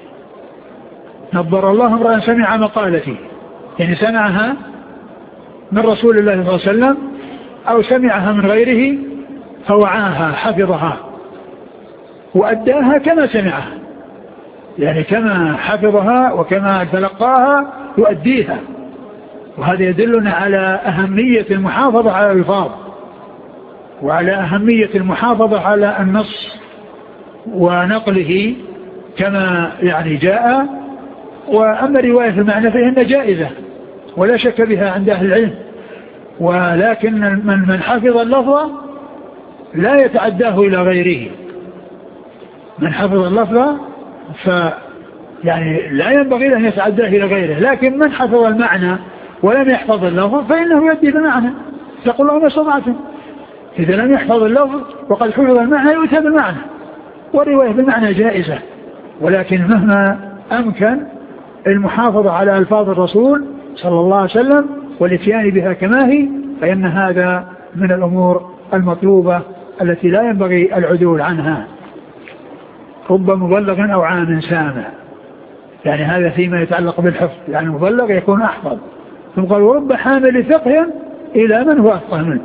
نظر الله امرأ سمع مقالتي يعني سمعها من رسول الله صلى الله عليه وسلم أو سمعها من غيره فوعاها حفظها وأداها كما سمعها، يعني كما حفظها وكما تلقاها يؤديها. وهذا يدلنا على أهمية المحافظة على الألفاظ وعلى أهمية المحافظة على النص ونقله كما يعني جاء. وأما رواية المعنى فإن جائزة ولا شك بها عند أهل العلم، ولكن من من حفظ اللفظ لا يتعداه إلى غيره. من حفظ اللفظ ف يعني لا ينبغي أن يتعداه إلى غيره، لكن من حفظ المعنى ولم يحفظ اللفظ فإنه يؤدي بالمعنى. تقول الله ما استطعتم، إذا لم يحفظ اللفظ وقد حفظ المعنى يؤتى بالمعنى، والرواية بالمعنى جائزة، ولكن مهما أمكن المحافظة على ألفاظ الرسول صلى الله عليه وسلم والاتيان بها كما هي، فإن هذا من الأمور المطلوبة التي لا ينبغي العدول عنها. رب مبلغ أو عام سامع، يعني هذا فيما يتعلق بالحفظ، يعني مبلغ يكون أحفظ. ثم قال ورب حامل فقه إلى من هو أفقه منه،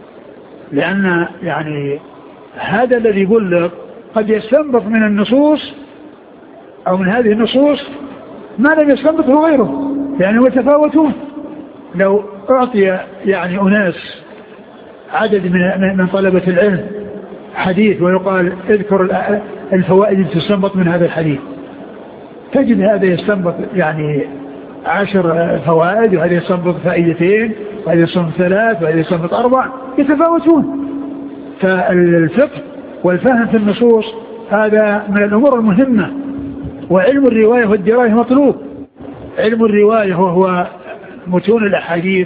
لأن يعني هذا الذي يبلغ قد يستنبط من النصوص أو من هذه النصوص ما لم يستنبطه غيره، يعني يتفاوتون. لو أعطي يعني أناس عدد من من طلبة العلم حديث ويقال اذكر الفوائد التي تستنبط من هذا الحديث، تجد هذا يستنبط يعني عشر فوائد، وهذا يستنبط فائدتين، وهذا يستنبط ثلاث، وهذا يستنبط أربع، يتفاوتون. فالفقه والفهم في النصوص هذا من الأمور المهمة. وعلم الرواية والدراية مطلوب. علم الرواية وهو متون الأحاديث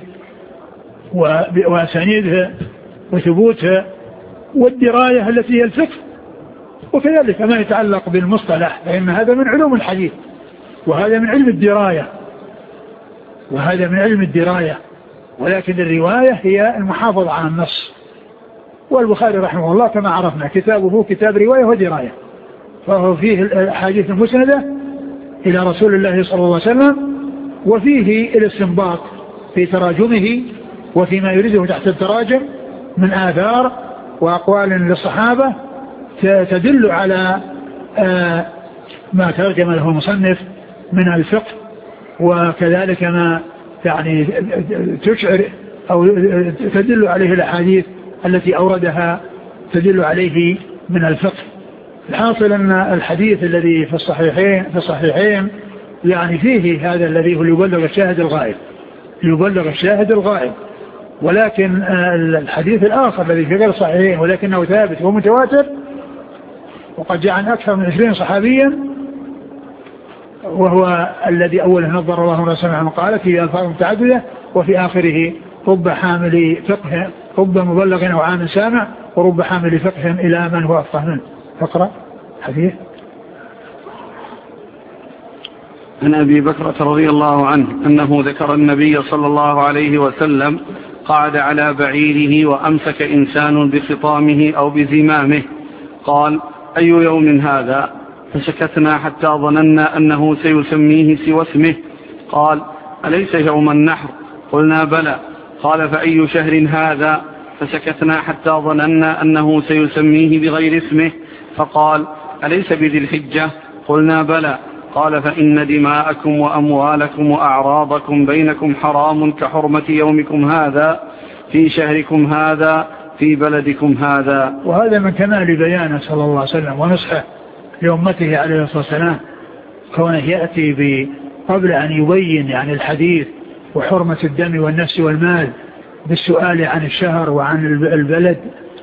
وأسانيدها وثبوتها، والدراية التي هي الفقه، وكذلك ما يتعلق بالمصطلح، فإن هذا من علوم الحديث، وهذا من علم الدراية وهذا من علم الدراية ولكن الرواية هي المحافظة على النص. والبخاري رحمه الله كما عرفنا كتابه كتاب رواية ودراية، فهو فيه الأحاديث المسندة إلى رسول الله صلى الله عليه وسلم، وفيه الاستنباط في تراجمه وفيما يريده تحت التراجم من آثار وأقوال للصحابة تدل على ما ترجم له المصنف من الفقه، وكذلك ما يعني تشعر أو تدل عليه الأحاديث التي أوردها تدل عليه من الفقه. الحاصل أن الحديث الذي في الصحيحين في الصحيحين يعني فيه هذا الذي هو يبلغ الشاهد الغائب يبلغ الشاهد الغائب ولكن الحديث الآخر الذي في غير الصحيحين ولكنه ثابت ومتواتر وقد جاء عن أكثر من عشرين صحابيا، وهو الذي أوله نظر الله ورسوله من قالت في ألفاظ متعددة وفي آخره رب حامل فقه رب مبلغ أو عام سامع ورب حامل فقه إلى من هو أفقه منه. فقرأ حديث عن أبي بكرة رضي الله عنه أنه ذكر النبي صلى الله عليه وسلم قعد على بعيره وأمسك إنسان بخطامه أو بزمامه، قال أي يوم هذا؟ فسكتنا حتى ظننا أنه سيسميه سوى اسمه. قال أليس يوم النحر؟ قلنا بلى. قال فأي شهر هذا؟ فسكتنا حتى ظننا أنه سيسميه بغير اسمه. فقال أليس بذي الحجة؟ قلنا بلى. قال فإن دماءكم وأموالكم وأعراضكم بينكم حرام كحرمة يومكم هذا في شهركم هذا في بلدكم هذا. وهذا من كمال بيانه صلى الله عليه وسلم ونصحه لأمته عليه الصلاة والسلام، كونه يأتي قبل أن يبين يعني الحديث وحرمة الدم والنفس والمال بالسؤال عن الشهر وعن البلد،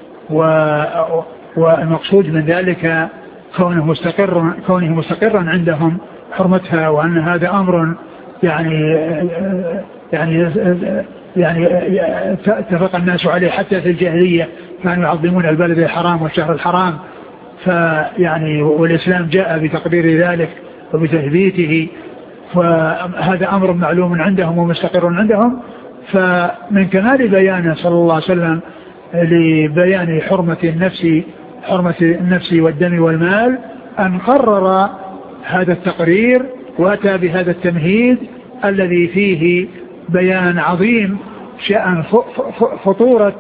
والمقصود من ذلك كونه مستقر كونه مستقرا عندهم حرمتها، وأن هذا أمر يعني يعني يعني اتفق الناس عليه حتى في الجاهلية كانوا يعظمون البلد الحرام والشهر الحرام، فيعني والإسلام جاء بتقرير ذلك وبتثبيته، فهذا أمر معلوم عندهم ومستقر عندهم. فمن كمال بيانه صلى الله عليه وسلم لبيان حرمة النفس حرمة النفس والدم والمال أن قرر هذا التقرير وأتى بهذا التمهيد الذي فيه بيان عظيم شأن خطورة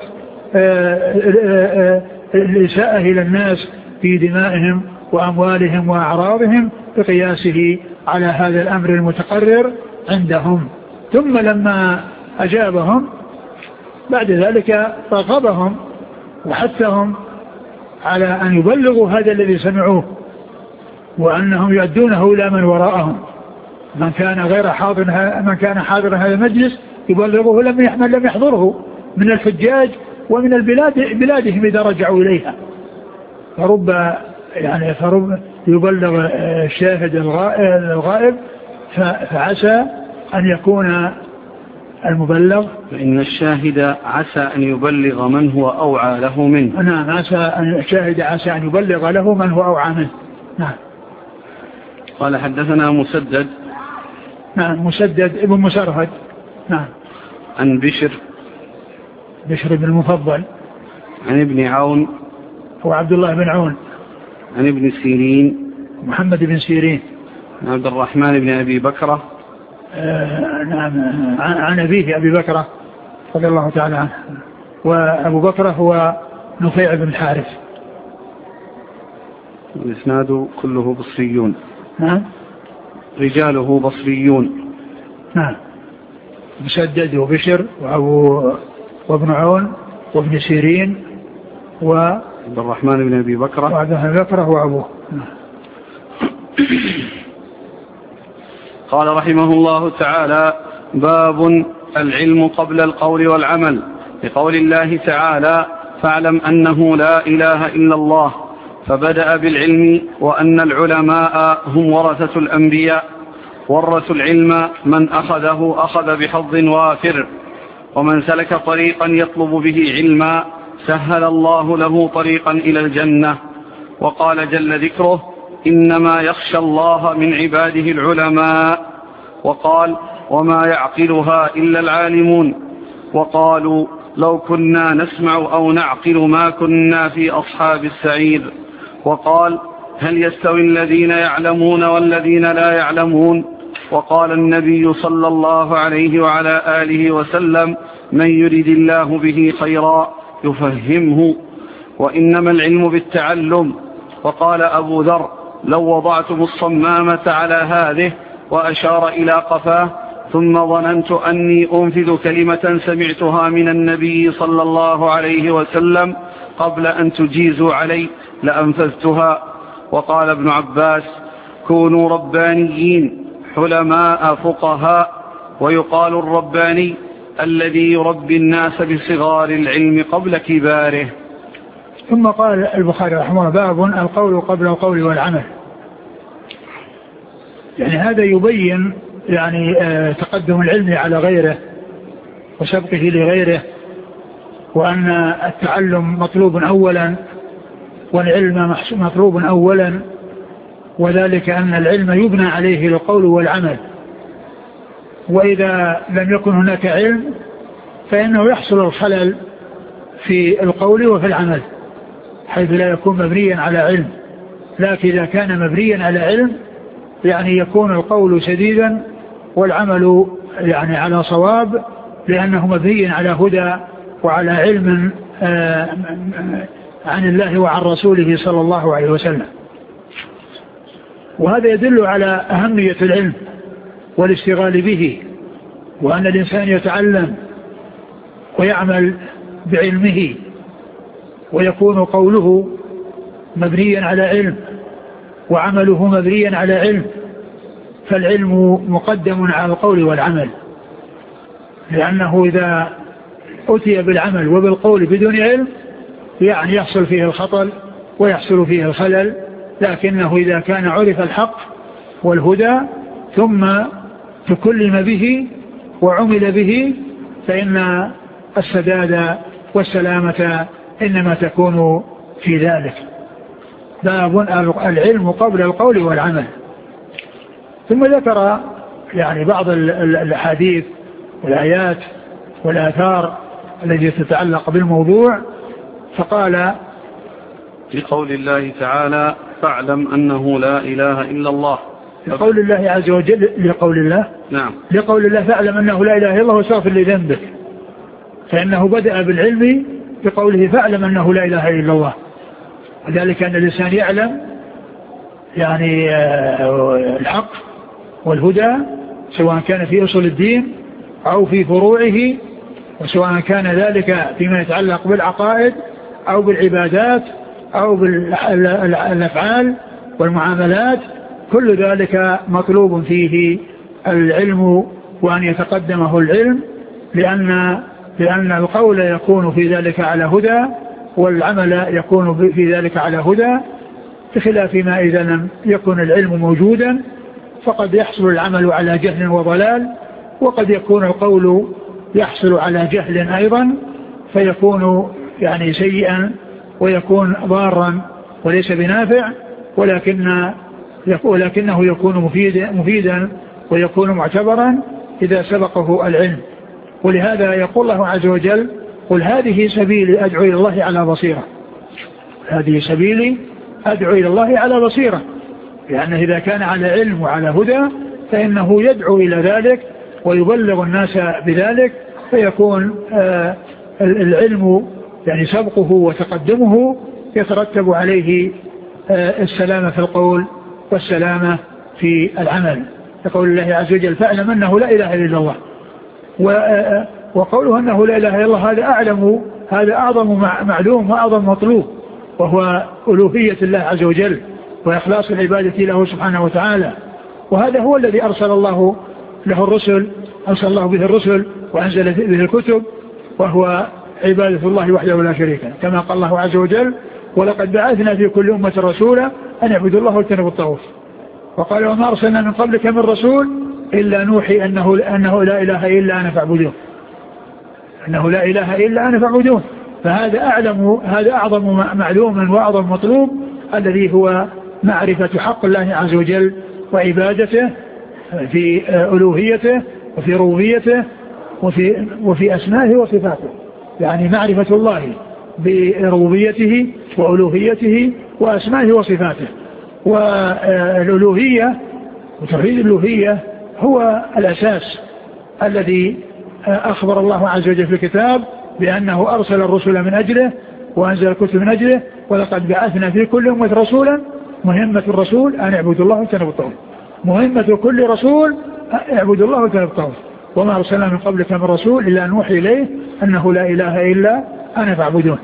الإساءة إلى الناس في دمائهم وأموالهم وأعراضهم بقياسه على هذا الأمر المتقرر عندهم. ثم لما أجابهم بعد ذلك رغبهم وحثهم على أن يبلغوا هذا الذي سمعوه، وأنهم يؤدونه إلى من وراءهم، من كان غير حاضر من كان حاضر هذا المجلس يبلغه لم يحمل لم يحضره من الحجاج ومن البلاد بلادهم إذا رجعوا إليها. فرب يعني فرب يبلغ الشاهد الغائب، فعسى أن يكون المبلغ فإن الشاهد عسى أن يبلغ من هو أوعى له منه. نعم، عسى أن الشاهد عسى أن يبلغ له من هو أوعى منه. نعم. قال حدثنا مسدد. نعم، مسدد ابن مسرهد. نعم. عن بشر بشر بن المفضل. عن ابن عون هو عبد الله بن عون. عن ابن سيرين محمد بن سيرين. عن عبد الرحمن بن أبي بكرة. آه نعم عن أبيه أبي بكرة رضي الله تعالى عنه. وأبو بكرة هو نفيع بن الحارث. الإسناد كله بصريون. نعم. رجاله بصريون. نعم. مسدد وبشر وأبو وابن عون وابن سيرين و عبد الرحمن بن أبي بكرة وعبد الرحمن بن بكرة وأبوه. قال رحمه الله تعالى: باب العلم قبل القول والعمل، بقول الله تعالى: فاعلم أنه لا إله إلا الله، فبدأ بالعلم وأن العلماء هم ورثة الأنبياء، ورثوا العلم من أخذه أخذ بحظ وافر، ومن سلك طريقا يطلب به علما سهل الله له طريقا إلى الجنة. وقال جل ذكره: إنما يخشى الله من عباده العلماء. وقال: وما يعقلها إلا العالمون. وقالوا: لو كنا نسمع أو نعقل ما كنا في أصحاب السعير. وقال: هل يستوي الذين يعلمون والذين لا يعلمون؟ وقال النبي صلى الله عليه وعلى آله وسلم: من يرد الله به خيرا يفهمه، وإنما العلم بالتعلم. وقال أبو ذر: لو وضعتم الصمامة على هذه، وأشار إلى قفاه، ثم ظننت أني أنفذ كلمة سمعتها من النبي صلى الله عليه وسلم قبل أن تجيزوا علي لأنفذتها. وقال ابن عباس: كونوا ربانيين حلماء فقهاء. ويقال الرباني الذي يربي الناس بصغار العلم قبل كباره. ثم قال البخاري رحمه الله: باب القول قبل القول والعمل. يعني هذا يبين يعني تقدم العلم على غيره وسبقه لغيره، وأن التعلم مطلوب أولا والعلم مطلوب أولا، وذلك أن العلم يبنى عليه القول والعمل، وإذا لم يكن هناك علم فإنه يحصل الخلل في القول وفي العمل، حيث لا يكون مبنيا على علم. لكن إذا كان مبنيا على علم يعني يكون القول سديدا والعمل يعني على صواب، لأنه مبني على هدى وعلى علم عن الله وعن رسوله صلى الله عليه وسلم. وهذا يدل على أهمية العلم والاشتغال به، وأن الإنسان يتعلم ويعمل بعلمه، ويكون قوله مبنيا على علم وعمله مبنيا على علم، فالعلم مقدم على القول والعمل، لأنه إذا أتي بالعمل وبالقول بدون علم يعني يحصل فيه الخطل ويحصل فيه الخلل. لكنه إذا كان عرف الحق والهدى ثم تكلم به وعمل به فإن السداد والسلامة إنما تكون في ذلك. باب العلم قبل القول والعمل. ثم ذكر يعني بعض الأحاديث والآيات والآثار التي تتعلق بالموضوع، فقال: لقول الله تعالى: فاعلم أنه لا إله إلا الله. لقول الله عز وجل لقول الله نعم لقول الله: فاعلم أنه لا إله إلا الله واستغفر لذنبك. فإنه بدأ بالعلم بقوله: فاعلم أنه لا إله إلا الله، وذلك أن الإنسان يعلم يعني الحق والهدى، سواء كان في أصول الدين أو في فروعه، وسواء كان ذلك فيما يتعلق بالعقائد أو بالعبادات أو بالأفعال والمعاملات. كل ذلك مطلوب فيه العلم، وأن يتقدمه العلم، لأن لأن القول يكون في ذلك على هدى والعمل يكون في ذلك على هدى، بخلاف ما إذا لم يكن العلم موجودا فقد يحصل العمل على جهل وضلال، وقد يكون القول يحصل على جهل أيضا فيكون يعني سيئا ويكون ضارا وليس بنافع، ولكن ولكنه يكون مفيدا, مفيدا ويكون معتبرا إذا سبقه العلم. ولهذا يقول الله عز وجل: قل هذه سبيلي أدعو إلى الله على بصيرة. هذه سبيلي أدعو إلى الله على بصيرة، لأنه إذا كان على علم وعلى هدى فإنه يدعو إلى ذلك ويبلغ الناس بذلك، فيكون آه العلم يعني سبقه وتقدمه يترتب عليه آه السلامة في القول والسلامة في العمل، يقول الله عز وجل فاعلم أنه لا إله إلا الله. وقوله أنه لا إله إلا الله هذا أعلم، هذا أعظم معلوم وأعظم مطلوب، وهو ألوهية الله عز وجل وإخلاص العبادة له سبحانه وتعالى. وهذا هو الذي أرسل الله له الرسل، أرسل الله به الرسل وأنزل به الكتب، وهو عبادة الله وحده لا شريك له، كما قال الله عز وجل ولقد بعثنا في كل أمة رسولا أن اعبدوا الله واجتنبوا الطاغوت. وقال وما أرسلنا من قبلك من رسول إلا نوحي أنه, أنه لا إله إلا أنا فاعبدون، أنه لا إله إلا أنا فاعبدون. فهذا أعلم، هذا أعظم معلوم وأعظم مطلوب، الذي هو معرفة حق الله عز وجل وعبادته في ألوهيته وفي ربوبيته وفي, وفي أسمائه وصفاته، يعني معرفة الله بربوبيته وألوهيته وأسمائه وصفاته. والألوهية وتوحيد الألوهية هو الأساس الذي أخبر الله عز وجل في الكتاب بأنه أرسل الرسل من أجله وأنزل الكتب من أجله، ولقد بعثنا في كل أمة رسولا. مهمة الرسول أن اعبدوا الله واجتنبوا الطاغوت، مهمة كل رسول اعبدوا الله واجتنبوا الطاغوت. وما أرسلنا من قبلك من رسول إلا نوحي إليه أنه لا إله إلا أنا فاعبدون،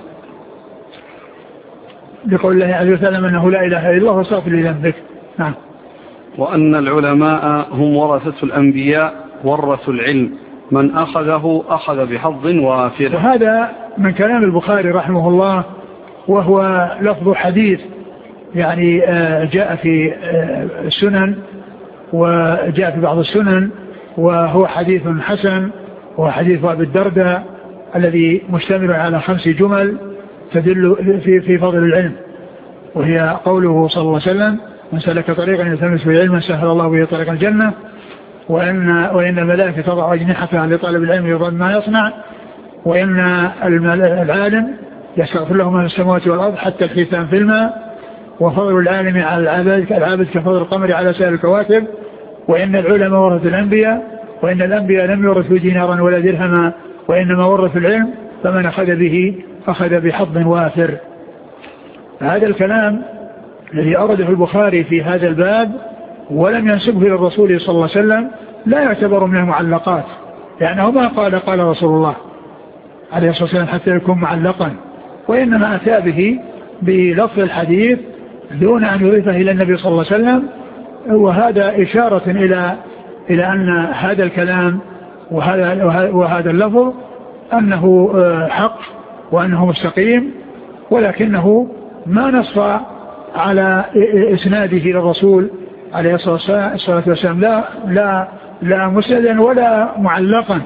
بقول الله عز وجل أنه لا إله إلا الله واستغفر لذنبك. نعم. وأن العلماء هم ورثة الأنبياء ورثوا العلم، من أخذه أخذ بحظ وافر. وهذا من كلام البخاري رحمه الله، وهو لفظ حديث يعني جاء في السنن وجاء في بعض السنن، وهو حديث حسن، وهو حديث أبي الدرداء الذي مشتمل على خمس جمل تدل في في فضل العلم، وهي قوله صلى الله عليه وسلم من سلك طريقا يلتمس فيه علما سهل الله به طريق الجنة، وإن وإن الملائكة تضع أجنحتها لطالب العلم يرضى ما يصنع، وإن العالم يستغفر له من السماوات والأرض حتى الحيتان في الماء، وفضل العالم على العابد العابد كفضل القمر على سائر الكواكب، وإن العلماء ورثوا الأنبياء، وإن الأنبياء لم يورثوا دينارا ولا درهما وإنما ورثوا العلم، فمن أخذ به أخذ بحظ وافر. هذا الكلام الذي أورده البخاري في هذا الباب ولم ينسبه إلى الرسول صلى الله عليه وسلم لا يعتبر من المعلقات، لأنه ما قال قال رسول الله عليه الصلاة والسلام حتى يكون معلقا، وإنما أتى به بلفظ الحديث دون أن يضيفه إلى النبي صلى الله عليه وسلم. وهذا إشارة إلى إلى أن هذا الكلام وهذا وهذا اللفظ أنه حق وأنه مستقيم، ولكنه ما نص على إسناده للرسول عليه الصلاة والسلام، لا لا لا مسندا ولا معلقا،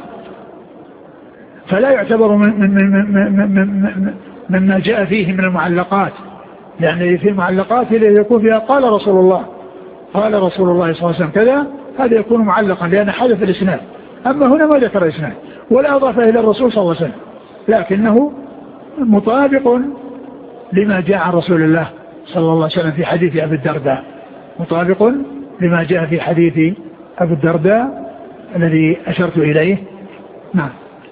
فلا يعتبر من من من من مما جاء فيه من المعلقات، لأن في المعلقات اللي يكون فيها قال رسول الله قال رسول الله صلى الله عليه وسلم كذا، هذا يكون معلقا لأن حدث الإسناد. أما هنا ما ذكر الإسناد ولا أضافه إلى الرسول صلى الله عليه وسلم، لكنه مطابق لما جاء عن رسول الله صلى الله عليه وسلم في حديث أبي الدرداء، مطابق لما جاء في حديث أبي الدرداء الذي أشرت إليه. نعم.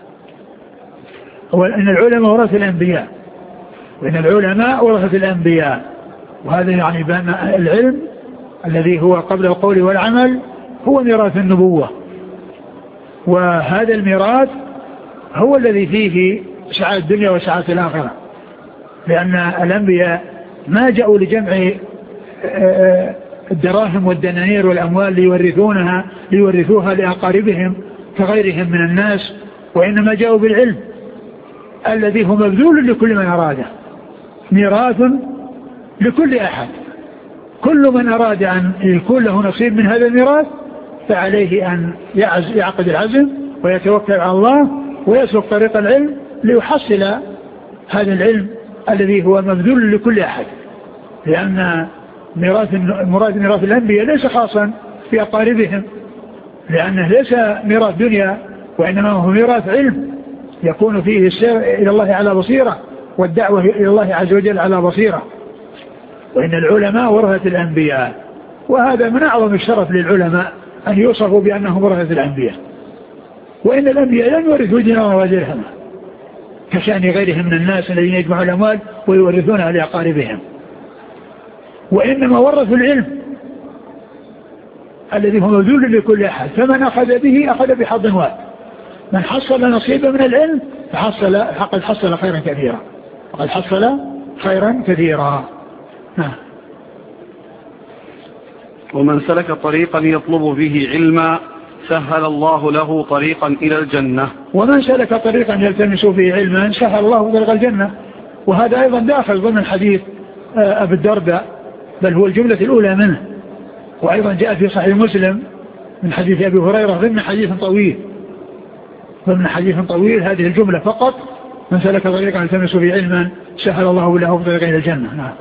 وأن العلماء ورثة الأنبياء، وأن العلماء ورثة الأنبياء، وهذا يعني بأن العلم الذي هو قبل القول والعمل هو ميراث النبوة، وهذا الميراث هو الذي فيه سعادة الدنيا وسعادة الآخرة، لأن الأنبياء ما جاءوا لجمع الدراهم والدنانير والأموال ليورثونها ليورثوها لأقاربهم كغيرهم من الناس، وإنما جاءوا بالعلم الذي هو مبذول لكل من أراده، ميراث لكل أحد. كل من أراد أن يكون له نصيب من هذا الميراث فعليه أن يعقد العزم ويتوكل على الله ويسلك طريق العلم ليحصل هذا العلم الذي هو مبذول لكل أحد، لأن ميراث مراد ميراث الأنبياء ليس خاصا بأقاربهم، لأنه ليس ميراث دنيا، وإنما هو ميراث علم يكون فيه السير إلى الله على بصيرة، والدعوة إلى الله عز وجل على بصيرة، وإن العلماء ورثة الأنبياء، وهذا من أعظم الشرف للعلماء أن يوصفوا بأنهم ورثة الأنبياء، وإن الأنبياء لم يورثوا دينارا ولا درهما كشأن غيرهم من الناس الذين يجمعون الأموال ويورثونها لأقاربهم، وإنما ورثوا العلم الذي هو مبذول لكل أحد، فمن أخذ به أخذ بحظ وافر، من حصل نصيبا من العلم فحصل فقد حصل خيرا كثيرا، فقد حصل خيرا كثيرا. نعم. ومن سلك طريقا يطلب فيه علما سهل الله له طريقا إلى الجنة. ومن سلك طريقا يلتمس فيه علما سهل الله طريق الجنة، وهذا أيضا داخل ضمن حديث أبي الدرداء، بل هو الجملة الأولى منه، وأيضا جاء في صحيح مسلم من حديث أبي هريرة ضمن حديث طويل ضمن حديث طويل هذه الجملة فقط: من سلك طريقا يلتمس فيه علما سهل الله له طريقا إلى الجنة. نعم.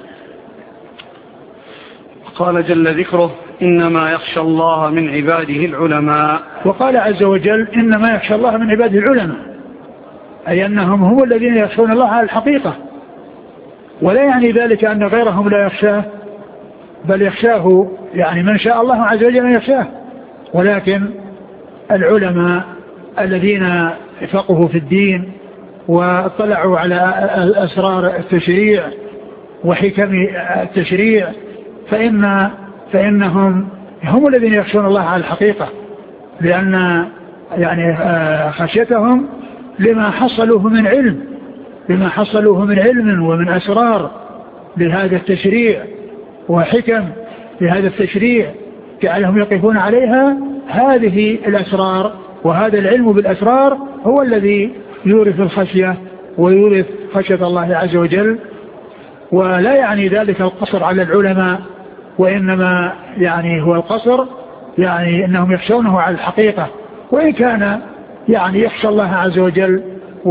قال جل ذكره: إنما يخشى الله من عباده العلماء. وقال عز وجل: إنما يخشى الله من عباده العلماء، أي أنهم هم الذين يخشون الله على الحقيقة، ولا يعني ذلك أن غيرهم لا يخشاه، بل يخشاه يعني من شاء الله عز وجل أن يخشاه، ولكن العلماء الذين فقهوا في الدين واطلعوا على أسرار التشريع وحكم التشريع فإن فإنهم هم الذين يخشون الله على الحقيقة، لأن يعني خشيتهم لما حصلوه من علم لما حصلوه من علم ومن أسرار لهذا التشريع وحكم لهذا التشريع جعلهم يقفون عليها. هذه الأسرار وهذا العلم بالأسرار هو الذي يورث الخشية ويورث خشية الله عز وجل، ولا يعني ذلك القصر على العلماء، وإنما يعني هو القصر يعني أنهم يخشونه على الحقيقة، وإن كان يعني يخشى الله عز وجل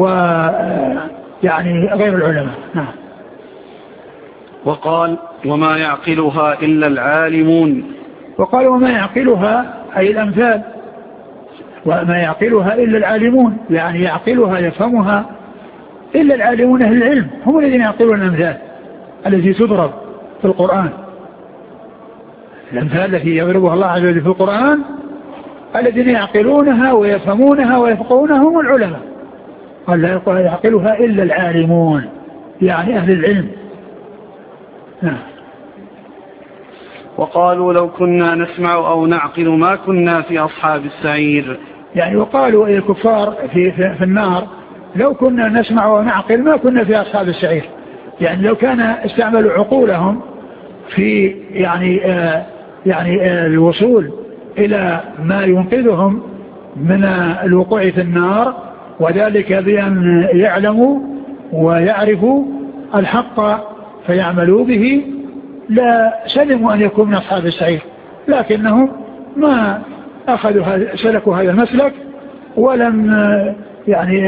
ويعني غير العلماء. نعم. وقال: وما يعقلها إلا العالمون. وقال: وما يعقلها أي الأمثال، وما يعقلها إلا العالمون، يعني يعقلها يفهمها إلا العالمون أهل العلم، هم الذين يعقلون الأمثال التي تضرب في القرآن. الأمثال التي يضربها الله عز وجل في القرآن الذين يعقلونها ويفهمونها ويفقهونها هم العلماء. قال: لا يعقلها إلا العالمون، يعني أهل العلم. نعم. وقالوا: لو كنا نسمع أو نعقل ما كنا في أصحاب السعير. يعني وقالوا أي الكفار في, في, في النار: لو كنا نسمع ونعقل ما كنا في أصحاب السعير. يعني لو كان استعملوا عقولهم في يعني آه يعني آه الوصول إلى ما ينقذهم من الوقوع في النار، وذلك بأن يعلموا ويعرفوا الحق فيعملوا به، لا سلموا أن يكونوا من أصحاب السعير، لكنهم ما أخذوا سلكوا هذا المسلك ولم يعني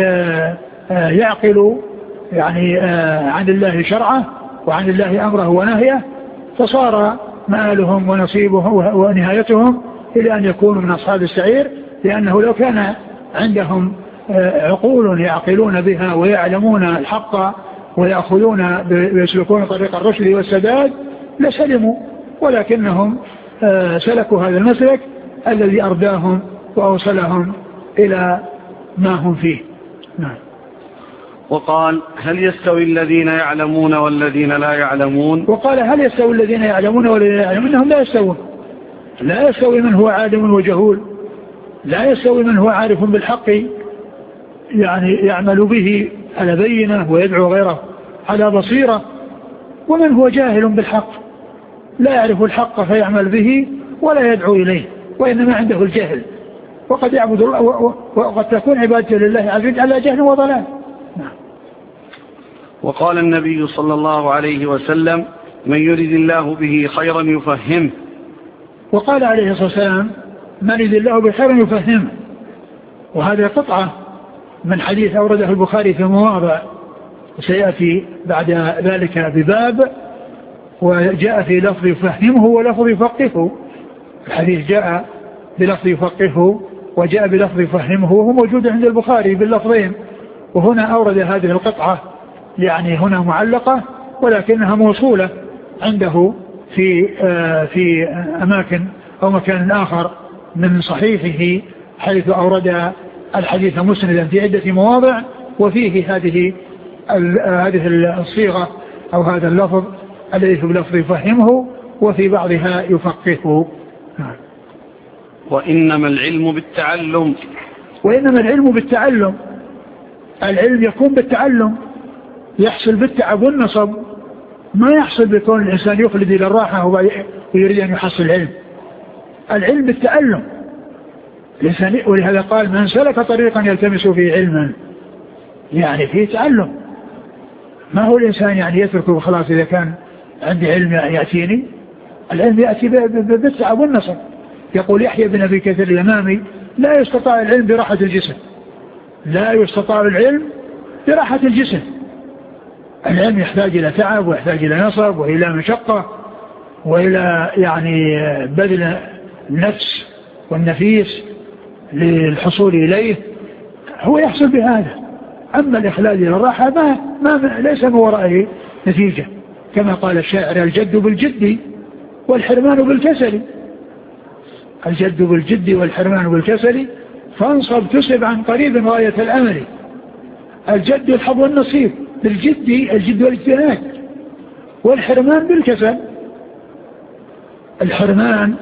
يعقلوا يعني عن الله شرعه وعن الله أمره ونهيه، فصار مآلهم ونصيبهم ونهايتهم إلى أن يكونوا من أصحاب السعير. لأنه لو كان عندهم عقول يعقلون بها ويعلمون الحق ويأخذون ويسلكون طريق الرشد والسداد لسلموا، ولكنهم سلكوا هذا المسلك الذي أرداهم وأوصلهم إلى ما هم فيه. نعم. وقال: هل يستوي الذين يعلمون والذين لا يعلمون؟ وقال: هل يستوي الذين يعلمون والذين لا يعلمون؟ إنهم لا يستوون. لا يستوي من هو عالم وجهول، لا يستوي من هو عارف بالحق يعني يعمل به على بينة ويدعو غيره على بصيرة، ومن هو جاهل بالحق لا يعرف الحق فيعمل به ولا يدعو إليه، وإنما عنده الجهل، وقد يعبد الله وقد تكون عبادته لله عز وجل على جهل وضلال. نعم. وقال النبي صلى الله عليه وسلم: من يريد الله به خيرا يفهمه. وقال عليه الصلاة والسلام: من يريد الله به خيرا يفهمه. وهذه قطعة من حديث أورده البخاري في مواضع وسيأتي بعد ذلك بباب، وجاء في لفظ يفهمه ولفظ يفقهه. الحديث جاء بلفظ يفقهه وجاء بلفظ يفهمه، وهو موجود عند البخاري باللفظين، وهنا أورد هذه القطعة يعني هنا معلقة ولكنها موصولة عنده في في أماكن أو مكان آخر من صحيحه، حيث أورد الحديث مسندا في عدة مواضع وفيه هذه هذه الصيغة أو هذا اللفظ الذي في اللفظ يفهمه وفي بعضها يفقهه. وإنما العلم بالتعلم. وإنما العلم بالتعلم، العلم يكون بالتعلم، يحصل بالتعب والنصب، ما يحصل بكون الإنسان يخلد إلى الراحة ويريد أن يحصل العلم. العلم بالتعلم الإنسان، ولهذا قال من سلك طريقا يلتمس فيه علما، يعني فيه تعلم. ما هو الإنسان يعني يتركه خلاص إذا كان عندي علم يأتيني، العلم يأتي بالتعب والنصب. يقول يحيى بن أبي كثير اليمامي لا يستطاع العلم براحة الجسم، لا يستطاع العلم براحة الجسم. العلم يحتاج إلى تعب ويحتاج إلى نصب وإلى مشقة وإلى يعني بذل النفس والنفيس للحصول إليه، هو يحصل بهذا. أما الإخلال إلى الراحة ما, ما ليس من ورائه نتيجة، كما قال الشاعر الجد بالجد والحرمان بالكسل، الجد بالجد والحرمان بالكسل، فانصب تسب عن قريب غاية الأمل. الجد الحظ والنصيب بالجد، الجد والاجتهاد، والحرمان بالكسل. الحرمان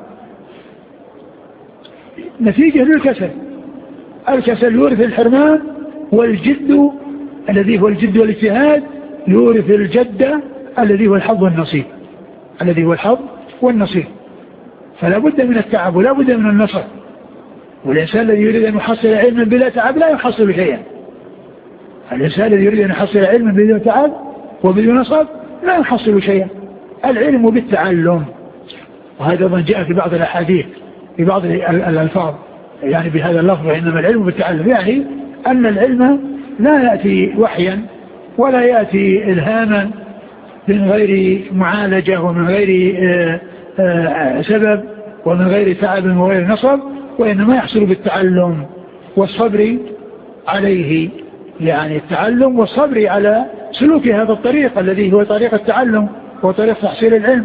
نتيجة للكسل، الكسل يورث الحرمان، والجد الذي هو الجد والاجتهاد يورث الجد الذي هو الحظ والنصيب، الذي هو الحظ والنصيب. فلا بد من التعب ولا بد من النصر، والإنسان الذي يريد أن يحصل علما بلا تعب لا يحصل شيئا. الإنسان الذي يريد أن يحصل علما بدون تعب وبدون نصر لا يحصل شيئا. العلم بالتعلم، وهذا ما جاء في بعض الأحاديث في بعض الألفاظ يعني بهذا اللفظ، إنما العلم بالتعلم، يعني أن العلم لا يأتي وحيا ولا يأتي إلهاما من غير معالجة ومن غير آآ آآ سبب ومن غير تعب وغير نصب، وإنما يحصل بالتعلم والصبر عليه، يعني التعلم والصبر على سلوك هذا الطريق الذي هو طريق التعلم وطريق تحصيل العلم.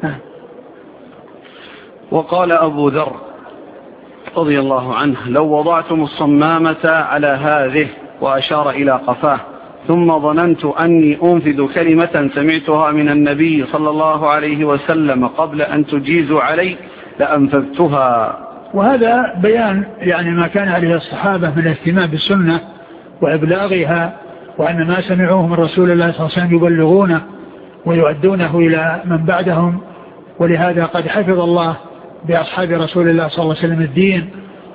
وقال أبو ذر رضي الله عنه لو وضعتم الصمامة على هذه، وأشار إلى قفاه، ثم ظننت أني أنفذ كلمة سمعتها من النبي صلى الله عليه وسلم قبل أن تجيزوا علي لأنفذتها. وهذا بيان يعني ما كان عليه الصحابة من الاهتمام بالسنة وإبلاغها، وأن ما سمعوه من رسول الله صلى الله عليه وسلم يبلغونه ويؤدونه إلى من بعدهم. ولهذا قد حفظ الله بأصحاب رسول الله صلى الله عليه وسلم الدين،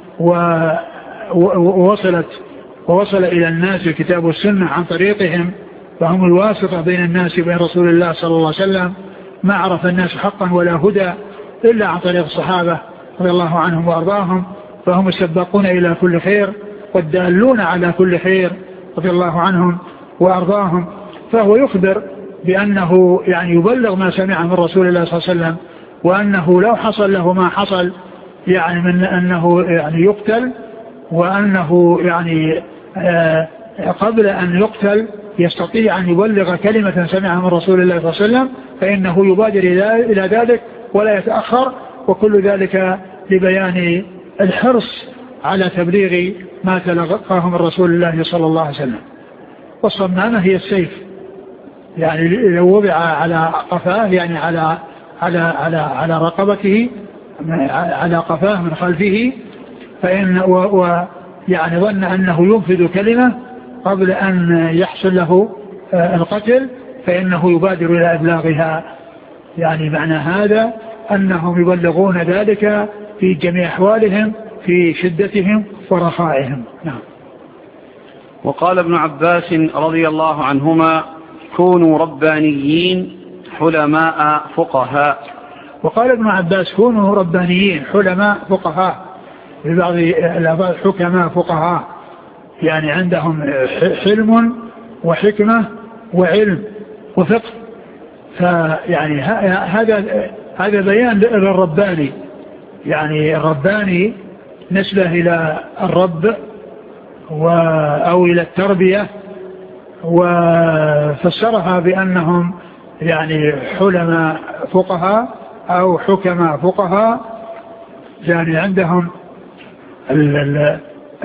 ووصلت ووصل إلى الناس الكتاب والسنة عن طريقهم، فهم الواسطة بين الناس وبين رسول الله صلى الله عليه وسلم. ما عرف الناس حقا ولا هدى إلا عن طريق الصحابة رضي الله عنهم وأرضاهم، فهم السباقون إلى كل خير والدالون على كل خير رضي الله عنهم وأرضاهم. فهو يخبر بأنه يعني يبلغ ما سمع من رسول الله صلى الله عليه وسلم، وأنه لو حصل له ما حصل يعني من أنه يعني يقتل، وأنه يعني آه قبل أن يقتل يستطيع أن يبلغ كلمة سمعها من رسول الله صلى الله عليه وسلم، فإنه يبادر إلى ذلك ولا يتأخر، وكل ذلك لبيان الحرص على تبليغ ما تلقاه من رسول الله صلى الله عليه وسلم. والصمامة هي السيف، يعني لو وضع على قفاه يعني على على على على رقبته على قفاه من خلفه، فإن ويعني ظن أنه ينفذ كلمة قبل أن يحصل له القتل، فإنه يبادر إلى إبلاغها. يعني معنى هذا أنهم يبلغون ذلك في جميع أحوالهم في شدتهم ورخائهم. نعم. وقال ابن عباس رضي الله عنهما كونوا ربانيين حلماء فقهاء. وقال ابن عباس كونوا ربانيين حلماء فقهاء، في بعض الألفاظ حكماء فقهاء، يعني عندهم حلم وحكمة وعلم وفقه. فيعني هذا هذا بيان للرباني، يعني الرباني نسبة إلى الرب أو إلى التربية وفسرها بأنهم يعني حلماء فقهاء أو حكماء فقهاء، يعني عندهم ال ال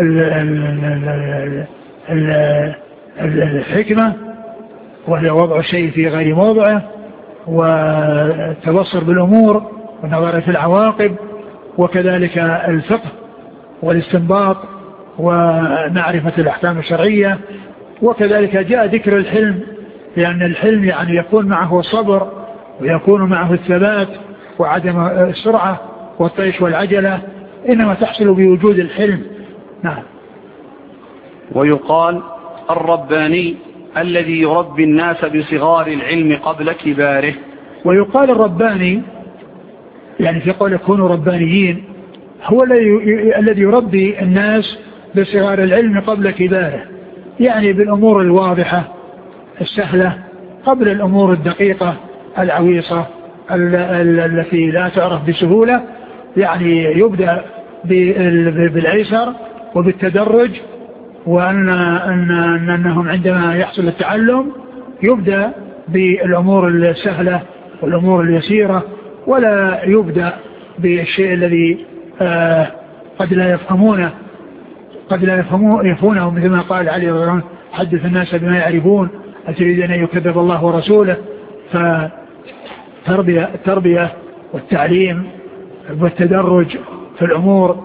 ال ال الحكمة وهي وضع الشيء في غير موضعه، والتبصر بالأمور والنظر في العواقب، وكذلك الفقه والاستنباط ومعرفة الأحكام الشرعية. وكذلك جاء ذكر الحلم، لأن الحلم يعني يكون معه الصبر ويكون معه الثبات وعدم السرعة والطيش والعجلة، إنما تحصل بوجود الحلم. نعم. ويقال الرباني الذي يربي الناس بصغار العلم قبل كباره. ويقال الرباني يعني في قول يكونوا ربانيين هو الذي يربي الناس بصغار العلم قبل كباره، يعني بالأمور الواضحة السهلة قبل الأمور الدقيقة العويصة التي لا تعرف بسهولة. يعني يبدأ بالأيسر وبالتدرج، وأن أن أنهم عندما يحصل التعلم يبدأ بالأمور السهلة والأمور اليسيرة، ولا يبدأ بالشيء الذي آه قد لا يفهمونه قد لا يفهمونه مثل ما قال علي رضي الله عنه: حدث الناس بما يعرفون أتريد أن يكذب الله ورسوله. فتربية التربية والتعليم والتدرج في الأمور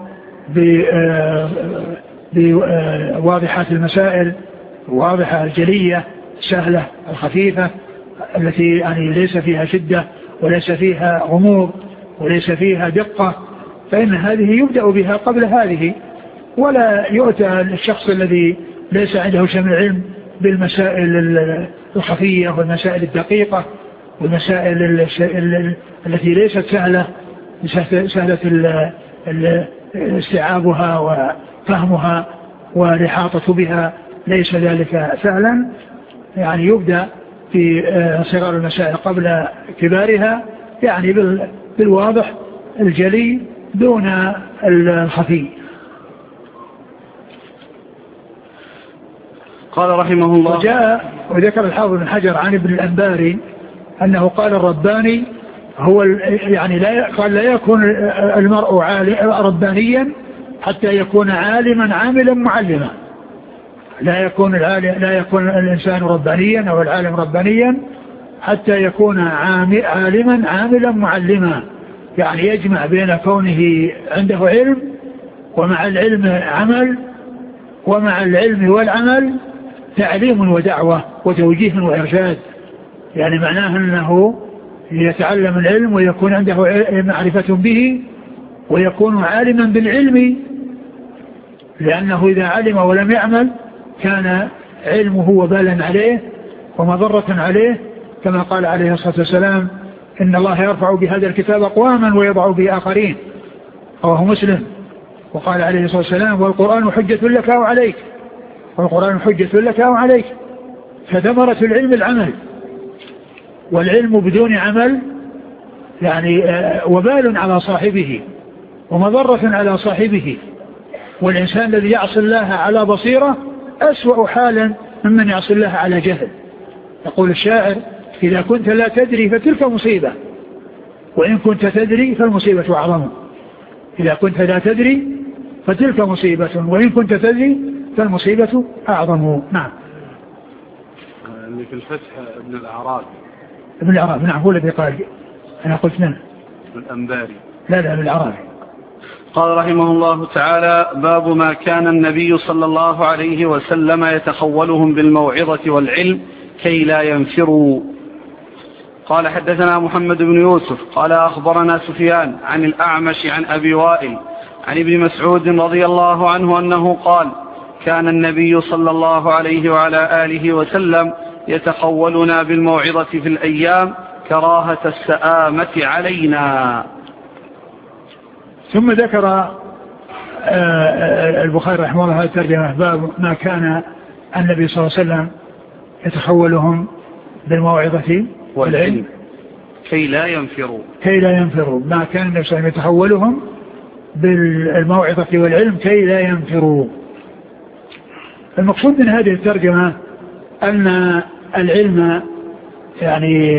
بواضحات المسائل، واضحة الجلية السهلة الخفيفة التي يعني ليس فيها شدة وليس فيها غموض وليس فيها دقة، فإن هذه يبدأ بها قبل هذه، ولا يؤتى الشخص الذي ليس عنده شمل علم بالمسائل الخفية والمسائل الدقيقة والمسائل التي ليست سهلة سهلة استيعابها وفهمها والإحاطة بها، ليس ذلك سهلا. يعني يبدأ في صغار المسائل قبل كبارها، يعني بالواضح الجلي دون الخفي. قال رحمه الله: وجاء وذكر الحافظ بن حجر عن ابن الأنباري أنه قال الرباني هو يعني لا قال لا يكون المرء ربانيا حتى يكون عالما عاملا معلما. لا يكون العالم لا يكون الإنسان ربانيا أو العالم ربانيا حتى يكون عالما عاملا معلما، يعني يجمع بين كونه عنده علم ومع العلم عمل، ومع العلم والعمل تعليم ودعوة وتوجيه وإرشاد. يعني معناه أنه يتعلم العلم ويكون عنده معرفة به ويكون عالما بالعلم، لأنه إذا علم ولم يعمل كان علمه وبالا عليه ومضرة عليه، كما قال عليه الصلاة والسلام: إن الله يرفع بهذا الكتاب أقواما ويضع به آخرين، رواه مسلم. وقال عليه الصلاة والسلام: والقرآن حجة لك أو عليك، والقرآن حجة لك أو عليك. فثمرة العلم العمل، والعلم بدون عمل يعني وبال على صاحبه ومضرة على صاحبه. والإنسان الذي يعصي الله على بصيرة أسوأ حالا ممن يعصي الله على جهل. يقول الشاعر: إذا كنت لا تدري فتلك مصيبة، وإن كنت تدري فالمصيبة أعظم. إذا كنت لا تدري فتلك مصيبة، وإن كنت تدري فالمصيبة أعظم. نعم. اللي في الفتح ابن الأعراب. ابن الأعراب نعم، هو الذي قال. أنا قلت من الأنباري. لا لا ابن الأعراب. قال رحمه الله تعالى: باب ما كان النبي صلى الله عليه وسلم يتخولهم بالموعظة والعلم كي لا ينفروا. قال: حدثنا محمد بن يوسف قال أخبرنا سفيان عن الأعمش عن أبي وائل عن ابن مسعود رضي الله عنه أنه قال: كان النبي صلى الله عليه وعلى آله وسلم يتخولنا بالموعظة في الأيام كراهة السآمة علينا. ثم ذكر البخاري رحمه الله الترجمة: باب ما كان النبي صلى الله عليه وسلم يتخولهم بالموعظة والعلم كي لا ينفروا كي لا ينفروا ما كان النبي صلى الله عليه وسلم يتخولهم بالموعظة والعلم كي لا ينفروا. المقصود من هذه الترجمة أن العلم يعني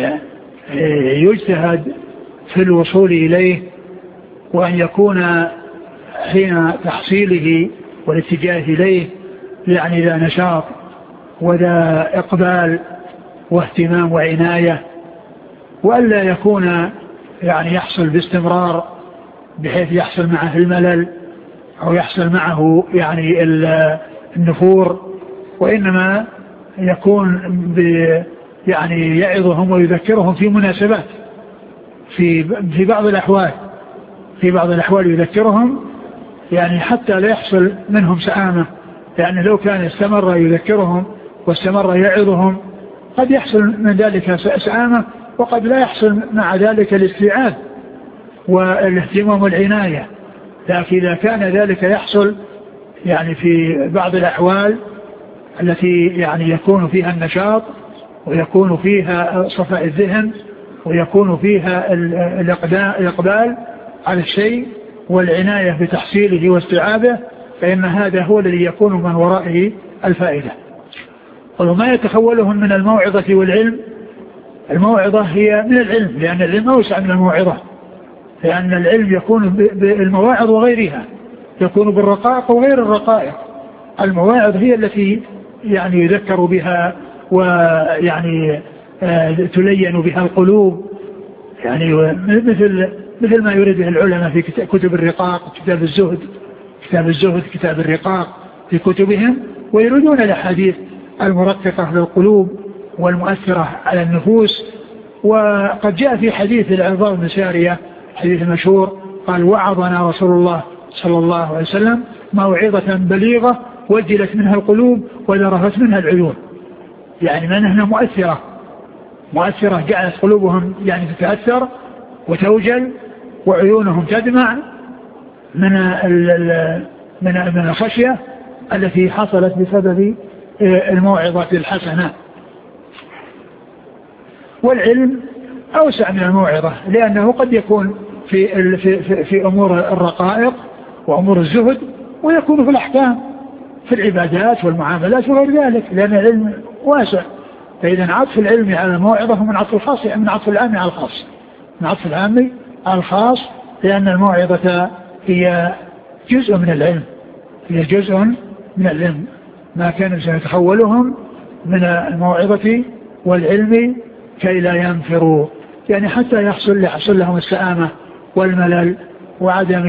يجتهد في الوصول إليه، وأن يكون حين تحصيله والاتجاه إليه يعني ذا نشاط وذا إقبال واهتمام وعناية، وألا يكون يعني يحصل باستمرار بحيث يحصل معه الملل أو يحصل معه يعني النفور، وإنما يكون يعني يعظهم ويذكرهم في مناسبات في في بعض الأحوال في بعض الأحوال يذكرهم يعني حتى لا يحصل منهم سآمة، يعني لو كان استمر يذكرهم واستمر يعظهم قد يحصل من ذلك سآمة، وقد لا يحصل مع ذلك الاستيعاب والاهتمام والعناية. لكن إذا كان ذلك يحصل يعني في بعض الأحوال التي يعني يكون فيها النشاط ويكون فيها صفاء الذهن ويكون فيها الإقبال على الشيء والعناية بتحصيله واستيعابه، فإن هذا هو الذي يكون من ورائه الفائدة. وما يتخولهم من الموعظة والعلم، الموعظة هي من العلم لأن العلم أوسع من الموعظة، لأن العلم يكون بالمواعظ وغيرها، يكون بالرقائق وغير الرقائق. المواعظ هي التي يعني يذكر بها ويعني تلين بها القلوب، يعني مثل مثل ما يريد به العلماء في كتب الرقاق، كتاب الزهد كتاب الزهد كتاب الرقاق في كتبهم، ويريدون الأحاديث المرققة للقلوب والمؤثرة على النفوس. وقد جاء في حديث العرباض بن سارية حديث مشهور قال: وعظنا رسول الله صلى الله عليه وسلم موعظة بليغة وجلت منها القلوب وذرفت منها العيون، يعني منها مؤثرة مؤثرة جعلت قلوبهم يعني تتأثر وتوجل وعيونهم تدمع من من من الخشية التي حصلت بسبب الموعظة الحسنة. والعلم أوسع من الموعظة، لأنه قد يكون في في في أمور الرقائق وأمور الزهد، ويكون في الأحكام في العبادات والمعاملات وغير ذلك، لأن العلم واسع. فإذا عطف العلم على الموعظة من عطف الخاص من عطف العام على الخاص من عطف العام على الخاص، لأن الموعظة هي جزء من العلم هي جزء من العلم ما كان سيتحولهم من الموعظة والعلم كي لا ينفروا، يعني حتى يحصل يحصل لهم السآمة والملل وعدم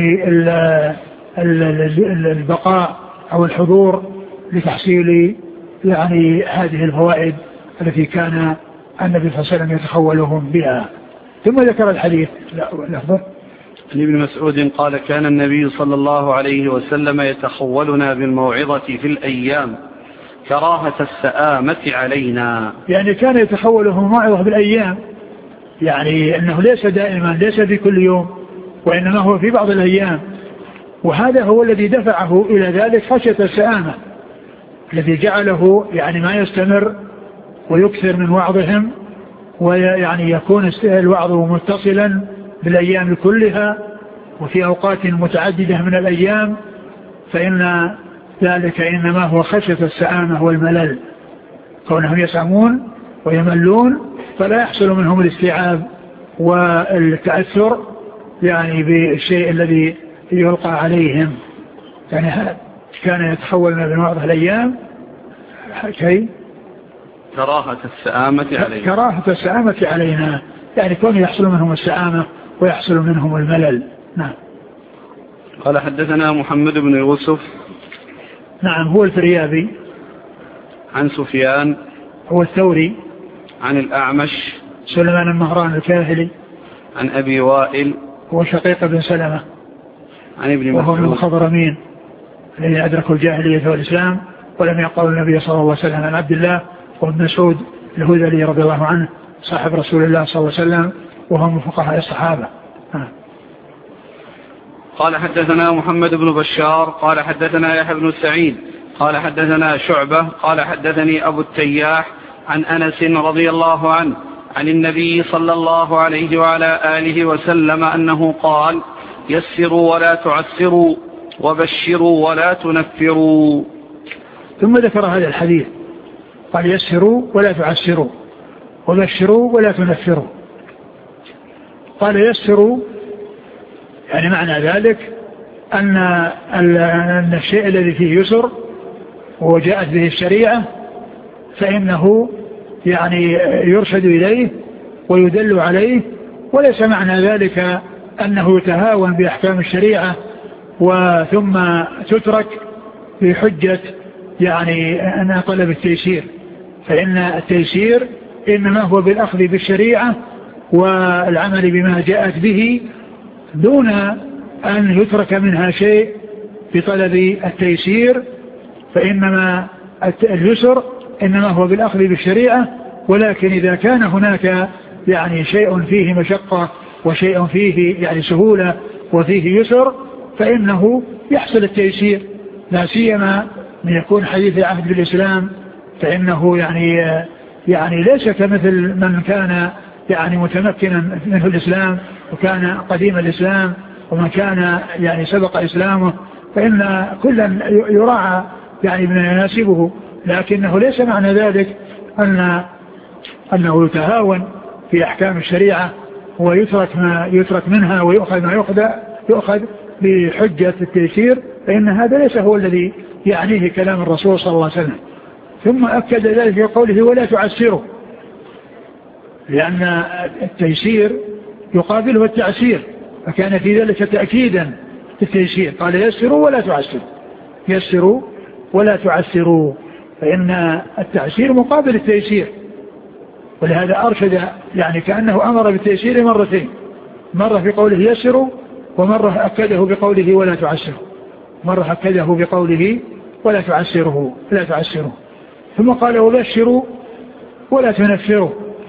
البقاء أو الحضور لتحصيل يعني هذه الفوائد التي كان النبي صلى الله عليه وسلم يتحولهم بها. ثم ذكر الحديث لحظة عن ابن مسعود قال: كان النبي صلى الله عليه وسلم يتخولنا بالموعظة في الأيام كراهة السآمة علينا، يعني كان يتخولهم الموعظة بالأيام، يعني أنه ليس دائما ليس في كل يوم، وإنما هو في بعض الأيام، وهذا هو الذي دفعه إلى ذلك خشية السآمة، الذي جعله يعني ما يستمر ويكثر من وعظهم، ويعني يكون الوعظ متصلا بالأيام كلها وفي أوقات متعددة من الأيام، فإن ذلك إنما هو خشية السآمة والملل، كونهم يسعمون ويملون فلا يحصل منهم الاستيعاب والتأثر يعني بالشيء الذي يلقى عليهم. يعني كان يتحولنا بنوع الأيام كي كراهة السآمة علينا كراهة السآمة علينا يعني كون يحصل منهم السآمة ويحصل منهم الملل. نعم. قال: حدثنا محمد بن يوسف. نعم، هو الفريابي. عن سفيان هو الثوري. عن الأعمش سليمان المهران الكاهلي. عن أبي وائل هو شقيق بن سلمة. عن ابن مسعود وهو من الخضرمين الذين أدركوا الجاهلية والإسلام ولم يقولوا النبي صلى الله عليه وسلم. عن عبد الله وابن مسعود الهذلي رضي الله عنه صاحب رسول الله صلى الله عليه وسلم، وهو من فقهاء الصحابة. ها. قال: حدثنا محمد بن بشار قال حدثنا يحيى بن سعيد قال حدثنا شعبة قال حدثني أبو التياح عن أنس رضي الله عنه عن النبي صلى الله عليه وعلى آله وسلم أنه قال: يسروا ولا تعسروا وبشروا ولا تنفروا. ثم ذكر هذا الحديث قال يسروا ولا تعسروا وبشروا ولا تنفروا. قال يسروا يعني معنى ذلك أن أن الشيء الذي فيه يسر وجاءت به الشريعة فإنه يعني يرشد إليه ويدل عليه، وليس معنى ذلك أنه يتهاون بأحكام الشريعة وثم تترك بحجة يعني أن طلب التيسير، فإن التيسير إنما هو بالأخذ بالشريعة والعمل بما جاءت به دون أن يترك منها شيء بطلب التيسير، فإنما اليسر إنما هو بالأخذ بالشريعة، ولكن إذا كان هناك يعني شيء فيه مشقة وشيء فيه يعني سهولة وفيه يسر فإنه يحصل التيسير، لا سيما من يكون حديث العهد بالإسلام، فإنه يعني يعني ليس كمثل من كان يعني متمكنا منه الإسلام وكان قديم الإسلام ومن كان يعني سبق إسلامه، فإن كلا يراعى يعني من يناسبه، لكنه ليس معنى ذلك أن أنه يتهاون في أحكام الشريعة ويترك ما يترك منها ويؤخذ ما يؤخذ يؤخذ بحجة التيسير، فإن هذا ليس هو الذي يعنيه كلام الرسول صلى الله عليه وسلم. ثم أكد ذلك في قوله ولا تعسره، لأن التيسير يقابله التعسير، فكان في ذلك تأكيدا التيسير، قال يسروا ولا تعسروا، يسروا ولا تعسروا، فإن التعسير مقابل التيسير، ولهذا أرشد يعني كأنه أمر بالتيسير مرتين، مرة في قوله يسروا ومرة أكده بقوله ولا تعسروا، مرة أكده بقوله ولا تعسره لا تعسره. ثم قال وبشروا ولا تنفروا.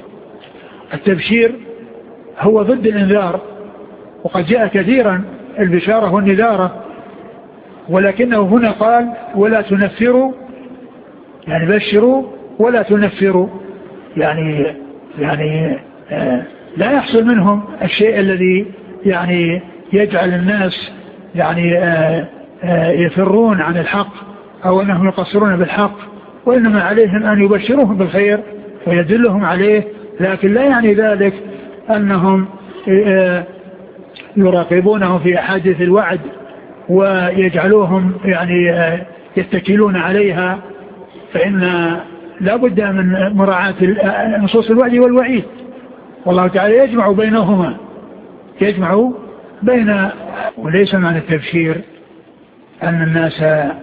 التبشير هو ضد الإنذار، وقد جاء كثيرا البشارة والنذارة، ولكنه هنا قال ولا تنفروا، يعني بشروا ولا تنفروا، يعني يعني آه لا يحصل منهم الشيء الذي يعني يجعل الناس يعني آه آه يفرون عن الحق أو أنهم يقصرون بالحق، وإنما عليهم أن يبشروهم بالخير ويدلهم عليه، لكن لا يعني ذلك أنهم آه يراقبونهم في أحاديث الوعد ويجعلوهم يعني آه يتكلون عليها، فإن لا بد من مراعاة نصوص الوعد والوعيد، والله تعالى يجمع بينهما، يجمع بين. وليس معنى التبشير أن الناس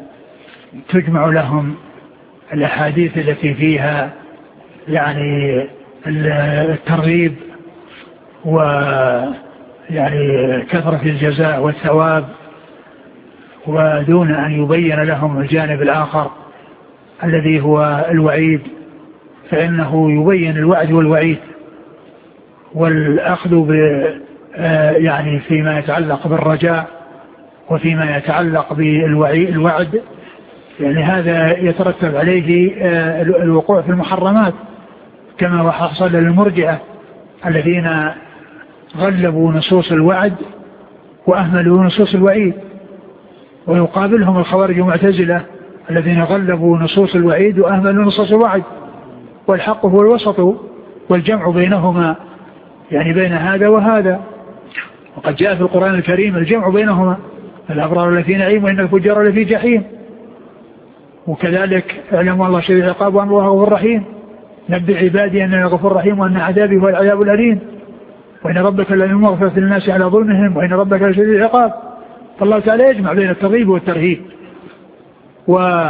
تجمع لهم الأحاديث التي فيها يعني الترغيب ويعني كثرة الجزاء والثواب، ودون أن يبين لهم الجانب الآخر الذي هو الوعيد، فإنه يبين الوعد والوعيد والأخذ ب يعني فيما يتعلق بالرجاء وفيما يتعلق بالوعد، يعني هذا يترتب عليه الوقوع في المحرمات، كما حصل للمرجئة الذين غلبوا نصوص الوعد وأهملوا نصوص الوعيد، ويقابلهم الخوارج والمعتزلة الذين غلبوا نصوص الوعيد وأهملوا نصوص الوعد، والحق هو الوسط والجمع بينهما، يعني بين هذا وهذا. وقد جاء في القرآن الكريم الجمع بينهما، الأبرار لفي نعيم وإن الفجار لفي جحيم، وكذلك اعلموا الله شديد العقاب وأن الله غفور رحيم، نبئ عبادي أنني غفور رحيم وأن عذابي هو العذاب الأليم، وإن ربك لمغفرة للناس على ظلمهم وإن ربك لشديد العقاب. فالله تعالى يجمع بين الترغيب والترهيب و...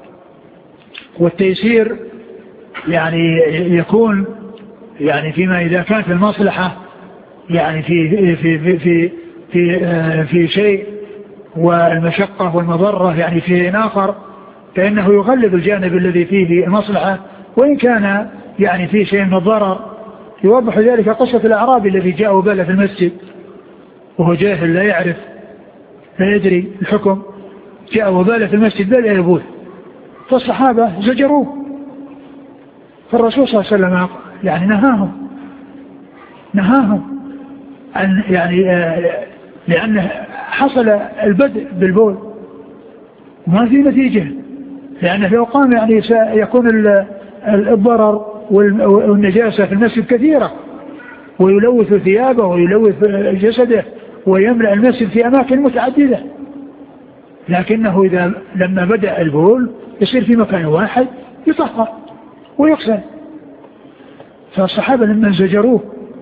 والتيسير يعني يكون يعني فيما إذا كانت المصلحة يعني في في في في في, في شيء والمشقة والمضرة يعني في شيء آخر، فإنه يغلب الجانب الذي فيه المصلحة وإن كان يعني فيه شيء من الضرر. يوضح ذلك قصة الأعرابي الذي جاء وبال في المسجد وهو جاهل لا يعرف لا يدري الحكم، جاء وبال في المسجد بل يبول، فالصحابة زجروه، فالرسول صلى الله عليه وسلم يعني نهاهم نهاهم أن يعني لأن حصل البدء بالبول ما في نتيجة، لأنه لو قام يعني سيكون الضرر والنجاسة في المسجد كثيرة، ويلوث ثيابه ويلوث جسده ويملأ المسجد في أماكن متعددة، لكنه إذا لما بدأ البول يصير في مكان واحد يطهر ويغسل. فالصحابة لما زجروه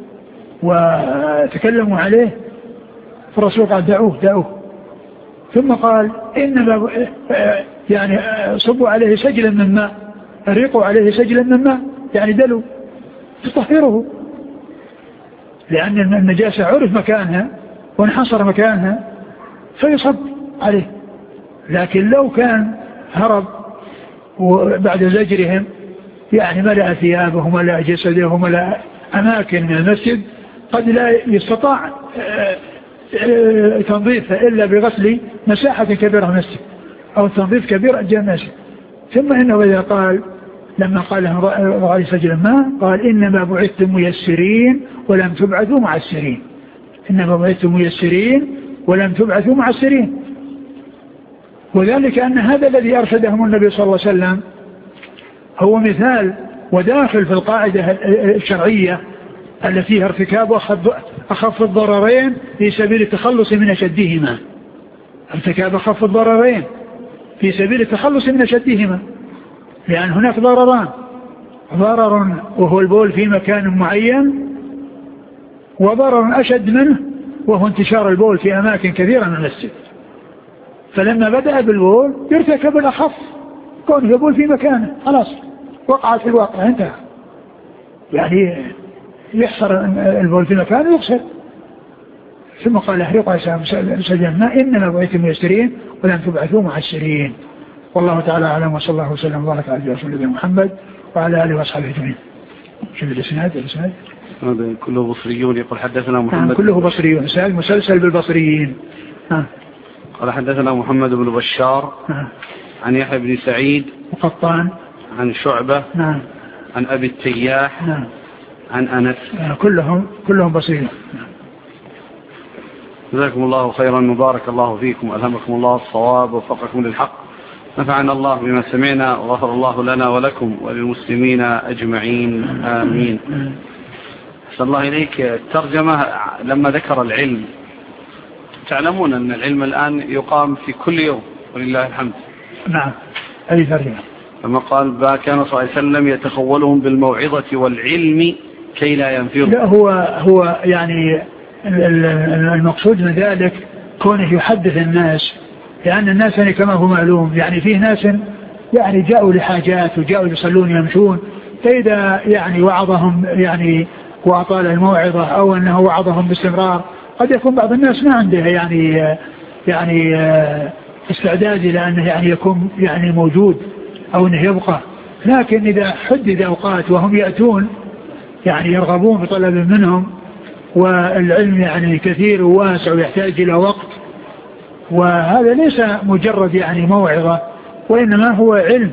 وتكلموا عليه فالرسول قال دعوه دعوه، ثم قال إنما يعني صبوا عليه سجلا من ماء، أريقوا عليه سجلا من ماء، يعني دلوا تطهره، لأن النجاسة عرف مكانها وانحصر مكانها فيصب عليه. لكن لو كان هرب وبعد زجرهم يعني ملأ ثيابه وملأ جسده وملأ أماكن من المسجد قد لا يستطاع تنظيفها إلا بغسل مساحة كبيرة من المسجد أو تنظيف كبير أجزاء المسجد. ثم إنه إذا قال لما قال لهم رأي سجل ما قال إنما بعثتم ميسرين ولم تبعثوا معسرين، إنما بعثتم ميسرين ولم تبعثوا معسرين. وذلك أن هذا الذي أرشدهم النبي صلى الله عليه وسلم هو مثال وداخل في القاعدة الشرعية التي فيها ارتكاب أخف الضررين في سبيل التخلص من أشدهما، ارتكاب أخف الضررين في سبيل التخلص من أشدهما، لأن هناك ضرران، ضرر وهو البول في مكان معين، وضرر أشد منه وهو انتشار البول في أماكن كثيرة من المسجد. فلما بدأ بالبول يرتكب الأخف، كونه يبول في مكانه خلاص وقعت في الواقع انتهى، يعني يحصر البول في مكانه يغسل. ثم قال احرقوا سجن ما إنما بعثتم ميسرين ولم تبعثوا معسرين. والله تعالى أعلم، وصلى الله وسلم وبارك على رسول الله محمد وعلى آله وأصحابه أجمعين. شوف الإسناد الإسناد هذا كله بصريون. يقول حدثنا محمد، كله بصريون، إسناد مسلسل بالبصريين. ها. قال حدثنا محمد بن بشار ها. عن يحيى بن سعيد وقطان عن شعبة نعم. عن أبي التياح نعم. عن أنس، كلهم كلهم بصريون. جزاكم الله خيرا وبارك الله فيكم، ألهمكم الله الصواب ووفقكم للحق، نفعنا الله بما سمعنا وغفر الله لنا ولكم وللمسلمين أجمعين آمين. أسأل الله إليك الترجمة لما ذكر العلم، تعلمون أن العلم الآن يقام في كل يوم ولله الحمد. نعم. أي ترجمة؟ لما قال با كان صلى الله عليه وسلم يتخولهم بالموعظة والعلم كي لا ينفروا. لا هو هو يعني المقصود من ذلك كونه يحدث الناس، لأن الناس يعني كما هو معلوم يعني فيه ناس يعني جاءوا لحاجات وجاءوا يصلون يمشون، فإذا يعني وعظهم يعني وأطال الموعظة أو أنه وعظهم باستمرار قد يكون بعض الناس ما عنده يعني يعني استعداد إلى أنه يعني يكون يعني موجود أو أنه يبقى. لكن إذا حدد أوقات وهم يأتون يعني يرغبون بطلب منهم، والعلم يعني كثير وواسع ويحتاج إلى وقت، وهذا ليس مجرد يعني موعظة وإنما هو علم،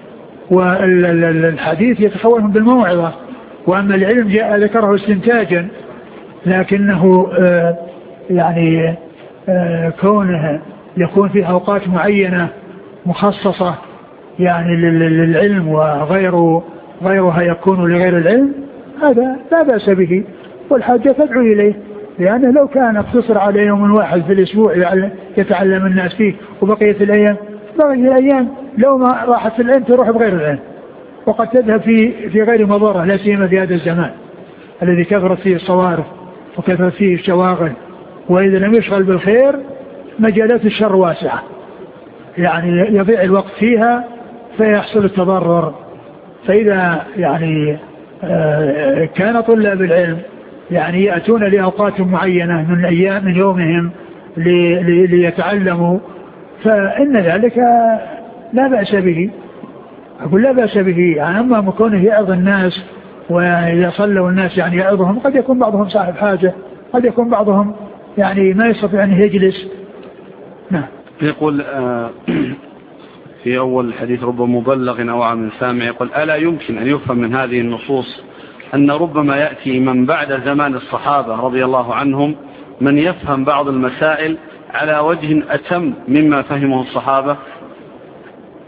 والحديث يتخولهم بالموعظة، وأما العلم جاء ذكره استنتاجا، لكنه آه يعني آه كونه يكون في أوقات معينة مخصصة يعني للعلم وغير غيرها يكون لغير العلم، هذا لا بأس به والحاجة تدعو إليه، لأنه لو كان اقتصر على يوم واحد في الأسبوع يتعلم الناس فيه وبقية الأيام بقية الأيام لو ما راحت في العلم تروح بغير العلم، وقد تذهب في في غير مضرة، لا سيما في هذا الزمان الذي كثرت فيه الصوارف وكثرت فيه الشواغل، وإذا لم يشغل بالخير مجالات الشر واسعة، يعني يضيع الوقت فيها فيحصل التضرر. فإذا يعني كان طلاب العلم يعني يأتون لأوقات معينة من أيام من يومهم ليتعلموا فإن ذلك لا بأس به، أقول لا بأس به. يعني أما مكونه يعظ الناس ويصلوا الناس يعني يعظهم، قد يكون بعضهم صاحب حاجة، قد يكون بعضهم يعني ما يستطيع أن يجلس. نعم. يقول في أول الحديث رب مبلغ أو عام سامع، يقول ألا يمكن أن يفهم من هذه النصوص أن ربما يأتي من بعد زمان الصحابة رضي الله عنهم من يفهم بعض المسائل على وجه أتم مما فهمه الصحابة؟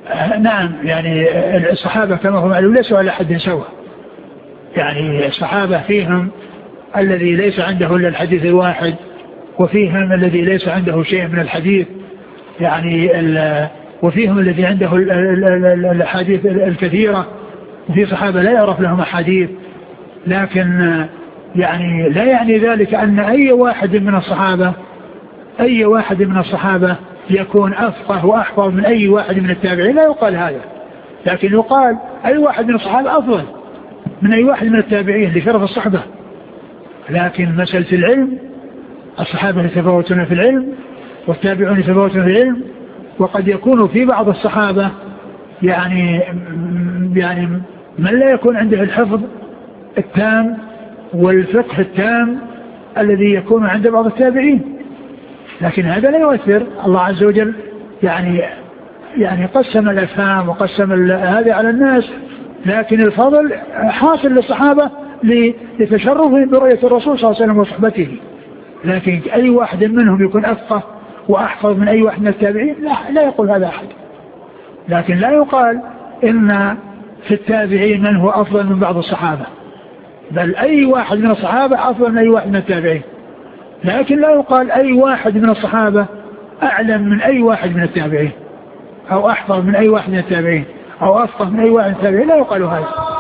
نعم يعني الصحابة كما هم معلوم ليسوا على حد سواء. يعني الصحابة فيهم الذي ليس عنده إلا الحديث الواحد، وفيهم الذي ليس عنده شيء من الحديث يعني وفيهم الذي عنده الأحاديث الكثيرة، وفي صحابة لا يعرف لهم أحاديث. لكن يعني لا يعني ذلك أن أي واحد من الصحابة أي واحد من الصحابة يكون أفقه وأحفظ من أي واحد من التابعين، لا يقال هذا. لكن يقال أي واحد من الصحابة أفضل من أي واحد من التابعين لشرف الصحبة. لكن مسألة العلم الصحابة يتفاوتون في العلم والتابعون يتفاوتون في العلم، وقد يكون في بعض الصحابة يعني يعني من لا يكون عنده الحفظ التام والفقه التام الذي يكون عند بعض التابعين. لكن هذا لا يؤثر. الله عز وجل يعني يعني قسم الأفهام وقسم هذا على الناس، لكن الفضل حاصل للصحابة لتشرفهم برؤية الرسول صلى الله عليه وسلم وصحبته. لكن أي واحد منهم يكون أفقه وأحفظ من أي واحد من التابعين لا, لا يقول هذا أحد. لكن لا يقال إن في التابعين من هو أفضل من بعض الصحابة، بل أي واحد من الصحابة أفضل من أي واحد من التابعين. لكن لا يقال أي واحد من الصحابة أعلم من أي واحد من التابعين، أو أحفظ من أي واحد من التابعين، أو أفقه من أي واحد من التابعين، لا يقال هذا.